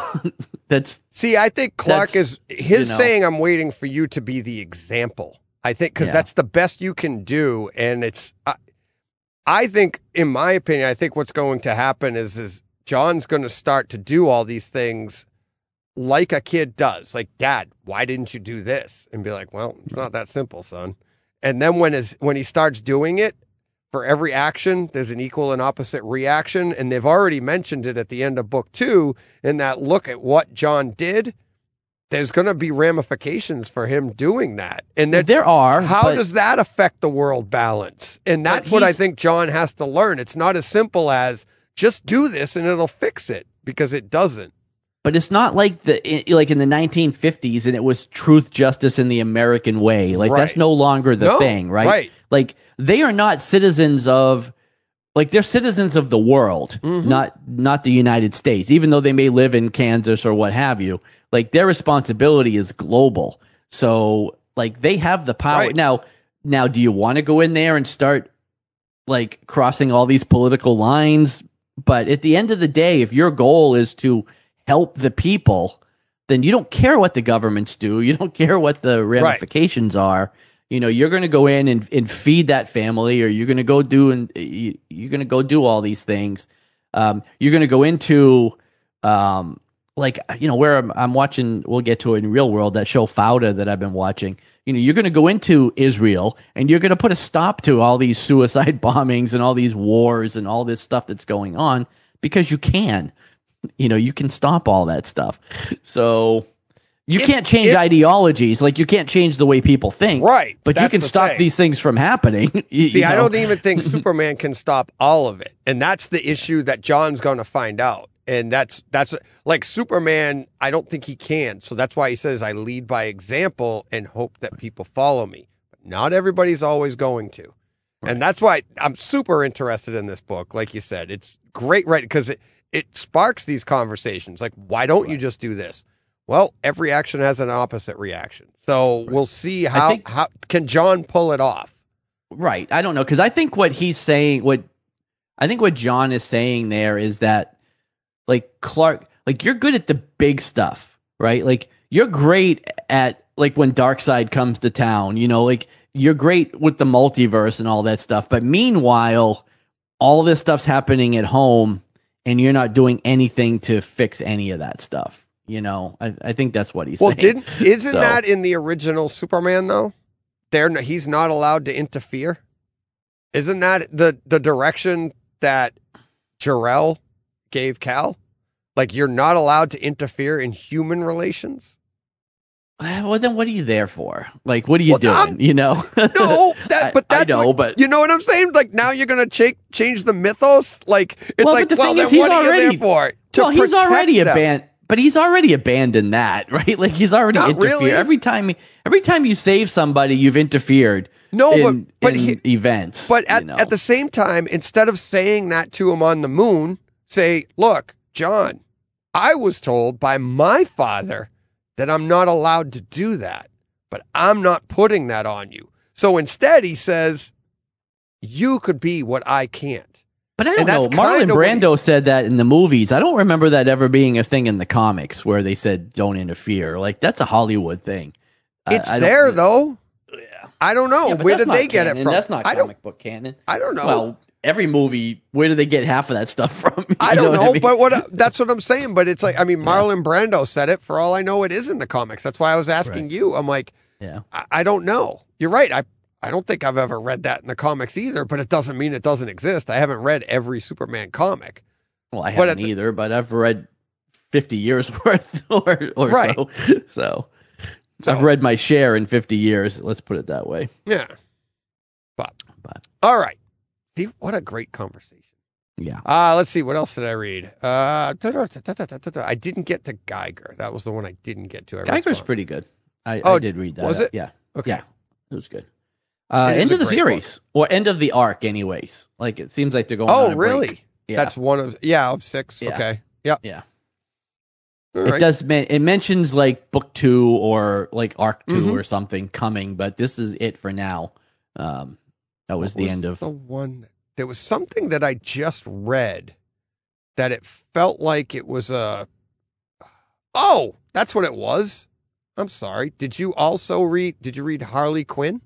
I think Clark is saying, I'm waiting for you to be the example. I think because that's the best you can do. And it's, I think, in my opinion, I think what's going to happen is Jon's going to start to do all these things like a kid does. Like, Dad, why didn't you do this? And be like, well, it's not that simple, son. And then when he starts doing it, for every action, there's an equal and opposite reaction. And they've already mentioned it at the end of book 2 in that look at what Jon did. There's going to be ramifications for him doing that. And there are. How does that affect the world balance? And that's what I think Jon has to learn. It's not as simple as just do this and it'll fix it, because it doesn't. But it's not like in the 1950s and it was truth, justice, in the American way. Like, that's no longer the thing, right? Right. Like, they are not citizens of, like, they're citizens of the world, not the United States, even though they may live in Kansas or what have you. Like, their responsibility is global. So, like, they have the power. Right. Now, do you want to go in there and start, like, crossing all these political lines? But at the end of the day, if your goal is to help the people, then you don't care what the governments do. You don't care what the ramifications are. You know, you're going to go in and feed that family, or you're going to go do all these things. You're going to go into, like, you know, where I'm watching, we'll get to it in Real World, that show Fauda that I've been watching. You know, you're going to go into Israel and you're going to put a stop to all these suicide bombings and all these wars and all this stuff that's going on, because you can. You know, you can stop all that stuff. So you can't change ideologies. Like, you can't change the way people think. Right. But you can stop these things from happening. I don't even think Superman can stop all of it. And that's the issue that Jon's going to find out. And that's like Superman, I don't think he can. So that's why he says, I lead by example and hope that people follow me. But not everybody's always going to. Right. And that's why I'm super interested in this book. Like you said, it's great, right? Because it sparks these conversations. Like, why don't you just do this? Well, every action has an opposite reaction. So we'll see how can Jon pull it off. Right. I don't know. Because I think what he's saying, what Jon is saying there is that, like, Clark, like, you're good at the big stuff, right? Like, you're great at, like, when Darkseid comes to town, you know, like, you're great with the multiverse and all that stuff. But meanwhile, all this stuff's happening at home, and you're not doing anything to fix any of that stuff. You know, I think that's what he's saying. Isn't that in the original Superman, though? He's not allowed to interfere. Isn't that the direction that Jor-El gave Cal? Like, you're not allowed to interfere in human relations? Well, then what are you there for? Like, what are you doing? You know? No, I know, but you know what I'm saying? Like, now you're going to change the mythos? Like, it's then what are you there for? He's already abandoned. But he's already abandoned that, right? Like, he's already interfered. Really? Every time you save somebody, you've interfered. In events. But at the same time, instead of saying that to him on the moon, say, look, Jon, I was told by my father that I'm not allowed to do that, but I'm not putting that on you. So instead, he says, you could be what I can't. But I don't know. Marlon Brando said that in the movies. I don't remember that ever being a thing in the comics where they said, don't interfere. Like, that's a Hollywood thing. It's there, though. I don't know. Where did they get it from? That's not comic book canon. I don't know. Well, every movie, where do they get half of that stuff from? I don't know, but that's what I'm saying. But it's like, I mean, Marlon Brando said it. For all I know, it is in the comics. That's why I was asking you. I'm like, I don't know. You're right. I don't think I've ever read that in the comics either, but it doesn't mean it doesn't exist. I haven't read every Superman comic. Well, I haven't either, but I've read 50 years worth or right. So I've read my share in 50 years. Let's put it that way. Yeah. But all right. See, what a great conversation. Yeah. Let's see. What else did I read? I didn't get to Geiger. That was the one I didn't get to. Geiger's pretty good. I did read that. Was it? Yeah. Okay. Yeah. It was good. End of the series. Or end of the arc, anyways. Like, it seems like they're going on a really? break. Yeah. That's one of 6. Yeah. Okay. Yep. Yeah. All it does. It mentions like book 2 or like arc 2 or something coming, but this is it for now. That was the end of the one. There was something that I just read that it felt like it was a. Oh, that's what it was. I'm sorry. Did you also read? Did you read Harley Quinn?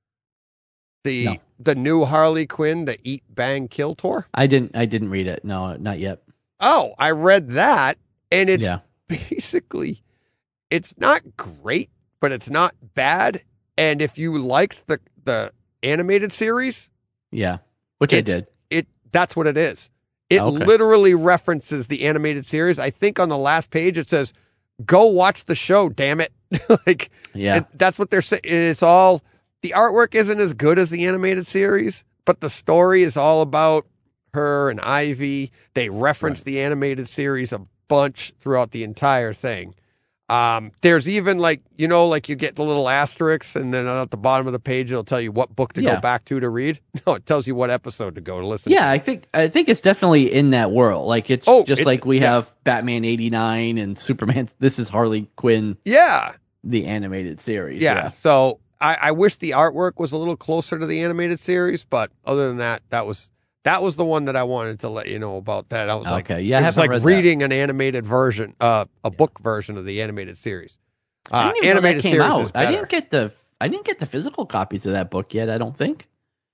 The new Harley Quinn, the Eat Bang Kill tour? I didn't read it. No, not yet. Oh, I read that, and it's basically, it's not great, but it's not bad. And if you liked the animated series, which I did, that's what it is. It literally references the animated series. I think on the last page it says, "Go watch the show, damn it!" That's what they're saying. It's all. The artwork isn't as good as the animated series, but the story is all about her and Ivy. They reference the animated series a bunch throughout the entire thing. There's even like you get the little asterisks, and then at the bottom of the page, it'll tell you what book to go back to read. No, it tells you what episode to go to listen to. Yeah, I think it's definitely in that world. Like it's like we have Batman 89 and Superman. This is Harley Quinn. Yeah. The animated series. Yeah. So I wish the artwork was a little closer to the animated series, but other than that, that was the one that I wanted to let you know about. That I was it was like reading an animated version, a book version of the animated series. Animated series out. Is better. I didn't get the physical copies of that book yet. I don't think.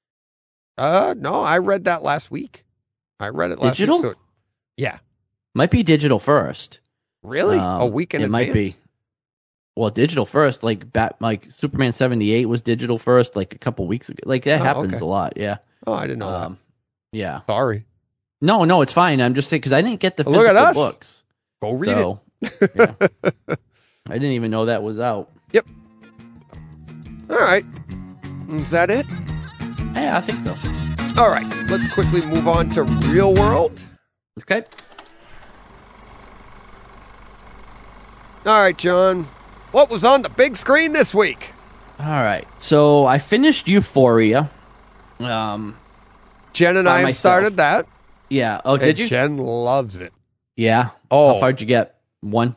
No, I read that last week. I read it last digital? week. So, yeah, might be digital first. Really, a week in advance? Might be. Well, digital first, like Superman 78 was digital first, like a couple weeks ago. Like that happens a lot. Yeah. Oh, I didn't know that. Yeah. Sorry. No, it's fine. I'm just saying because I didn't get the physical books. Go read it. Yeah. I didn't even know that was out. Yep. All right. Is that it? Yeah, I think so. All right. Let's quickly move on to Real World. Okay. All right, John. What was on the big screen this week? All right. So I finished Euphoria. Jen and I have started that. Yeah. Oh, did you? Jen loves it. Yeah. Oh. How far'd you get? 1?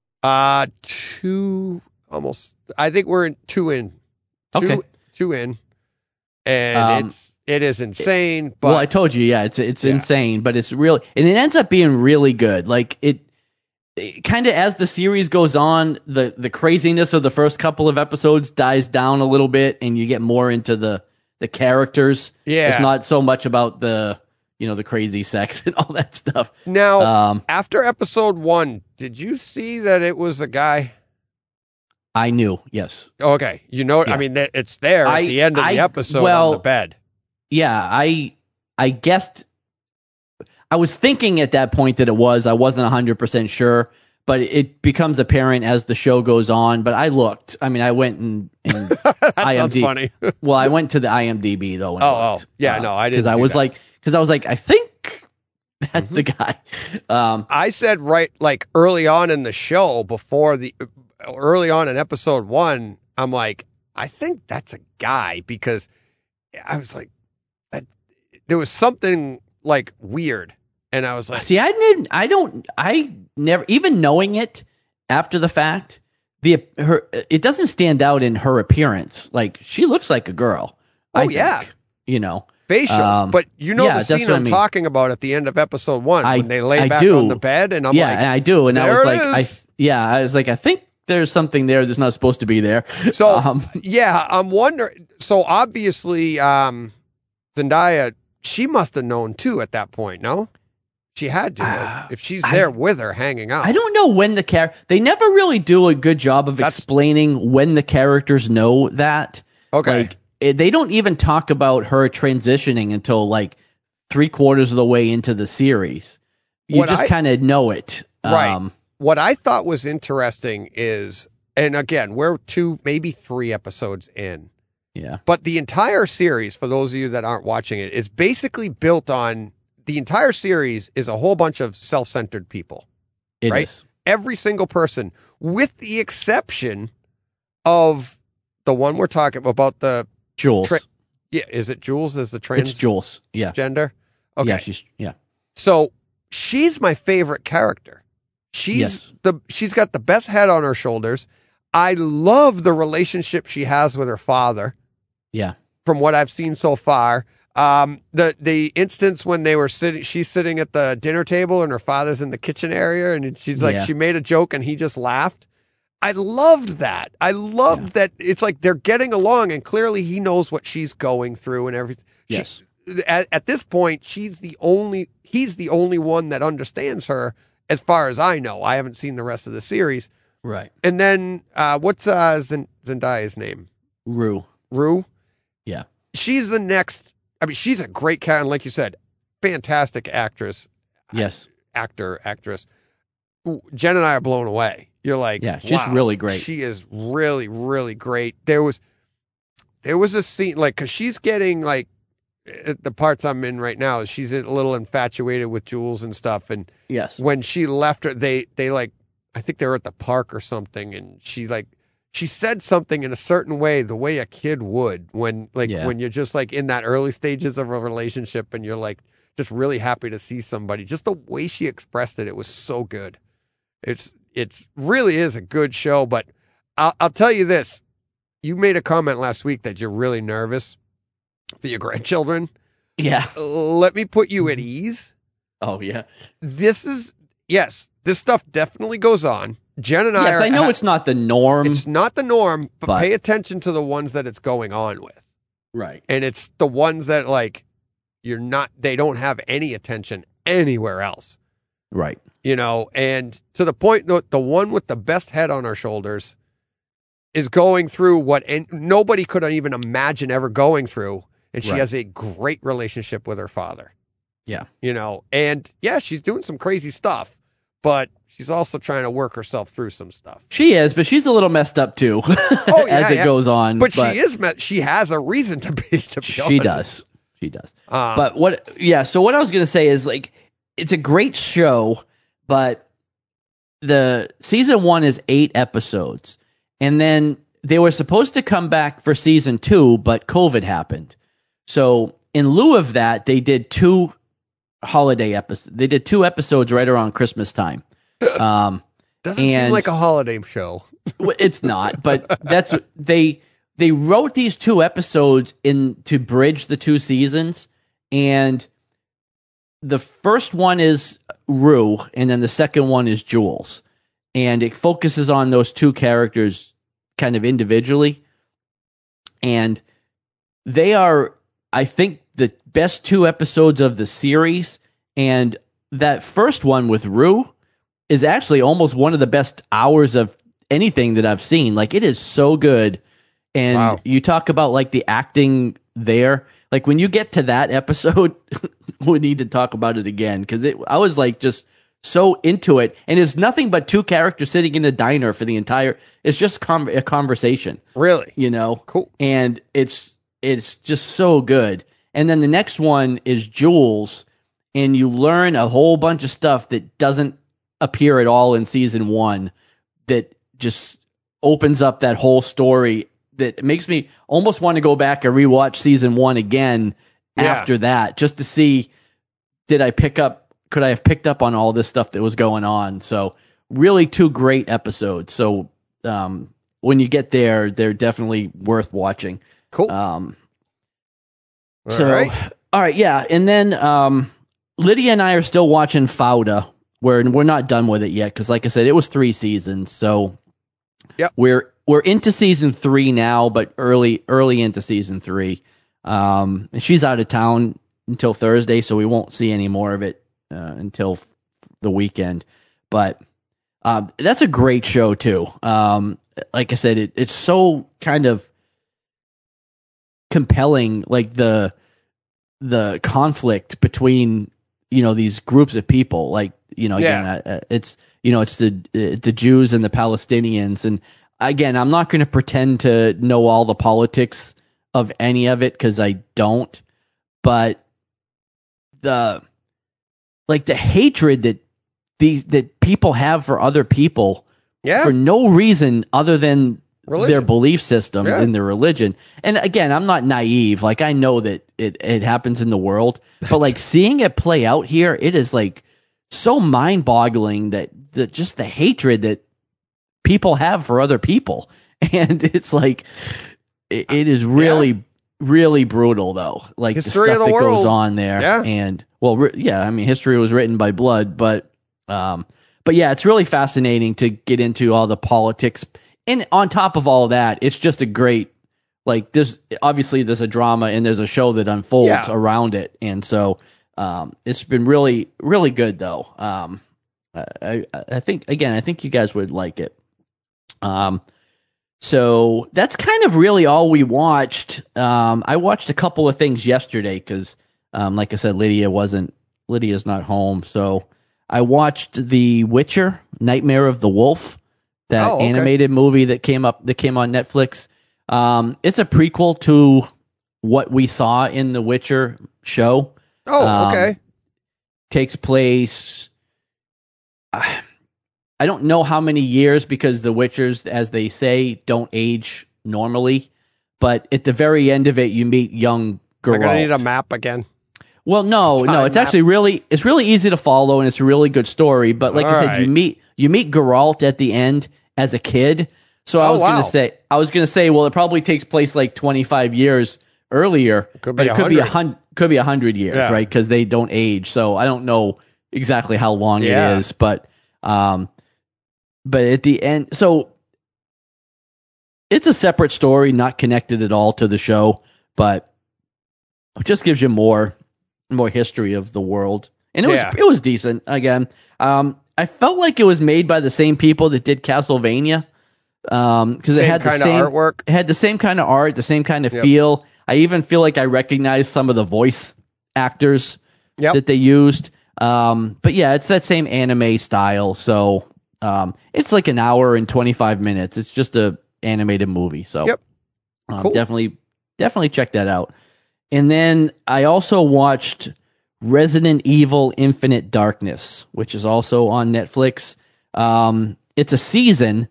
2 almost. I think we're in 2 in. Okay. 2 in. And it is insane. But well, I told you, it's insane, but it's really, and it ends up being really good. Like it kind of as the series goes on, the craziness of the first couple of episodes dies down a little bit, and you get more into the characters. Yeah, it's not so much about the crazy sex and all that stuff. Now, after episode 1, did you see that it was a guy? I knew, yes. Okay, yeah. I mean, it's there at the end of the episode on the bed. Yeah, I guessed. I was thinking at that point that it was. I wasn't 100% sure, but it becomes apparent as the show goes on. But I looked. I mean, I went and that sounds funny. Well, I went to the IMDb though. And yeah, no, I didn't. Because I was like, I think that's the guy. I said like early on in the show, early on in episode 1, I'm like, I think that's a guy because I was like, there was something like weird, and I was like, see, I never even knowing it after the fact. It doesn't stand out in her appearance. Like she looks like a girl. Oh, yeah. Facial, but the scene I'm talking about at the end of episode 1 when they lay back on the bed, and I'm like, and I do, and I was like, I think there's something there that's not supposed to be there. So yeah, I'm wondering. So obviously, Zendaya, she must have known too at that point. No, she had to if she's there with her hanging out. I don't know when they never really do a good job of explaining when the characters know that. Okay, like they don't even talk about her transitioning until like 3/4 of the way into the series. You just kind of know it. Right. What I thought was interesting is, and again, we're 2, maybe 3 episodes in. Yeah. But the entire series, for those of you that aren't watching it, is basically built on, the entire series is a whole bunch of self-centered people. It right? is. Every single person, with the exception of the one we're talking about, the Jules. Is it Jules? Is the trans? It's Jules. Yeah. Gender? Okay. Yeah. So she's my favorite character. She's got the best head on her shoulders. I love the relationship she has with her father. Yeah. From what I've seen so far. The instance when they were she's sitting at the dinner table and her father's in the kitchen area, and she's like, she made a joke and he just laughed. I loved that. I loved that it's like they're getting along, and clearly he knows what she's going through and everything. Yes. At this point, he's the only one that understands her, as far as I know. I haven't seen the rest of the series. Right. And then, what's Zendaya's name? Rue. Yeah. She's the next. I mean, she's a great character, and like you said, fantastic actress. Yes. Actress. Jen and I are blown away. You're like, yeah, she's really great. She is really, really great. There was a scene, like, because she's getting, like, the parts I'm in right now, she's a little infatuated with Jules and stuff. And yes, when she left her, they like, I think they were at the park or something, and she said something in a certain way, the way a kid would when you're just like in that early stages of a relationship and you're like just really happy to see somebody. Just the way she expressed it, it was so good. It's really is a good show, but I'll tell you this. You made a comment last week that you're really nervous for your grandchildren. Yeah. Let me put you at ease. Oh, yeah. This stuff definitely goes on. Jen and I know it's not the norm. It's not the norm, but pay attention to the ones that it's going on with. Right. And it's the ones that, like, they don't have any attention anywhere else. Right. You know, and to the point that the one with the best head on her shoulders is going through what nobody could even imagine ever going through. And she has a great relationship with her father. Yeah. You know, and she's doing some crazy stuff, but she's also trying to work herself through some stuff. She is, but she's a little messed up too as it goes on. But she has a reason to be She does. So what I was going to say is, like, it's a great show, but the season 1 is 8 episodes. And then they were supposed to come back for season 2, but COVID happened. So in lieu of that, they did 2 holiday episodes. They did 2 episodes right around Christmas time. Doesn't seem like a holiday show. It's not, but they wrote these 2 episodes to bridge the 2 seasons, and the first one is Rue, and then the second one is Jules. And it focuses on those 2 characters kind of individually. And they are, I think, the best 2 episodes of the series. And that first one with Rue is actually almost one of the best hours of anything that I've seen. Like, it is so good. And you talk about, like, the acting there. Like, when you get to that episode, we need to talk about it again, because I was, like, just so into it. And it's nothing but 2 characters sitting in a diner for the entire. It's just a conversation. Really, you know, cool. And it's just so good. And then the next one is Jules, and you learn a whole bunch of stuff that doesn't appear at all in season 1. That just opens up that whole story. That makes me almost want to go back and rewatch season 1 again after that, just to see, could I have picked up on all this stuff that was going on? So really 2 great episodes. So when you get there, they're definitely worth watching. Cool. All right. Yeah. And then Lydia and I are still watching Fauda. We're not done with it yet, because, like I said, it was 3 seasons. So Yep. We're into season 3 now, but early into season 3. And she's out of town until Thursday, so we won't see any more of it until the weekend. But that's a great show too. Like I said, it's so kind of compelling, like the conflict between these groups of people. Like again, it's it's the Jews and the Palestinians, and again, I'm not going to pretend to know all the politics of any of it because I don't. But the hatred that people have for other people for no reason other than their belief system and their religion. And again, I'm not naive. Like, I know that it happens in the world, but like seeing it play out here, it is like so mind boggling that just the hatred that people have for other people. And it's like, it is really, really brutal though. Like history the stuff that goes on there. Yeah. And I mean, history was written by blood, but yeah, it's really fascinating to get into all the politics. And on top of all that, it's just a great, like, there's a drama and there's a show that unfolds around it. And so, it's been really, really good though. I think you guys would like it. So that's kind of really all we watched. I watched a couple of things yesterday because, like I said, Lydia's not home. So I watched The Witcher, Nightmare of the Wolf, that animated movie that came on Netflix. It's a prequel to what we saw in the Witcher show. Oh, okay. Takes place, I don't know how many years because the Witchers, as they say, don't age normally. But at the very end of it, you meet young Geralt. I'm gonna need a map again. Well, no, it's actually really easy to follow and it's a really good story. But like I said, you meet Geralt at the end as a kid. So I was gonna say, well, it probably takes place like 25 years earlier, but it could be 100 years, right? Because they don't age. So I don't know exactly how long it is, but at the end, so it's a separate story, not connected at all to the show, but it just gives you more history of the world, and it was decent. Again, I felt like it was made by the same people that did Castlevania, because it had the same artwork. It had the same kind of art, the same kind of feel. I even feel like I recognized some of the voice actors that they used. But yeah, it's that same anime style. So it's like an hour and 25 minutes. It's just a animated movie. So cool. Definitely check that out. And then I also watched Resident Evil Infinite Darkness, which is also on Netflix. It's a season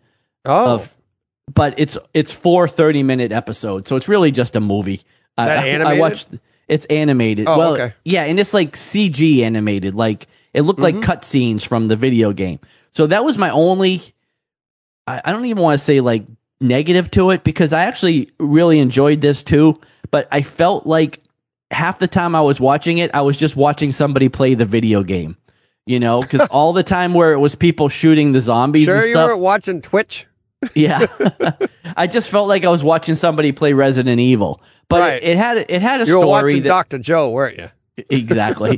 but it's 4 30-minute episodes, so it's really just a movie. Animated? It's animated. Oh, okay. Yeah, and it's like CG animated. Like, it looked like cutscenes from the video game. So that was my only, I don't even want to say like negative to it, because I actually really enjoyed this too, but I felt like half the time I was watching it, I was just watching somebody play the video game. Because all the time where it was people shooting the zombies and stuff. Sure you weren't watching Twitch? Yeah. I just felt like I was watching somebody play Resident Evil. But it had a story. You were watching Dr. Joe, weren't you? Exactly.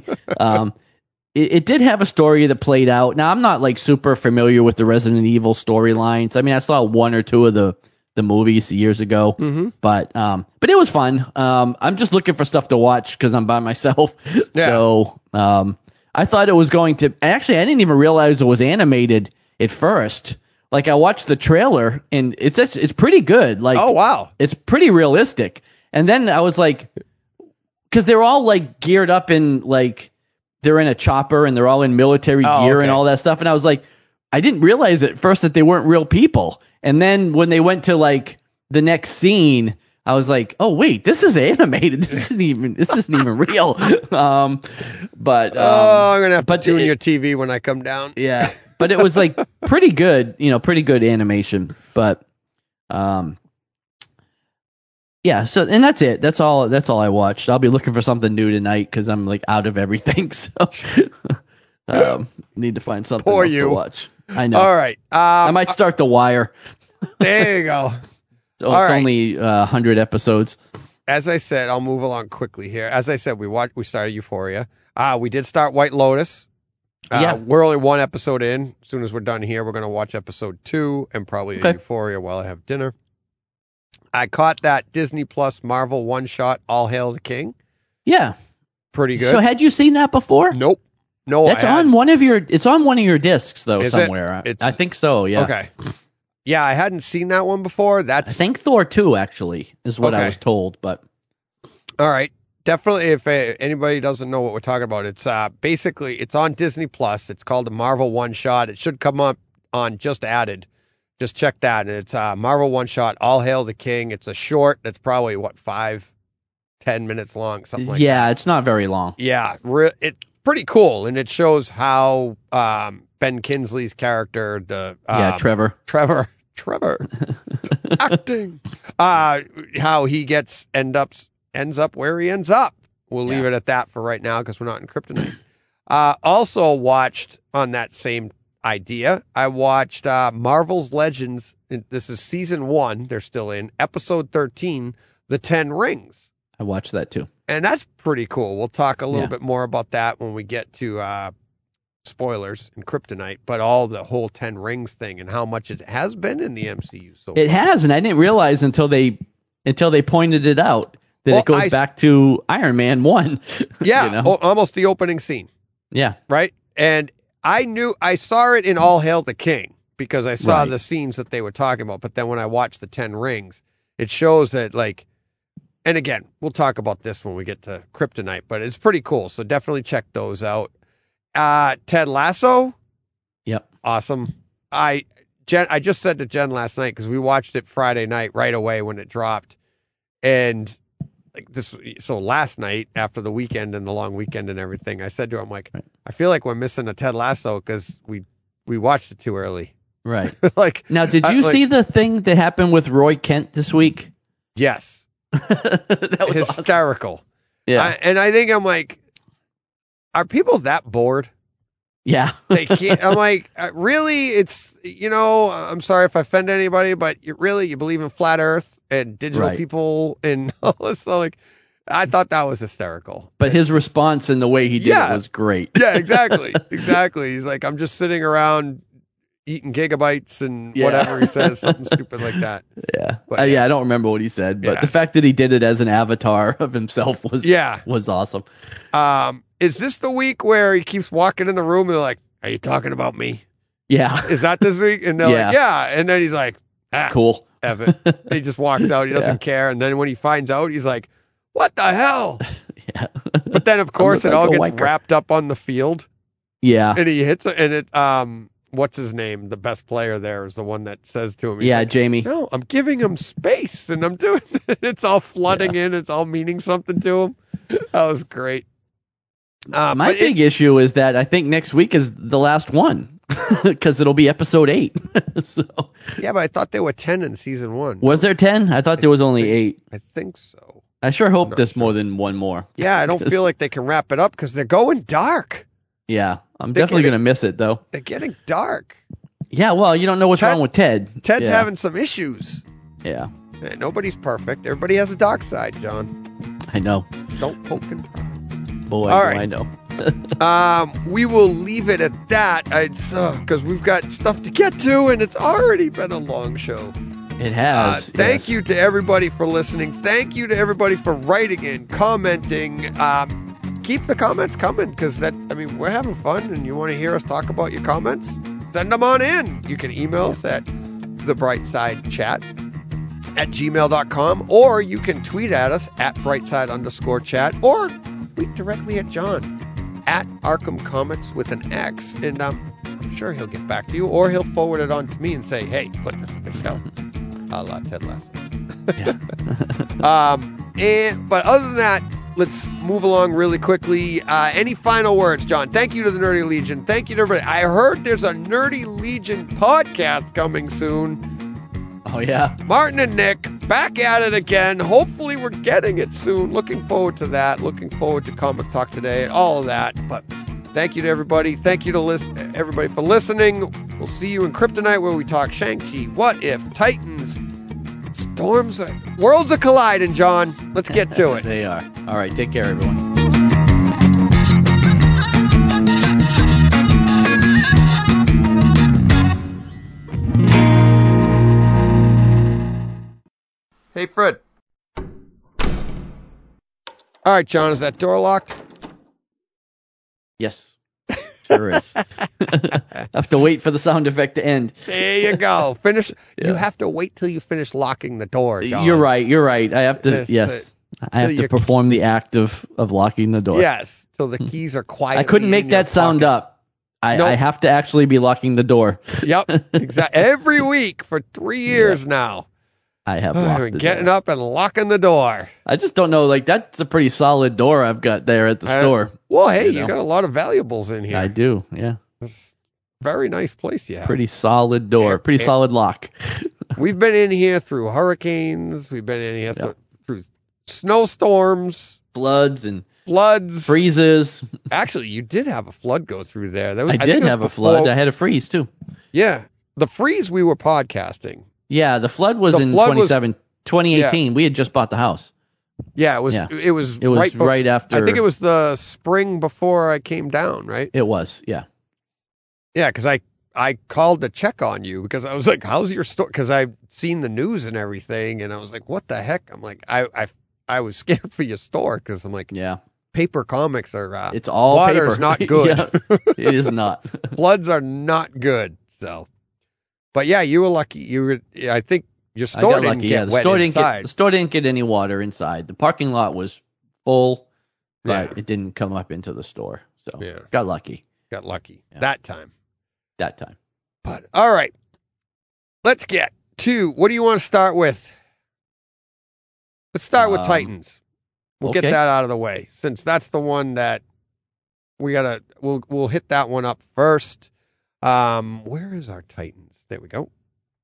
It did have a story that played out. Now, I'm not like super familiar with the Resident Evil storylines. I mean, I saw 1 or 2 of the movies years ago, but it was fun. I'm just looking for stuff to watch because I'm by myself. Yeah. So I thought it was going to. Actually, I didn't even realize it was animated at first. Like, I watched the trailer and it's pretty good. Like, oh wow, it's pretty realistic. And then I was like, because they're all like geared up in like they're in a chopper and they're all in military gear and all that stuff. And I was like, I didn't realize at first that they weren't real people. And then when they went to like the next scene, I was like, oh wait, this is animated. This isn't even real. I'm gonna have to tune your TV when I come down. Yeah, but it was like pretty good, pretty good animation. But yeah. So, and that's it. That's all I watched. I'll be looking for something new tonight because I'm like out of everything. So need to find something else to watch. I know. All right. I might start The Wire. There you go. So it's only 100 episodes. As I said, I'll move along quickly here. As I said, we started Euphoria. We did start White Lotus. We're only one episode in. As soon as we're done here, we're going to watch episode 2 and probably Euphoria while I have dinner. I caught that Disney Plus Marvel one-shot, All Hail the King. Yeah. Pretty good. So had you seen that before? Nope. No, That's on one of your. It's on one of your discs though, somewhere. I think so. Yeah. Okay. Yeah, I hadn't seen that one before. I think Thor 2 actually is what I was told. But all right, definitely. If anybody doesn't know what we're talking about, it's basically it's on Disney Plus. It's called a Marvel One Shot. It should come up on Just Added. Just check that, and it's Marvel One Shot. All Hail the King. It's a short. That's probably 5-10 minutes long, something like that. Yeah, it's not very long. Yeah, it's pretty cool, and it shows how Ben Kingsley's character, Trevor acting, how he ends up where he ends up. We'll leave it at that for right now because we're not in Kryptonite. Also watched on that same idea, I watched Marvel's Legends. This is season 1. They're still in episode 13, The 10 Rings. I watched that too. And that's pretty cool. We'll talk a little bit more about that when we get to spoilers in Kryptonite, but the whole 10 Rings thing and how much it has been in the MCU. So it has, and I didn't realize until they pointed it out that it goes back to Iron Man 1. Yeah, almost the opening scene. Yeah. Right? And I saw it in All Hail the King because I saw the scenes that they were talking about, but then when I watched the 10 Rings, it shows that and again, we'll talk about this when we get to Kryptonite, but it's pretty cool. So definitely check those out. Ted Lasso. Yep. Awesome. I just said to Jen last night, because we watched it Friday night right away when it dropped. And so last night after the weekend and the long weekend and everything, I said to her, I'm like, I feel like we're missing a Ted Lasso because we watched it too early. Right. Now, did you see the thing that happened with Roy Kent this week? Yes. That was hysterical. Awesome. Yeah. And I think I'm like, are people that bored? Yeah. They can't. I'm like, really? It's, I'm sorry if I offend anybody, but you believe in flat Earth and digital people and all this stuff? I thought that was hysterical. But his response and the way he did it was great. Yeah, exactly. Exactly. He's like, I'm just sitting around eating gigabytes and whatever he says, something stupid like that. Yeah. But, I don't remember what he said, but the fact that he did it as an avatar of himself was awesome. Is this the week where he keeps walking in the room and they're like, are you talking about me? Yeah. Is that this week? And they're like, yeah. And then he's like, cool. Evan. He just walks out. He doesn't care. And then when he finds out, he's like, what the hell? Yeah. But then, of course, it all gets wrapped up on the field. Yeah. And he hits it. And it, what's his name? The best player there is the one that says to him, like, Jamie. No, I'm giving him space and I'm doing it. It's all flooding in. It's all meaning something to him. That was great. My big issue is that I think next week is the last one because it'll be episode 8. So yeah, but I thought there were 10 in season 1. Was there 10? I thought there was only 8. I think so. I sure hope there's more than one more. Yeah, I don't feel like they can wrap it up because they're going dark. Yeah, I'm definitely going to miss it, though. They're getting dark. Yeah, well, you don't know what's wrong with Ted. Ted's having some issues. Yeah. Nobody's perfect. Everybody has a dark side, John. I know. Don't poke and pry. Boy, all right. I know. We will leave it at that because we've got stuff to get to, and it's already been a long show. It has. Thank you to everybody for listening. Thank you to everybody for writing in, commenting. Keep the comments coming because we're having fun, and you want to hear us talk about your comments? Send them on in. You can email us at thebrightsidechat@gmail.com, or you can tweet at us at brightside_chat, or tweet directly at John at Arkham Comics with an X, and I'm sure he'll get back to you, or he'll forward it on to me and say, hey, put this in the show. A la Ted Lasso. But other than that, let's move along really quickly. Any final words, John? Thank you to the Nerdy Legion. Thank you to everybody. I heard there's a Nerdy Legion podcast coming soon. Oh, yeah. Martin and Nick, back at it again. Hopefully we're getting it soon. Looking forward to that. Looking forward to Comic Talk today. All of that. But Thank you to everybody. Thank you to everybody for listening. We'll see you in Kryptonite, where we talk Shang-Chi, What If, Titans, storms, worlds are colliding, John. Let's get to it. They are. All right, take care, everyone. Hey, Fred. All right, John, is that door locked? Yes. Sure is. I have to wait for the sound effect to end. There you go. Finish. Yeah. You have to wait till you finish locking the door, John. You're right. I have to, I have to perform the act of locking the door. Yes, so the keys are quiet. I couldn't make that sound up. I have to actually be locking the door. Yep, exactly. Every week for 3 years now. I have locked the getting door. Up and locking the door. I just don't know. Like, that's a pretty solid door I've got there at the store. Well, hey, you got a lot of valuables in here. I do, yeah. It's a very nice place you have. Pretty solid door. Pretty solid lock. We've been in here through hurricanes. We've been in here through snowstorms. Floods. Freezes. Actually, you did have a flood go through there. I did have a flood. I had a freeze, too. Yeah. The freeze, we were podcasting. Yeah, the flood was in 2018. Yeah. We had just bought the house. Yeah, it was. Yeah. It was right after. I think it was the spring before I came down. Right. It was. Yeah. Yeah, because I called to check on you because I was like, "How's your store?" Because I've seen the news and everything, and I was like, "What the heck?" I'm like, I was scared for your store because I'm like, yeah, paper comics are. It's all water's paper. Not good. Yeah, it is not. Floods are not good. So. But yeah, you were lucky. I think your store didn't get wet inside. The store didn't get any water inside. The parking lot was full, but it didn't come up into the store. So got lucky. Got lucky that time. But all right, let's get to what do you want to start with? Let's start with Titans. We'll get that out of the way since that's the one that we gotta. We'll hit that one up first. Where is our Titans? There we go.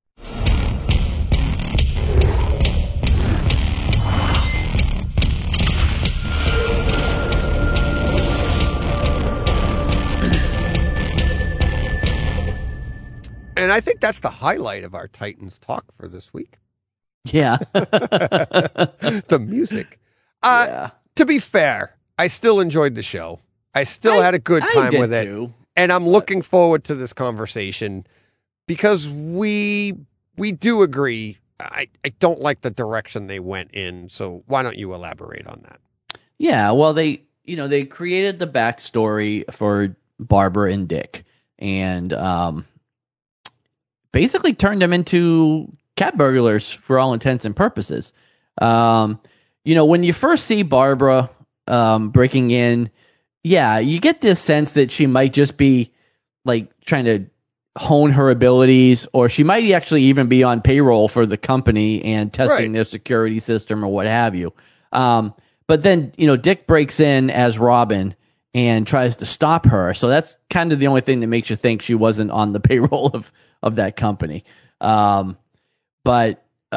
And I think that's the highlight of our Titans talk for this week. Yeah. The music. To be fair, I still enjoyed the show. I still had a good time with it. Too. And I'm looking forward to this conversation. Because we do agree, I don't like the direction they went in. So why don't you elaborate on that? Yeah, well, they created the backstory for Barbara and Dick, and basically turned them into cat burglars for all intents and purposes. When you first see Barbara breaking in, you get this sense that she might just be like trying to hone her abilities, or she might actually even be on payroll for the company and testing their security system or what have you. But then, Dick breaks in as Robin and tries to stop her. So that's kind of the only thing that makes you think she wasn't on the payroll of that company. But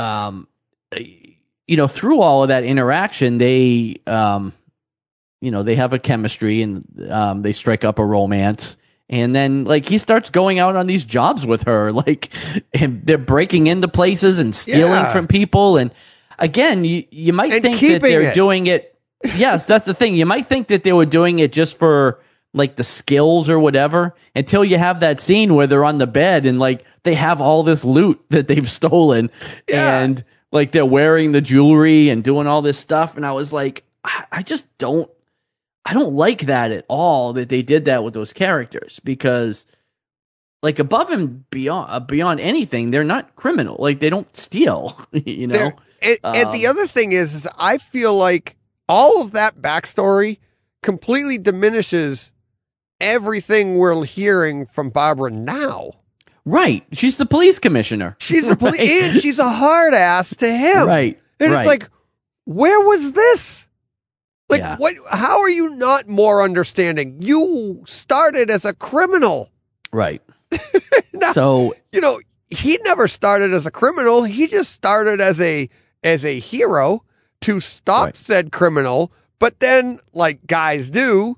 through all of that interaction, they have a chemistry and they strike up a romance. And then, he starts going out on these jobs with her, and they're breaking into places and stealing from people. And again, you might think that they're doing it. Yes, that's the thing. You might think that they were doing it just for the skills or whatever, until you have that scene where they're on the bed and they have all this loot that they've stolen, and they're wearing the jewelry and doing all this stuff. And I was like, I don't like that at all, that they did that with those characters, because above and beyond anything, they're not criminal. They don't steal, And the other thing is I feel like all of that backstory completely diminishes everything we're hearing from Barbara now. Right. She's the police commissioner. She's a police, and she's a hard ass to him. Right. And it's like, where was this? What? How are you not more understanding? You started as a criminal. Right. Now, so, he never started as a criminal. He just started as a hero to stop said criminal. But then, like guys do,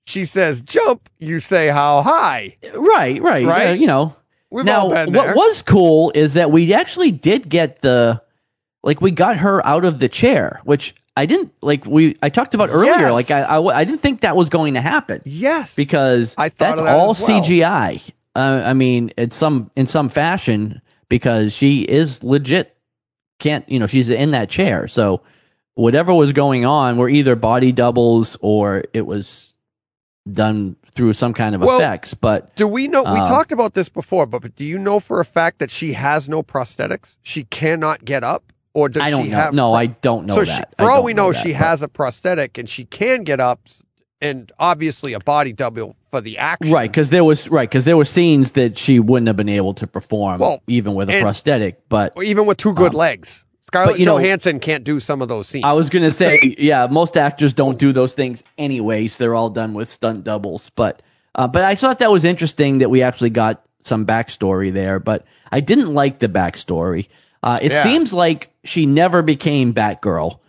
she says jump, you say how high. Right. Right? We've all been there. What was cool is that we actually did get we got her out of the chair, which I didn't I talked about earlier. Yes. I didn't think that was going to happen. Yes, because I thought that's of that all as well. CGI. I mean, in some fashion, because she is legit. She's in that chair. So whatever was going on were either body doubles or it was done through some kind of effects. But do we know? We talked about this before, but do you know for a fact that she has no prosthetics? She cannot get up, or does I don't she know. have? No, I don't know that. For all we know, she has a prosthetic and she can get up, and obviously a body double for the action. Right, because there were scenes that she wouldn't have been able to perform, even with a prosthetic. But even with two good legs. Scarlett Johansson can't do some of those scenes. I was going to say, most actors don't do those things anyways. They're all done with stunt doubles. But I thought that was interesting that we actually got some backstory there. But I didn't like the backstory. It seems like she never became Batgirl.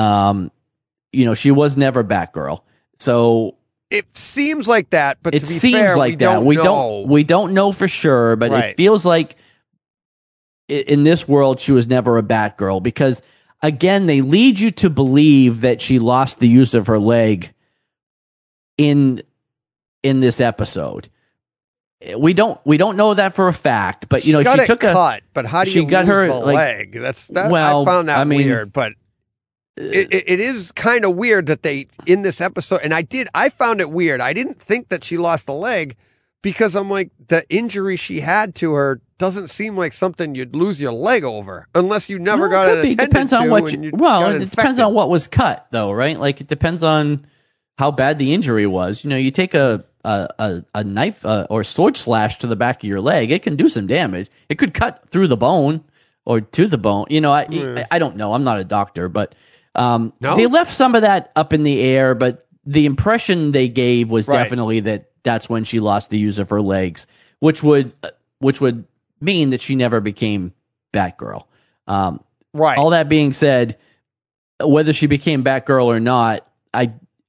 She was never Batgirl. So it seems like that. But it to be seems fair, like that. We don't know for sure. But it feels like in this world, she was never a Batgirl because, again, they lead you to believe that she lost the use of her leg in this episode. We don't know that for a fact, but she took cut. But how do you lose the leg? I found that weird, but it is kind of weird that they in this episode. And I found it weird. I didn't think that she lost the leg because I'm like the injury she had to her doesn't seem like something you'd lose your leg over unless you never got it attended depends on to. It depends on what was cut, though, right? Like it depends on how bad the injury was. You take a knife or sword slash to the back of your leg, it can do some damage. It could cut through the bone or to the bone. I don't know. I'm not a doctor, but they left some of that up in the air. But the impression they gave was definitely that's when she lost the use of her legs, which would mean that she never became Batgirl. Right. All that being said, whether she became Batgirl or not, I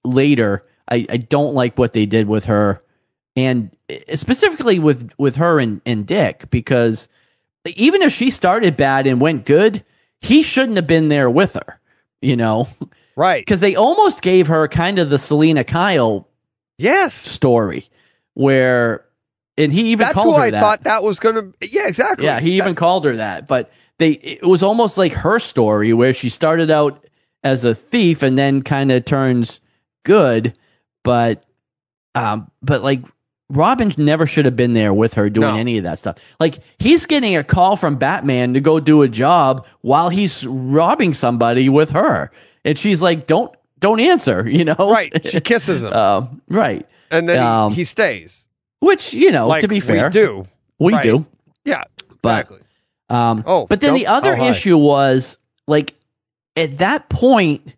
don't like what they did with her, and specifically with her and Dick, because even if she started bad and went good, he shouldn't have been there with her, Right. Because they almost gave her kind of the Selena Kyle story where, and he even called her that. That's who I thought that was going to, yeah, exactly. Yeah, he even called her that, but it was almost like her story where she started out as a thief and then kind of turns good, but like Robin never should have been there with her doing any of that stuff. Like he's getting a call from Batman to go do a job while he's robbing somebody with her, and she's like, "Don't answer," Right? She kisses him, right, and then he stays. Which to be fair, we do, yeah, exactly. But but then the other issue was like at that point,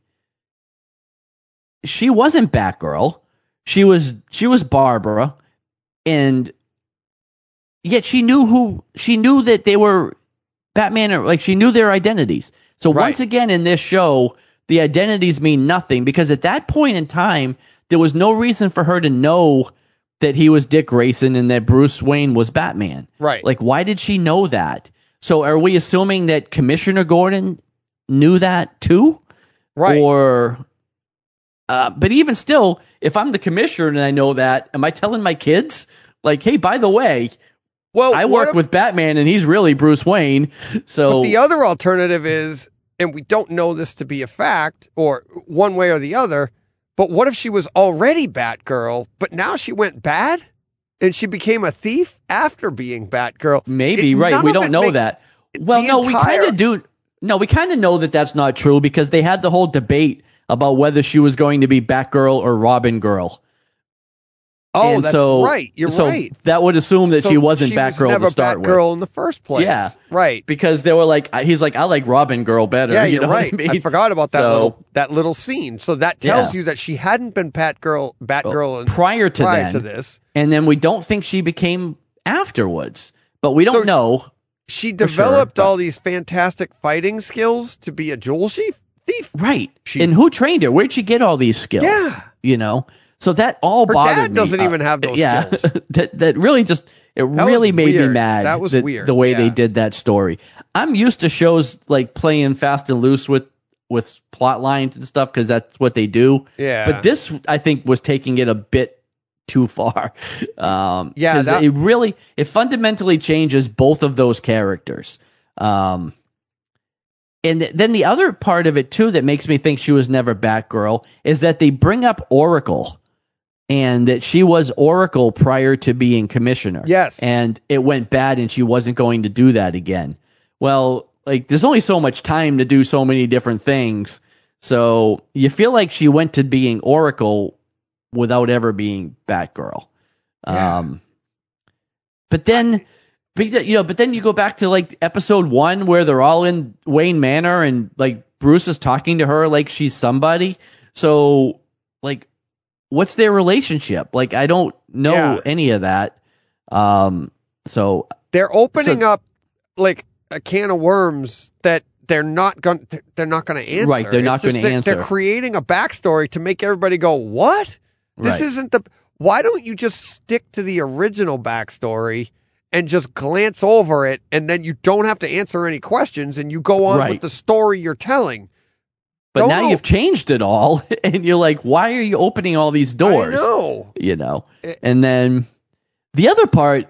she wasn't Batgirl. She was Barbara, and yet she knew that they were Batman, or like she knew their identities. So once again in this show, the identities mean nothing because at that point in time, there was no reason for her to know that he was Dick Grayson and that Bruce Wayne was Batman. Right. Like, why did she know that? So are we assuming that Commissioner Gordon knew that too? Right. Or, but even still, if I'm the commissioner and I know that, am I telling my kids, like, hey, by the way, I work with Batman and he's really Bruce Wayne. So but the other alternative is, and we don't know this to be a fact or one way or the other, but what if she was already Batgirl, but now she went bad and she became a thief after being Batgirl? Maybe, right. We don't know that. Well, no, we kind of do. No, we kind of know that that's not true because they had the whole debate about whether she was going to be Batgirl or Robin Girl. Oh, and that's right. You're right. That would assume that she wasn't Batgirl to start with. Batgirl in the first place. Yeah, right. Because they were like, he's like, I like Robin Girl better. Yeah, you're right. I mean? I forgot about that little scene. So that tells you that she hadn't been Batgirl prior to this, and then we don't think she became afterwards. But we don't know. She developed all these fantastic fighting skills to be a jewel thief. Right. And who trained her? Where'd she get all these skills? Yeah. So that all bothered me. Her dad doesn't even have those skills. that really just, it really made me mad. That was weird. The way they did that story. I'm used to shows like playing fast and loose with plot lines and stuff because that's what they do. Yeah. But this, I think, was taking it a bit too far. It fundamentally changes both of those characters. And then the other part of it too that makes me think she was never Batgirl is that they bring up Oracle and that she was Oracle prior to being commissioner. Yes. And it went bad and she wasn't going to do that again. Well, like there's only so much time to do so many different things. So you feel like she went to being Oracle without ever being Batgirl. Yeah. But then you go back to like episode 1 where they're all in Wayne Manor and like Bruce is talking to her like she's somebody. So like, what's their relationship? Like, I don't know any of that. So they're opening up like a can of worms that they're not going to answer. Right, they're not going to answer. They're creating a backstory to make everybody go, "What? This isn't the." Why don't you just stick to the original backstory and just glance over it, and then you don't have to answer any questions, and you go on with the story you're telling? But now you've changed it all, and you're like, why are you opening all these doors? I know. And then the other part,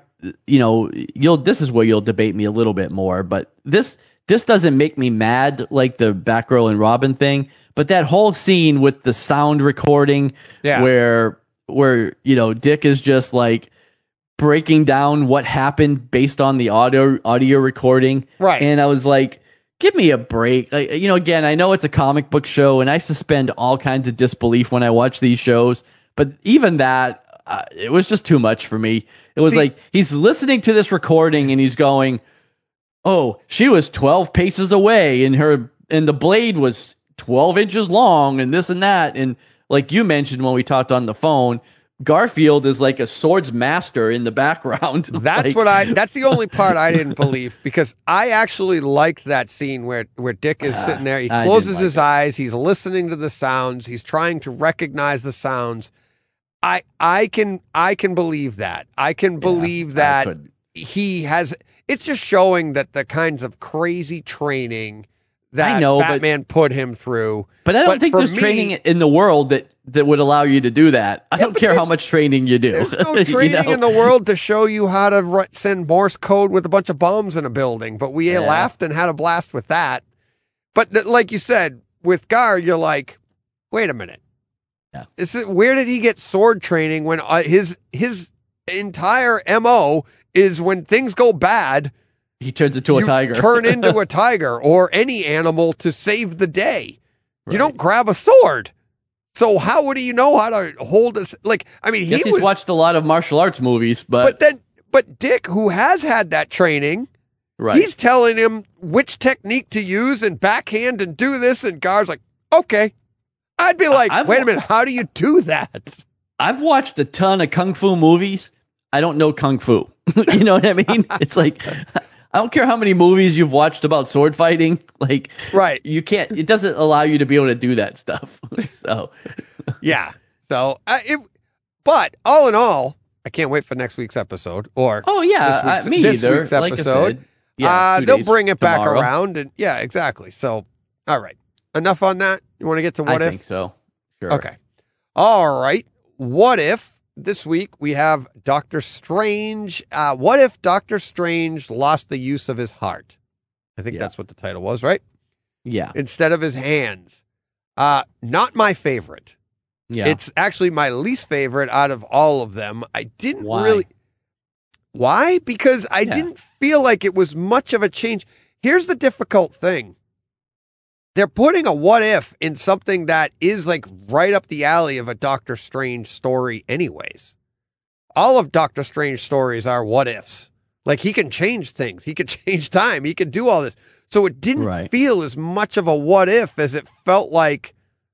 this is where you'll debate me a little bit more, but this doesn't make me mad like the Batgirl and Robin thing, but that whole scene with the sound recording where Dick is just like breaking down what happened based on the audio recording. Right. And I was like, give me a break. Again, I know it's a comic book show and I suspend all kinds of disbelief when I watch these shows, but even that, it was just too much for me. It was like, he's listening to this recording and he's going, oh, she was 12 paces away and the blade was 12 inches long and this and that. And like you mentioned when we talked on the phone, Garfield is like a swords master in the background. That's that's the only part I didn't believe, because I actually liked that scene where Dick is sitting there. He closes his eyes. He's listening to the sounds. He's trying to recognize the sounds. I can believe that. I can believe that he has. It's just showing that the kinds of crazy training that Batman put him through. But I don't think there's training in the world that would allow you to do that. I don't care how much training you do. There's no training in the world to show you how to send Morse code with a bunch of bombs in a building. But we laughed and had a blast with that. But like you said, with Gar, you're like, wait a minute. Yeah. Where did he get sword training when his entire MO is when things go bad, he turns into a tiger. Turn into a tiger or any animal to save the day. Right. You don't grab a sword. So how would he know how to hold us? Like, I mean, he's watched a lot of martial arts movies, but Dick, who has had that training, right? He's telling him which technique to use and backhand and do this, and Gar's like, okay. I'd be like, wait a minute, how do you do that? I've watched a ton of kung fu movies. I don't know kung fu. You know what I mean? It's like, I don't care how many movies you've watched about sword fighting. Like, right. You can't, it doesn't allow you to be able to do that stuff. So, yeah. So, but all in all, I can't wait for next week's episode or this week's episode. Like I said, they'll bring it back tomorrow. around. And yeah, exactly. So, all right. Enough on that. You want to get to what if? I think so. Sure. Okay. All right. What if this week we have Doctor Strange? What if Doctor Strange lost the use of his heart? I think that's what the title was, right? Yeah. Instead of his hands. Not my favorite. Yeah. It's actually my least favorite out of all of them. I didn't Why? Why? Because I didn't feel like it was much of a change. Here's the difficult thing. They're putting a what if in something that is like right up the alley of a Doctor Strange story anyways. All of Doctor Strange stories are what ifs. Like he can change things. He could change time. He could do all this. So it didn't feel as much of a what if as it felt like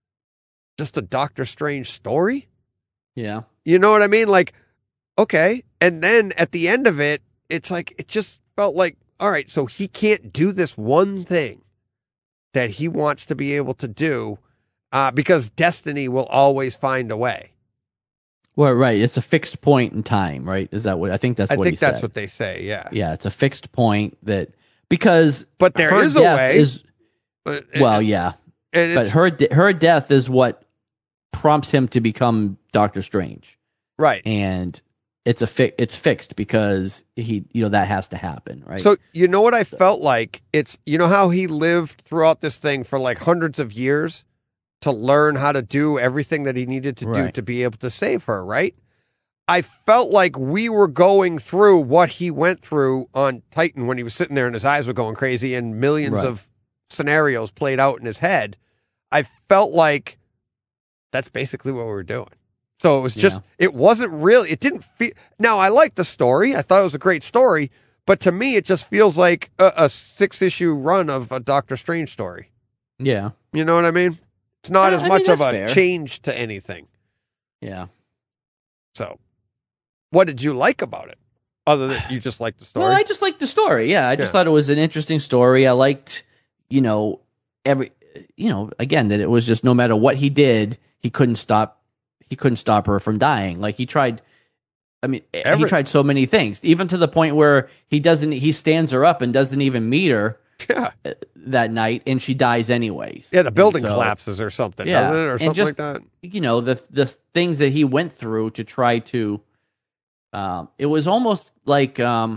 just a Doctor Strange story. Yeah. You know what I mean? Like, okay. And then at the end of it, it's like, it just felt like, all right, so he can't do this one thing that he wants to be able to do because destiny will always find a way. Well, right. It's a fixed point in time, right? Is that what I think? That's what he said. That's what they say. Yeah. Yeah, it's a fixed point that because but there is a way. Yeah, but her death is what prompts him to become Doctor Strange, right? And it's fixed because that has to happen, right? So you know what I felt like? It's how he lived throughout this thing for like hundreds of years to learn how to do everything that he needed to do to be able to save her, right? I felt like we were going through what he went through on Titan when he was sitting there and his eyes were going crazy and millions of scenarios played out in his head. I felt like that's basically what we were doing. So it was just, it wasn't really, it didn't feel, now I liked the story. I thought it was a great story, but to me, it just feels like a 6-issue run of a Doctor Strange story. Yeah. You know what I mean? It's not as much of a change to anything. Yeah. So, what did you like about it? Other than you just liked the story? Well, I just liked the story. Yeah, I just thought it was an interesting story. I liked, again, that it was just no matter what he did, he couldn't stop her from dying. Like he tried. I mean, he tried so many things, even to the point where he stands her up and doesn't even meet her. Yeah. That night, and she dies anyways. Yeah, the building collapses or something, doesn't it? Or something just, like that. The things that he went through to try to, it was almost like, oh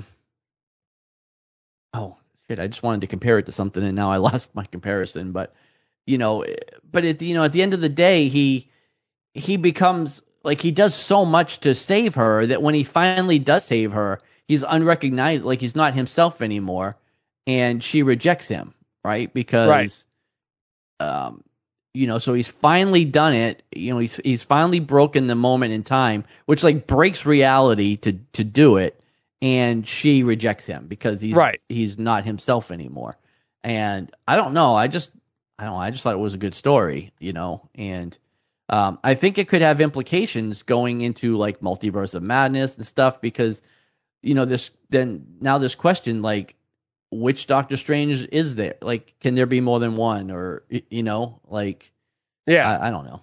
shit! I just wanted to compare it to something, and now I lost my comparison. But at the end of the day, he becomes like he does so much to save her that when he finally does save her, he's unrecognized, like he's not himself anymore. And she rejects him, right? Because, so he's finally done it. He's finally broken the moment in time, which like breaks reality to do it. And she rejects him because he's not himself anymore. And I don't know. I just thought it was a good story, and I think it could have implications going into like Multiverse of Madness and stuff because, this question like, which Doctor Strange is there? Like, can there be more than one? Or, I don't know.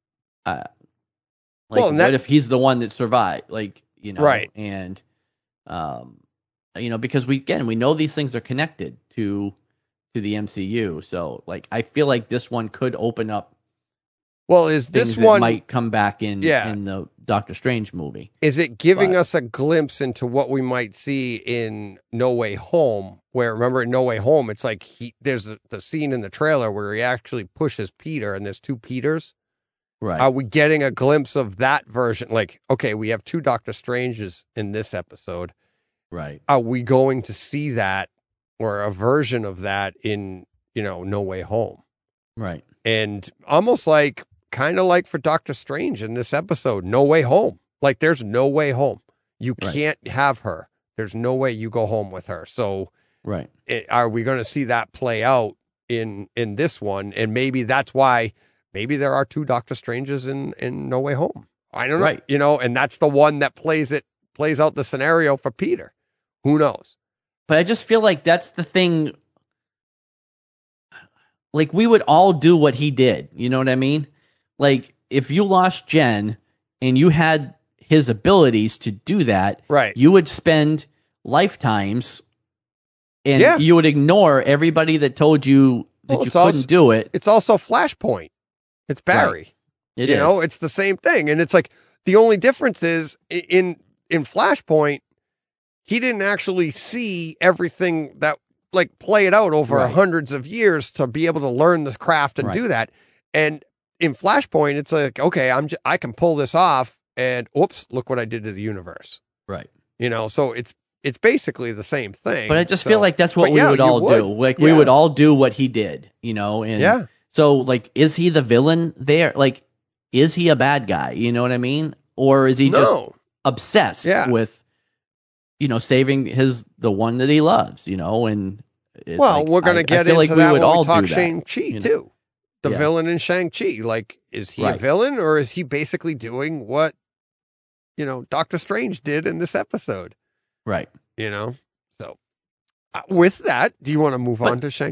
What if he's the one that survived? Like, right. And, because we know these things are connected to the MCU. So, like, I feel like this one could open up. Well, is this one that might come back in the Doctor Strange movie? Is it giving us a glimpse into what we might see in No Way Home? Where remember in No Way Home, it's like there's the scene in the trailer where he actually pushes Peter, and there's two Peters. Right? Are we getting a glimpse of that version? Like, okay, we have two Doctor Stranges in this episode. Right? Are we going to see that or a version of that in No Way Home? Right. And almost like. Kind of like for Doctor Strange in this episode, No Way Home. Like there's no way home. You can't have her. There's no way you go home with her. So are we going to see that play out in this one? And maybe that's why maybe there are two Doctor Stranges in No Way Home. I don't know. Right. And that's the one that plays out the scenario for Peter. Who knows? But I just feel like that's the thing. Like we would all do what he did. You know what I mean? Like, if you lost Jen and you had his abilities to do that, you would spend lifetimes and you would ignore everybody that told you that you couldn't do it. It's also Flashpoint. It's Barry. Right. It's the same thing. And it's like, the only difference is in Flashpoint, he didn't actually see everything that, like, play it out over hundreds of years to be able to learn this craft and do that. And in Flashpoint, it's like, okay, I can pull this off, and oops, look what I did to the universe. Right. So it's basically the same thing. But I just feel like that's what we would all do. Like we would all do what he did, and so like, is he the villain there? Like, is he a bad guy? You know what I mean? Or is he just obsessed with, saving the one that he loves, and we're going to get into that when we talk Shang-Chi too. The villain in Shang-Chi, like, is he a villain or is he basically doing what, Doctor Strange did in this episode? Right. So with that, do you want to move on to Shang-Chi?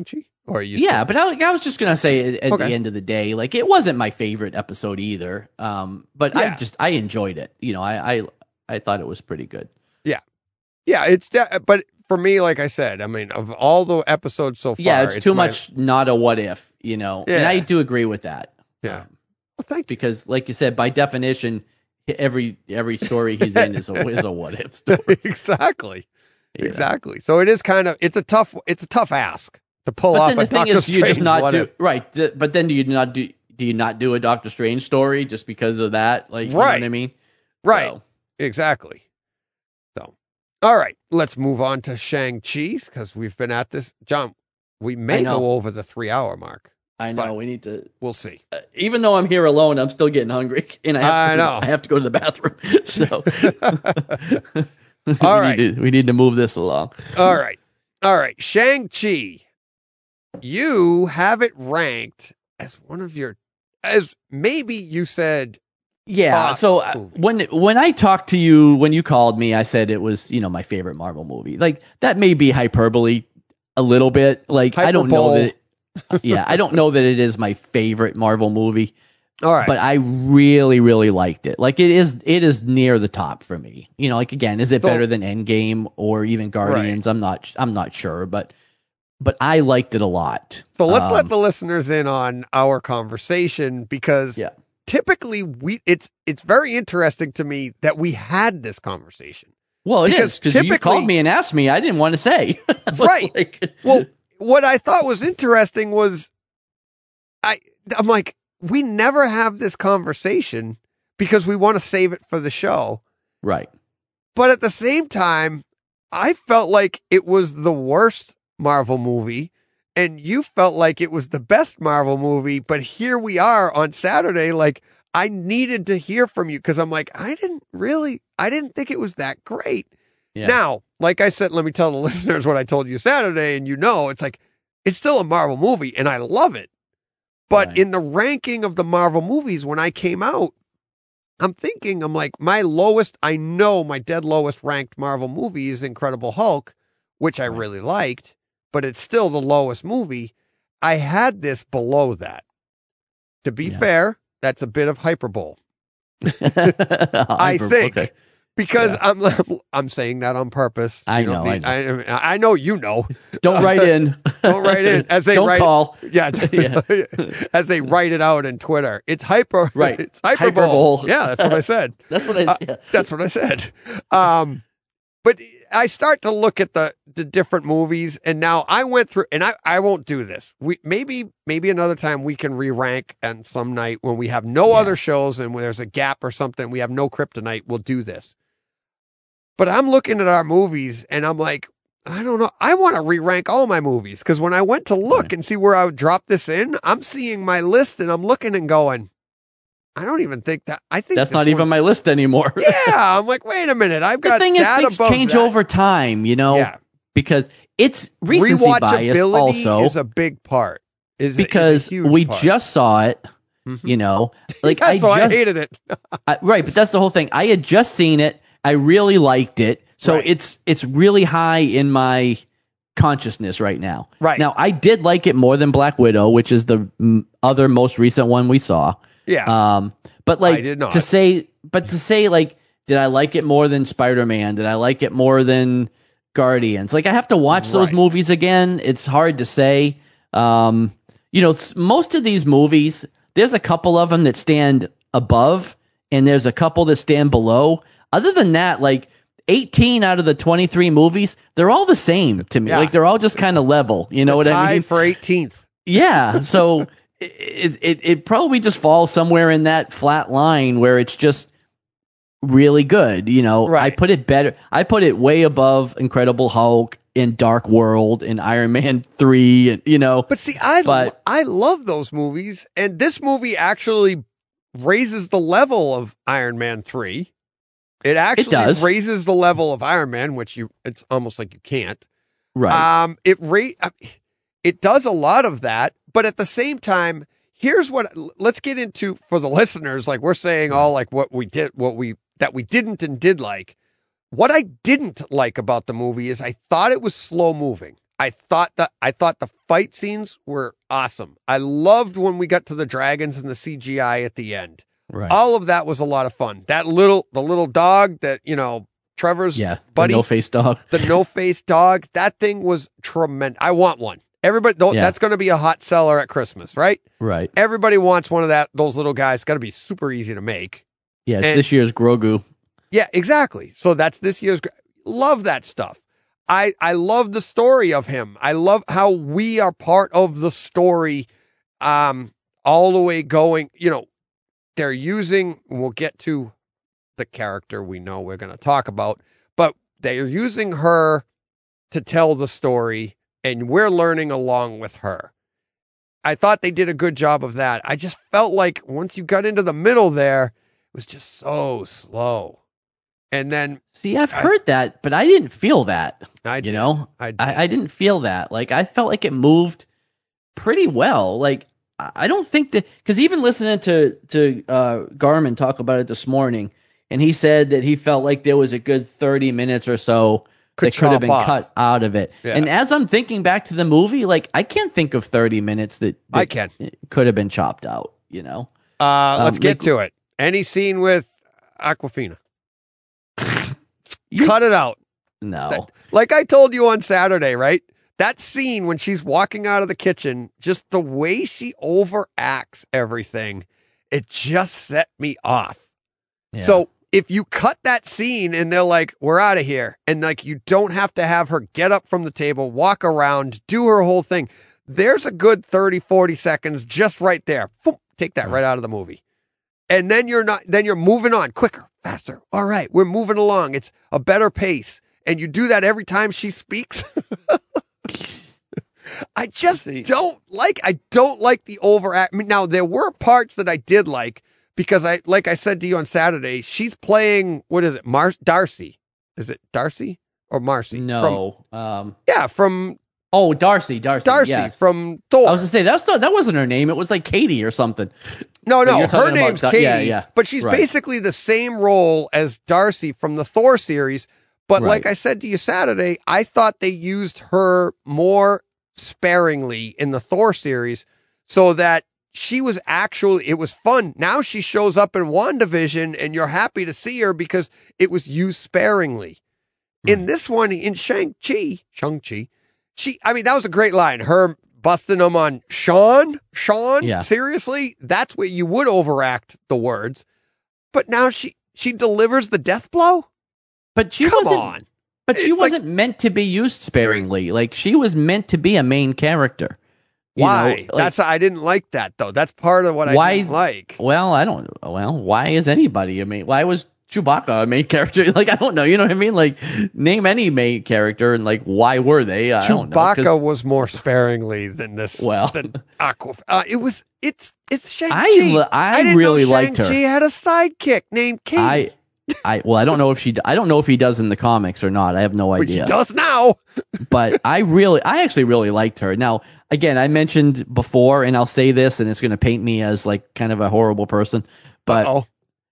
Or you? Yeah, but I was just gonna say at the end of the day, like it wasn't my favorite episode either. But I enjoyed it. You know, I thought it was pretty good. Yeah, but for me, like I said, I mean, of all the episodes so far, it's too much not a what if, you know. Yeah. And I do agree with that. Yeah. Well, thank you. Because, like you said, by definition, every story he's in is a what if story. Exactly. Yeah. Exactly. So it is it's a tough ask to pull off a Doctor Strange. You just not do right. But then do you not do a Doctor Strange story just because of that? Like, you know what I mean? Right. So. Exactly. So, all right, let's move on to Shang-Chi because we've been at this. John, we may go over the 3-hour mark. I know. We need to. We'll see. Even though I'm here alone, I'm still getting hungry, and I have to go to the bathroom. So, all right, we need to move this along. All right. Shang-Chi, you have it ranked as one of your, as maybe you said. Yeah. So when I talked to you, when you called me, I said it was, you know, my favorite Marvel movie. Like that may be hyperbole a little bit. Like I don't know that. I don't know that it is my favorite Marvel movie. All right. But I really, really liked it. Like it is near the top for me. You know, like again, is it better than Endgame or even Guardians? Right. I'm not sure, but I liked it a lot. So let's let the listeners in on our conversation because typically it's very interesting to me that we had this conversation. Well, it is because you called me and asked me. I didn't want to say. Right. Well, what I thought was interesting was I'm like, we never have this conversation because we want to save it for the show. Right. But at the same time, I felt like it was the worst Marvel movie and you felt like it was the best Marvel movie. But here we are on Saturday. Like I needed to hear from you because I'm like, I didn't think it was that great. Yeah. Now, like I said, let me tell the listeners what I told you Saturday. And it's like, it's still a Marvel movie and I love it. But in the ranking of the Marvel movies, when I came out, I'm like, my dead lowest ranked Marvel movie is Incredible Hulk, which I really liked, but it's still the lowest movie. I had this below that. To be fair, that's a bit of hyperbole. I think. Okay. Because I'm saying that on purpose. I know. I know you know. Don't write in. Don't write in. As they don't call. Yeah. As they write it out in Twitter. It's hyper. Right. It's hyperbole. Yeah, that's what I said. That's what I said. That's what I said. But I start to look at the different movies, and now I went through, and I won't do this. We maybe another time we can re-rank, and some night when we have no other shows and when there's a gap or something, we have no kryptonite, we'll do this. But I'm looking at our movies and I'm like, I don't know. I want to re-rank all my movies because when I went to look and see where I would drop this in, I'm seeing my list and I'm looking and going, I don't even think that. I think that's not even my list anymore. Yeah, I'm like, wait a minute. I've got the thing that is, things change over time, you know. Yeah. Because it's recency bias. Also, is a big part. Because we just saw it. You know, like I hated it. Right, but that's the whole thing. I had just seen it. I really liked it. So it's really high in my consciousness right now. Right. Now, I did like it more than Black Widow, which is the other most recent one we saw. Yeah. But like to say like, did I like it more than Spider-Man? Did I like it more than Guardians? Like I have to watch those movies again. It's hard to say. You know, most of these movies, there's a couple of them that stand above and there's a couple that stand below. Other than that, like 18 out of the 23 movies, they're all the same to me. Yeah. Like they're all just kind of level. You know what I mean? For 18th. Yeah. So it probably just falls somewhere in that flat line where it's just really good. You know, I put it way above Incredible Hulk in Dark World and Iron Man 3, and, you know. But see, I love those movies. And this movie actually raises the level of Iron Man 3. It actually raises the level of Iron Man, which it's almost like you can't. Right. It does a lot of that, but at the same time, let's get into for the listeners, like we're saying all like what we didn't and did like. What I didn't like about the movie is I thought it was slow moving. I thought the fight scenes were awesome. I loved when we got to the dragons and the CGI at the end. Right. All of that was a lot of fun. The little dog that, Trevor's buddy. The no-face dog. The no-face dog. That thing was tremendous. I want one. Everybody, that's going to be a hot seller at Christmas, right? Right. Everybody wants one of those little guys. It's got to be super easy to make. Yeah, it's this year's Grogu. Yeah, exactly. So that's this year's. Love that stuff. I love the story of him. I love how we are part of the story, all the way going. They're using. We'll get to the character we know we're going to talk about, but they're using her to tell the story, and we're learning along with her. I thought they did a good job of that. I just felt like once you got into the middle there, it was just so slow. And then, see, I've heard that, but I didn't feel that. I didn't feel that. Like, I felt like it moved pretty well. Like, I don't think that, because even listening to Garmin talk about it this morning, and he said that he felt like there was a good 30 minutes or so that could have been cut out of it. Yeah. And as I'm thinking back to the movie, like, I can't think of 30 minutes that I can could have been chopped out. Let's get to it. Any scene with Awkwafina. Cut it out. No. Like I told you on Saturday, right? That scene when she's walking out of the kitchen, just the way she overacts everything, it just set me off. Yeah. So if you cut that scene and they're like, we're out of here, and like you don't have to have her get up from the table, walk around, do her whole thing, there's a good 30, 40 seconds just right there. Boom, take that right out of the movie. And then you're moving on quicker, faster. All right, we're moving along. It's a better pace. And you do that every time she speaks. I just don't like the overact. I mean, now there were parts that I did like because like I said to you on Saturday, she's playing, what is it? Darcy. Is it Darcy or Marcy? No. From Darcy. Darcy, yes. From Thor. I was to say that wasn't her name. It was like Katie or something. No, her name's Katie. Yeah. But she's basically the same role as Darcy from the Thor series. But like I said to you Saturday, I thought they used her more sparingly in the Thor series so that she was it was fun. Now she shows up in WandaVision and you're happy to see her because it was used sparingly. Right. In this one, in Shang-Chi, that was a great line. Her busting them on Sean? Yeah. Seriously? That's where you would overact the words. But now she delivers the death blow? But she wasn't meant to be used sparingly. Like, she was meant to be a main character. Why? I didn't like that, though. That's part of what I didn't like. Well, why is anybody why was Chewbacca a main character? Like, I don't know. You know what I mean? Like, name any main character and like, why were they? I don't know. Chewbacca was more sparingly than this. Well, than Aqua. It's Shang-Chi. I really liked her. She had a sidekick named Katie. I don't know if he does in the comics or not. I have no idea. He does now. But I actually really liked her. Now, again, I mentioned before, and I'll say this, and it's going to paint me as like kind of a horrible person, but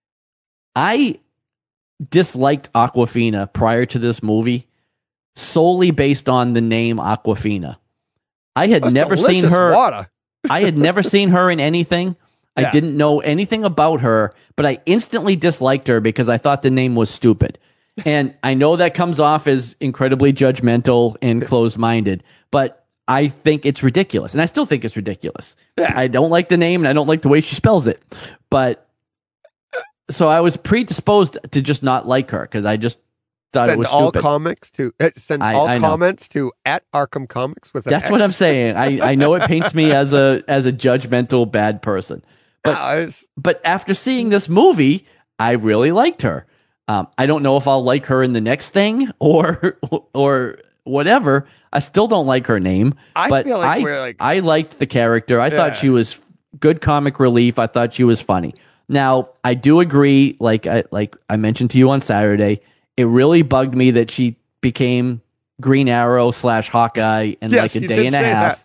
I disliked Awkwafina prior to this movie solely based on the name Awkwafina. I had never seen her. I had never seen her in anything. I didn't know anything about her, but I instantly disliked her because I thought the name was stupid. And I know that comes off as incredibly judgmental and closed-minded, but I think it's ridiculous. And I still think it's ridiculous. Yeah. I don't like the name, and I don't like the way she spells it. But so I was predisposed to just not like her because I just thought it was stupid. Send all comments to @ArkhamComics with an That's X. what I'm saying. I know it paints me as a judgmental bad person. But after seeing this movie, I really liked her. I don't know if I'll like her in the next thing or whatever. I still don't like her name. I liked the character. I thought she was good comic relief. I thought she was funny. Now, I do agree, like I mentioned to you on Saturday, it really bugged me that she became Green Arrow / Hawkeye in like a day and a half.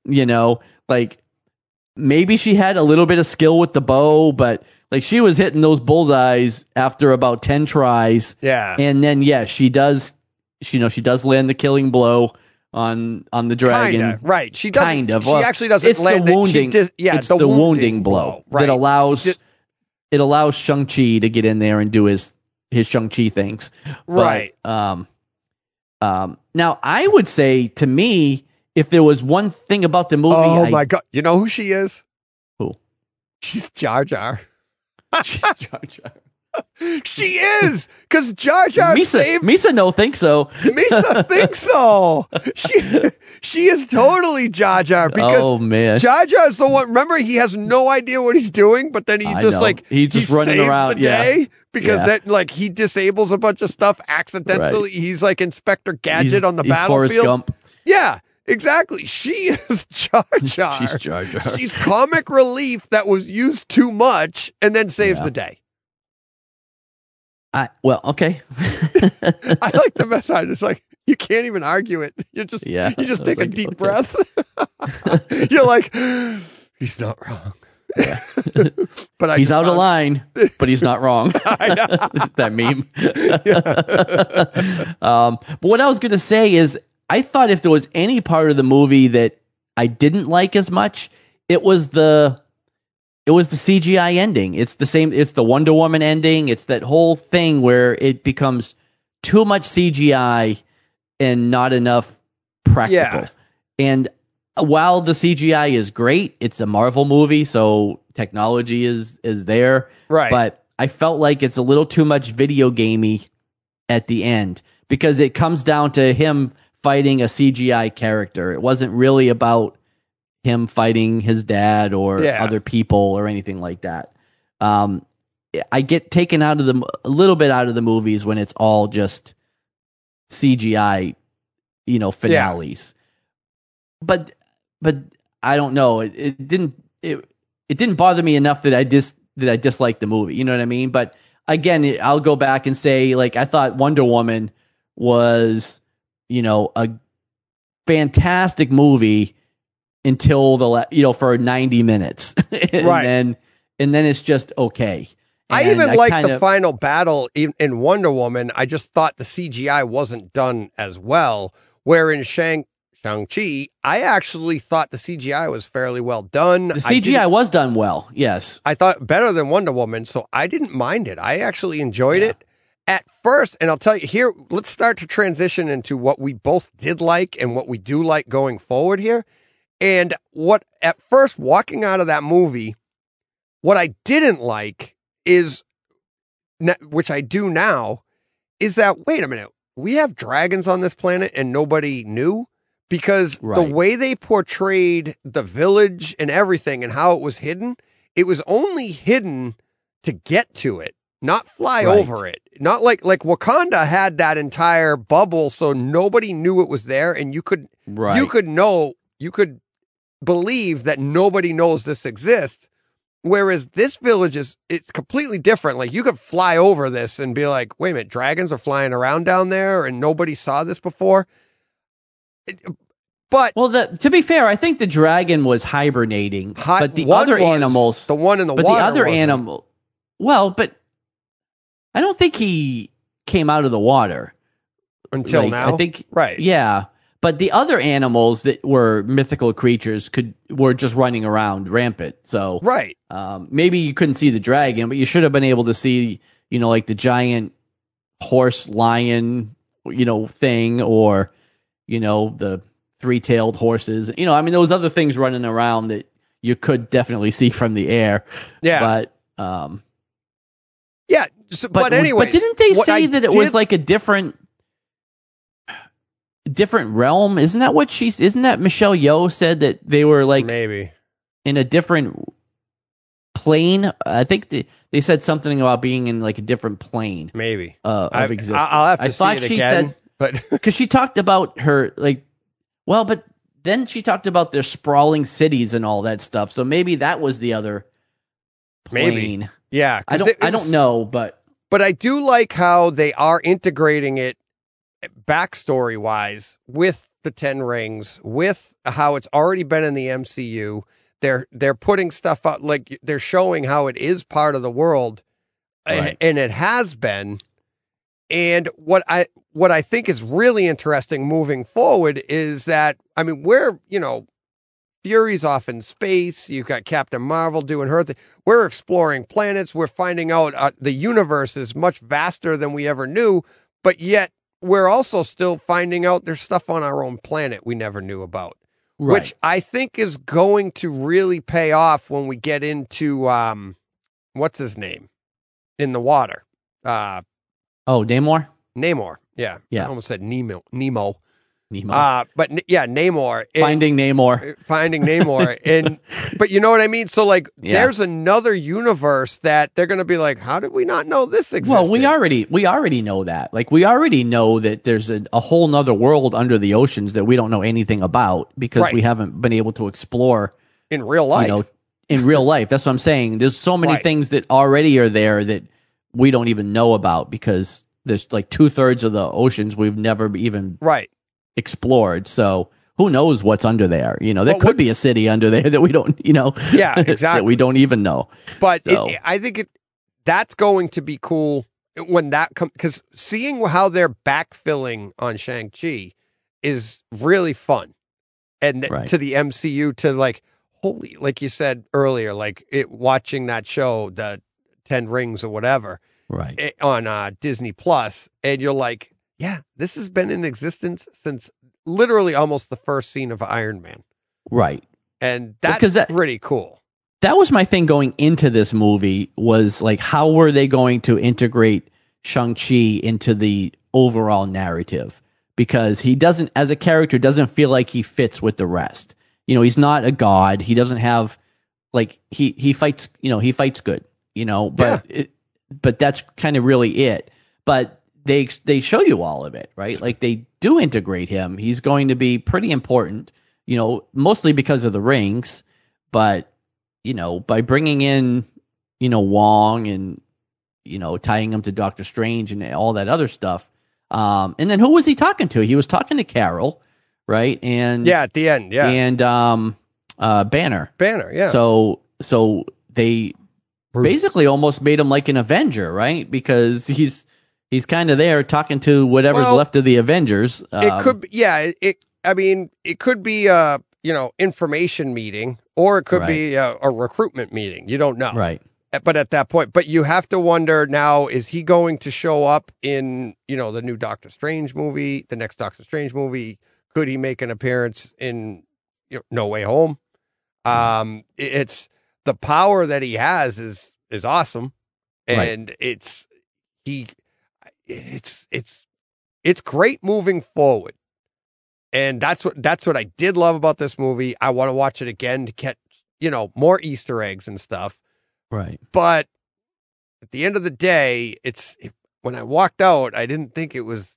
Maybe she had a little bit of skill with the bow, but like she was hitting those bullseyes after about 10 tries. Yeah. And then, she does land the killing blow on the dragon. Kinda, right. She doesn't. Kind of. She actually doesn't it's land the wounding. It's the wounding blow right. that allows Shang-Chi to get in there and do his Shang-Chi things. Right. But, now, I would say, to me, if there was one thing about the movie... Oh, my God. You know who she is? Who? She's Jar Jar. Jar Jar. She is, because Jar Jar saved... Misa no think so. Misa thinks so. She is totally Jar Jar, because man. Jar Jar is the one... Remember, he has no idea what he's doing, but then he's just running around the day. Because that, like, he disables a bunch of stuff accidentally. Right. He's like Inspector Gadget on the battlefield. Forrest Gump. Yeah, exactly. She is Jar Jar. She's Jar Jar. She's comic relief that was used too much and then saves the day. Okay. I like the message. It's like, you can't even argue it. You just take a deep breath. You're like, he's not wrong. Yeah. But he's out of line, but he's not wrong. I know. That meme. But what I was going to say is, I thought if there was any part of the movie that I didn't like as much, it was the CGI ending. It's the same. It's the Wonder Woman ending. It's that whole thing where it becomes too much CGI and not enough practical. Yeah. And while the CGI is great, it's a Marvel movie, so technology is there. Right. But I felt like it's a little too much video gamey at the end, because it comes down to him fighting a CGI character. It wasn't really about him fighting his dad or other people or anything like that. I get taken a little bit out of the movies when it's all just CGI, finales. Yeah. But I don't know. It didn't bother me enough that I disliked the movie. You know what I mean? But again, I'll go back and say, like, I thought Wonder Woman was, a fantastic movie until for 90 minutes, right? And then it's just okay. I even liked the final battle in Wonder Woman. I just thought the CGI wasn't done as well. Where in Shang-Chi, I actually thought the CGI was fairly well done. The CGI was done well, yes. I thought better than Wonder Woman, so I didn't mind it. I actually enjoyed it at first, and I'll tell you here, let's start to transition into what we both did like and what we do like going forward here. And what, at first, walking out of that movie, what I didn't like is, which I do now, is that, wait a minute, we have dragons on this planet and nobody knew? Because the way they portrayed the village and everything and how it was hidden, it was only hidden to get to it, not fly over it. Not like Wakanda had that entire bubble, so nobody knew it was there, and you could believe that nobody knows this exists. Whereas this village it's completely different. Like, you could fly over this and be like, wait a minute, dragons are flying around down there and nobody saw this before. But to be fair, I think the dragon was hibernating, but the other animals, the one in the water, the other animal, but I don't think he came out of the water until now. I think, yeah. But the other animals that were mythical creatures were just running around rampant. So maybe you couldn't see the dragon, but you should have been able to see, like the giant horse lion, thing, or the three-tailed horses. Those other things running around that you could definitely see from the air. Yeah. But but anyways, but didn't they say that it was like a different realm? Isn't that Michelle Yeoh said that they were like maybe in a different plane? I think they said something about being in like a different plane, maybe of existence. I'll have to see it again, but because she talked about her but then she talked about their sprawling cities and all that stuff. So maybe that was the other plane. Maybe. Yeah, I don't know, but I do like how they are integrating it backstory wise with the 10 rings, with how it's already been in the MCU. They're putting stuff out, like they're showing how it is part of the world, and it has been. And what I think is really interesting moving forward is that, I mean, we're, Fury's off in space. You've got Captain Marvel doing her thing. We're exploring planets. We're finding out the universe is much vaster than we ever knew, but yet we're also still finding out there's stuff on our own planet we never knew about, which I think is going to really pay off when we get into, what's his name in the water? Namor? Namor. Yeah. Yeah. I almost said Nemo. But Namor. Finding Namor. Finding Namor. But you know what I mean? So there's another universe that they're going to be like, how did we not know this existed? Well, we already know that. Like, we already know that there's a whole nother world under the oceans that we don't know anything about because we haven't been able to explore in real life. In real life. That's what I'm saying. There's so many things that already are there that we don't even know about because there's like 2/3 of the oceans we've never even explored. So who knows what's under there? There could be a city under there that we don't, yeah, exactly. that we don't even know. But I think that's going to be cool when that comes, because seeing how they're backfilling on Shang-Chi is really fun. And to the MCU, to like you said earlier, watching that show, the 10 Rings or whatever, on Disney Plus, and you're like, yeah, this has been in existence since literally almost the first scene of Iron Man. Right. And that's pretty cool. That was my thing going into this movie, was like, how were they going to integrate Shang-Chi into the overall narrative? Because he doesn't, as a character, doesn't feel like he fits with the rest. He's not a god. He doesn't have, he fights, he fights good, but that's kind of really it. But they show you all of it, right? Like, they do integrate him. He's going to be pretty important, mostly because of the rings, but, by bringing in, Wong and, tying him to Doctor Strange and all that other stuff. And then who was he talking to? He was talking to Carol, right? And at the end, and Banner. Banner, yeah. So they basically almost made him like an Avenger, right? Because he's kind of there talking to whatever's left of the Avengers. It could be, it could be a information meeting, or it could be a recruitment meeting. You don't know, right? But at that point, you have to wonder now: is he going to show up in the new Doctor Strange movie, the next Doctor Strange movie? Could he make an appearance in No Way Home? It's the power that he has is awesome, and it's great moving forward. And that's what I did love about this movie. I want to watch it again to get more Easter eggs and stuff. Right. But at the end of the day, when I walked out, I didn't think it was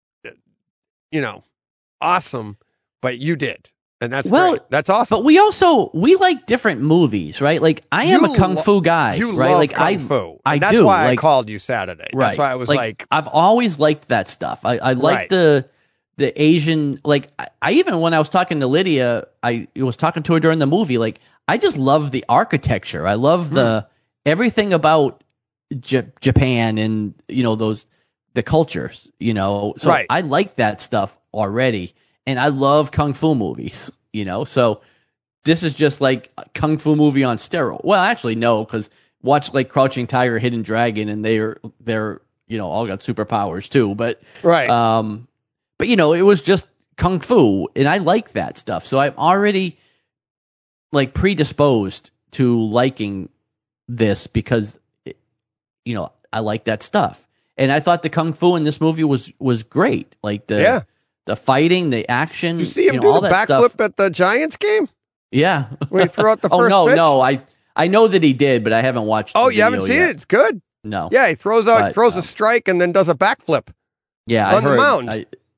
awesome, but you did. And that's great. That's awesome. But we like different movies, right? Like, I am a kung fu guy, you right? Love like kung fu. I that's do. Why I called you Saturday. Right. That's why I was like I've always liked that stuff. I like the Asian, I even, when I was talking to Lydia, I was talking to her during the movie, I just love the architecture. I love everything about Japan and, the cultures, So I like that stuff already. And I love kung fu movies, So this is just like a kung fu movie on steroids. Well, actually, no, because watch Crouching Tiger, Hidden Dragon, and they're all got superpowers too. But but it was just kung fu, and I like that stuff. So I'm already predisposed to liking this because I like that stuff. And I thought the kung fu in this movie was great. The fighting, the action. Did you see him do the backflip at the Giants game? Yeah. When he threw out the first pitch? No. I know that he did, but I haven't watched the you haven't seen it? It's good. No. Yeah, he throws a strike and then does a backflip. Yeah, on the mound.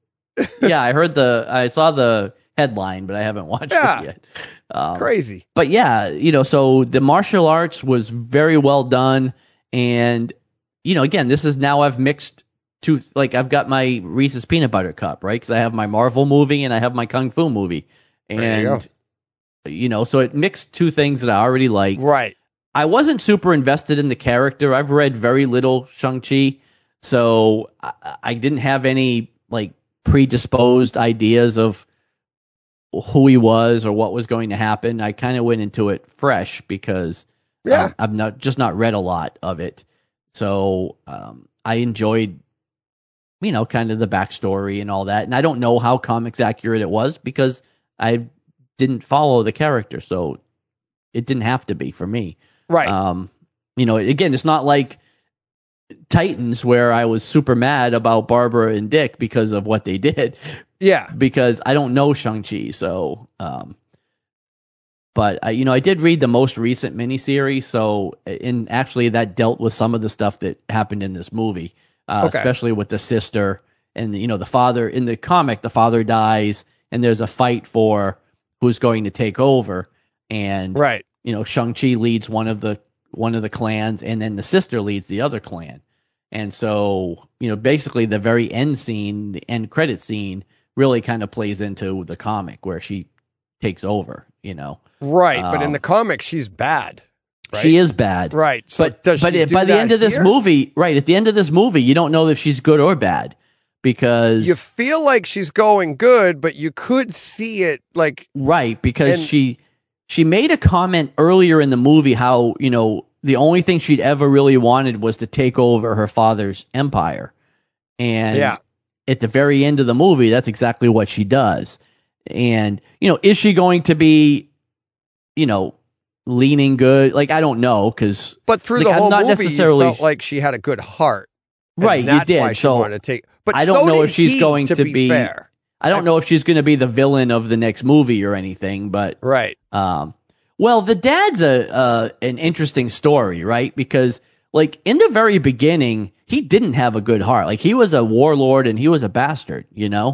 I saw the headline, but I haven't watched it yet. Crazy. But so the martial arts was very well done. And, again, this is now I've mixed two, I've got my Reese's Peanut Butter Cup, right? Because I have my Marvel movie and I have my Kung Fu movie. And, so it mixed two things that I already liked. Right. I wasn't super invested in the character. I've read very little Shang-Chi. So I didn't have any like predisposed ideas of who he was or what was going to happen. I kind of went into it fresh because I've not read a lot of it. So I enjoyed, kind of the backstory and all that. And I don't know how comics accurate it was because I didn't follow the character, so it didn't have to be for me. Right. Again, it's not like Titans where I was super mad about Barbara and Dick because of what they did. Yeah. Because I don't know Shang-Chi, so but I did read the most recent miniseries, so and actually that dealt with some of the stuff that happened in this movie, especially with the sister and the father. In the comic, the father dies, and there's a fight for who's going to take over, and Shang-Chi leads one of the clans, and then the sister leads the other clan, and so basically the very end scene, the end credit scene, really kind of plays into the comic where she takes over. Right, but in the comic, she's bad. Right? She is bad. Right. So but by the end of this movie, at the end of this movie, you don't know if she's good or bad because you feel like she's going good, but you could see it because she made a comment earlier in the movie how the only thing she'd ever really wanted was to take over her father's empire, and at the very end of the movie, that's exactly what she does. And is she going to be leaning good? Like, I don't know, but through the whole movie, you felt like she had a good heart, right? You did. Why she wanted to take. But I don't know if she's going to be fair. I don't know if she's going to be the villain of the next movie or anything. But well, the dad's an interesting story, right? Because like in the very beginning, he didn't have a good heart. Like he was a warlord and he was a bastard,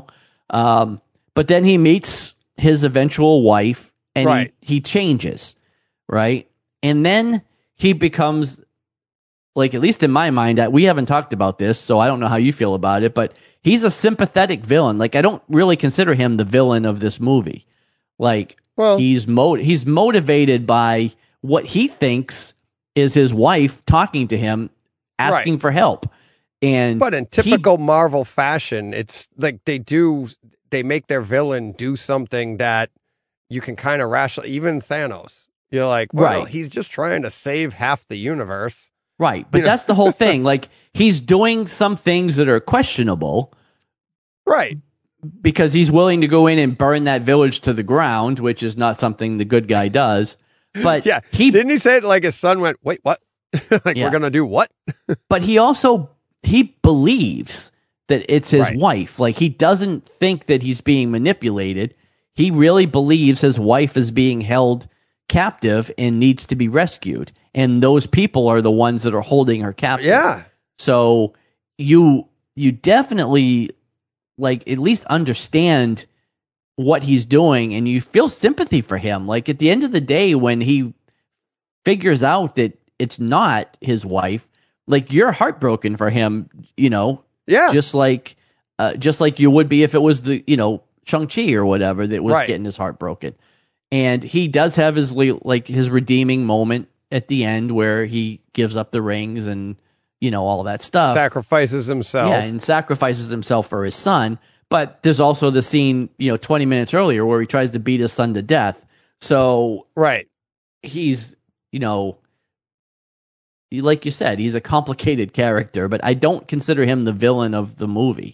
but then he meets his eventual wife and he changes, right? And then he becomes, like, at least in my mind, we haven't talked about this, so I don't know how you feel about it, but he's a sympathetic villain. Like, I don't really consider him the villain of this movie. Like, he's motivated by what he thinks is his wife talking to him, asking for help. But in typical Marvel fashion, it's like they make their villain do something that you can kind of rationalize. Even Thanos, you're like, he's just trying to save half the universe. Right. But that's the whole thing. Like, he's doing some things that are questionable. Right. Because he's willing to go in and burn that village to the ground, which is not something the good guy does. But didn't he say it like his son went, wait, what? We're going to do what? But he believes that it's his wife. Like, he doesn't think that he's being manipulated. He really believes his wife is being held captive and needs to be rescued. And those people are the ones that are holding her captive. Yeah. So you definitely, like, at least understand what he's doing, and you feel sympathy for him. Like, at the end of the day, when he figures out that it's not his wife, like, you're heartbroken for him, Yeah. Just like you would be if it was the, Shang-Chi or whatever that was getting his heart broken. And he does have his redeeming moment at the end where he gives up the rings and, all that stuff. Sacrifices himself. Yeah, and sacrifices himself for his son. But there's also the scene, 20 minutes earlier where he tries to beat his son to death. So he's, like you said, he's a complicated character, but I don't consider him the villain of the movie,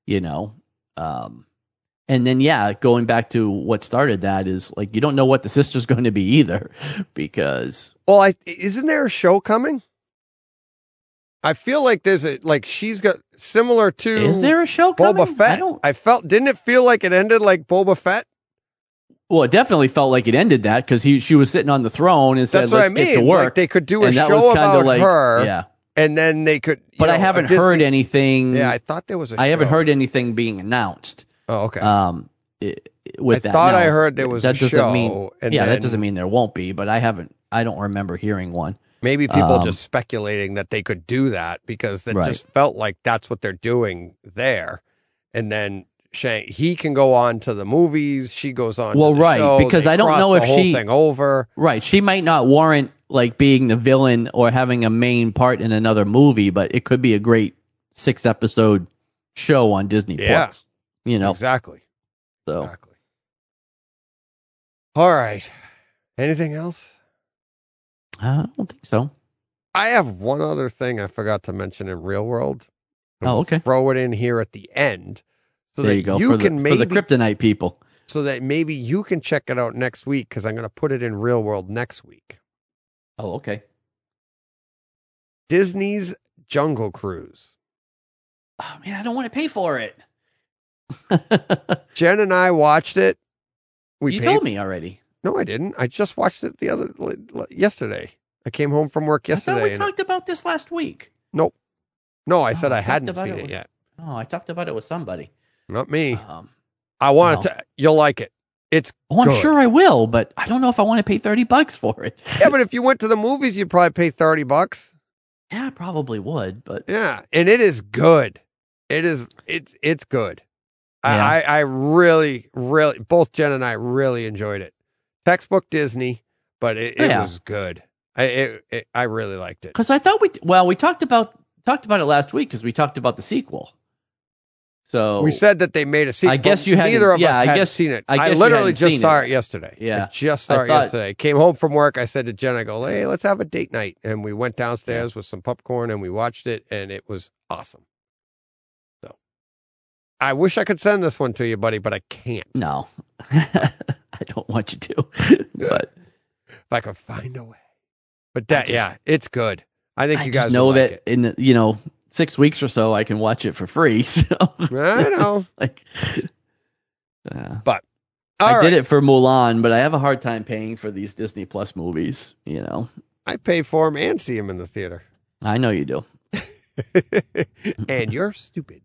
And then, going back to what started that is, like, you don't know what the sister's going to be either, because... Well, isn't there a show coming? I feel like she's got similar to... Is there a show coming? Boba Fett. Didn't it feel like it ended like Boba Fett? Well, it definitely felt like it ended that, because she was sitting on the throne and said, let's get to work. Like, they could do a show about her. Yeah. And then they could... But I haven't heard anything... Yeah, I thought there was a show. I haven't heard anything being announced. Oh, okay. With that, I heard there was a show. That doesn't mean there won't be, but I don't remember hearing one. Maybe people just speculating that they could do that because it just felt like that's what they're doing there. And then he can go on to the movies. She goes on. Well, to the show. Because I don't know if she thing over. Right, she might not warrant like being the villain or having a main part in another movie, but it could be a great 6-episode show on Disney Plus. You know, exactly. So, exactly. All right. Anything else? I don't think so. I have one other thing I forgot to mention in Real World. Oh, okay. Throw it in here at the end, so there that you go. for the Kryptonite people. So that maybe you can check it out next week, because I'm going to put it in Real World next week. Oh, okay. Disney's Jungle Cruise. Oh man, I don't want to pay for it. Jen and I watched it. You told me already. No, I didn't. I just watched it yesterday. I came home from work yesterday. I thought we talked about this last week. Nope. No, I said I hadn't seen it yet. Oh, I talked about it with somebody. Not me. I want to. You'll like it. It's. Oh, I'm sure I will, but I don't know if I want to pay $30 for it. Yeah, but if you went to the movies, you'd probably pay $30. Yeah, I probably would, but yeah, and it is good. It is. It's good. Yeah. I really, both Jen and I really enjoyed it. Textbook Disney, but it was good. I really liked it. Because I thought we talked about it last week because we talked about the sequel. So we said that they made a sequel. I guess you had. Neither of us had seen it. I literally just saw it yesterday. Yeah, I just saw it yesterday. Came home from work. I said to Jen, I go, hey, let's have a date night. And we went downstairs with some popcorn and we watched it, and it was awesome. So I wish I could send this one to you, buddy, but I can't. No, I don't want you to. But if I could find a way. But it's good. I think you guys know will that like it. in 6 weeks or so I can watch it for free. So I know. But I did it for Mulan, but I have a hard time paying for these Disney Plus movies. I pay for them and see them in the theater. I know you do. And you're stupid.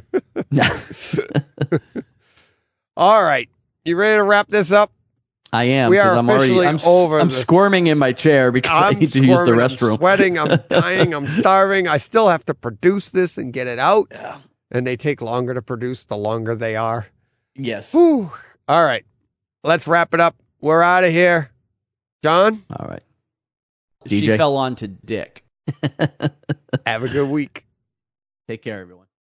All right. You ready to wrap this up? I am. We are officially over. I'm squirming in my chair because I need to use the restroom. I'm sweating. I'm dying. I'm starving. I still have to produce this and get it out. Yeah. And they take longer to produce the longer they are. Yes. Whew. All right. Let's wrap it up. We're out of here. John? All right. DJ? She fell on to Dick. Have a good week. Take care, everyone.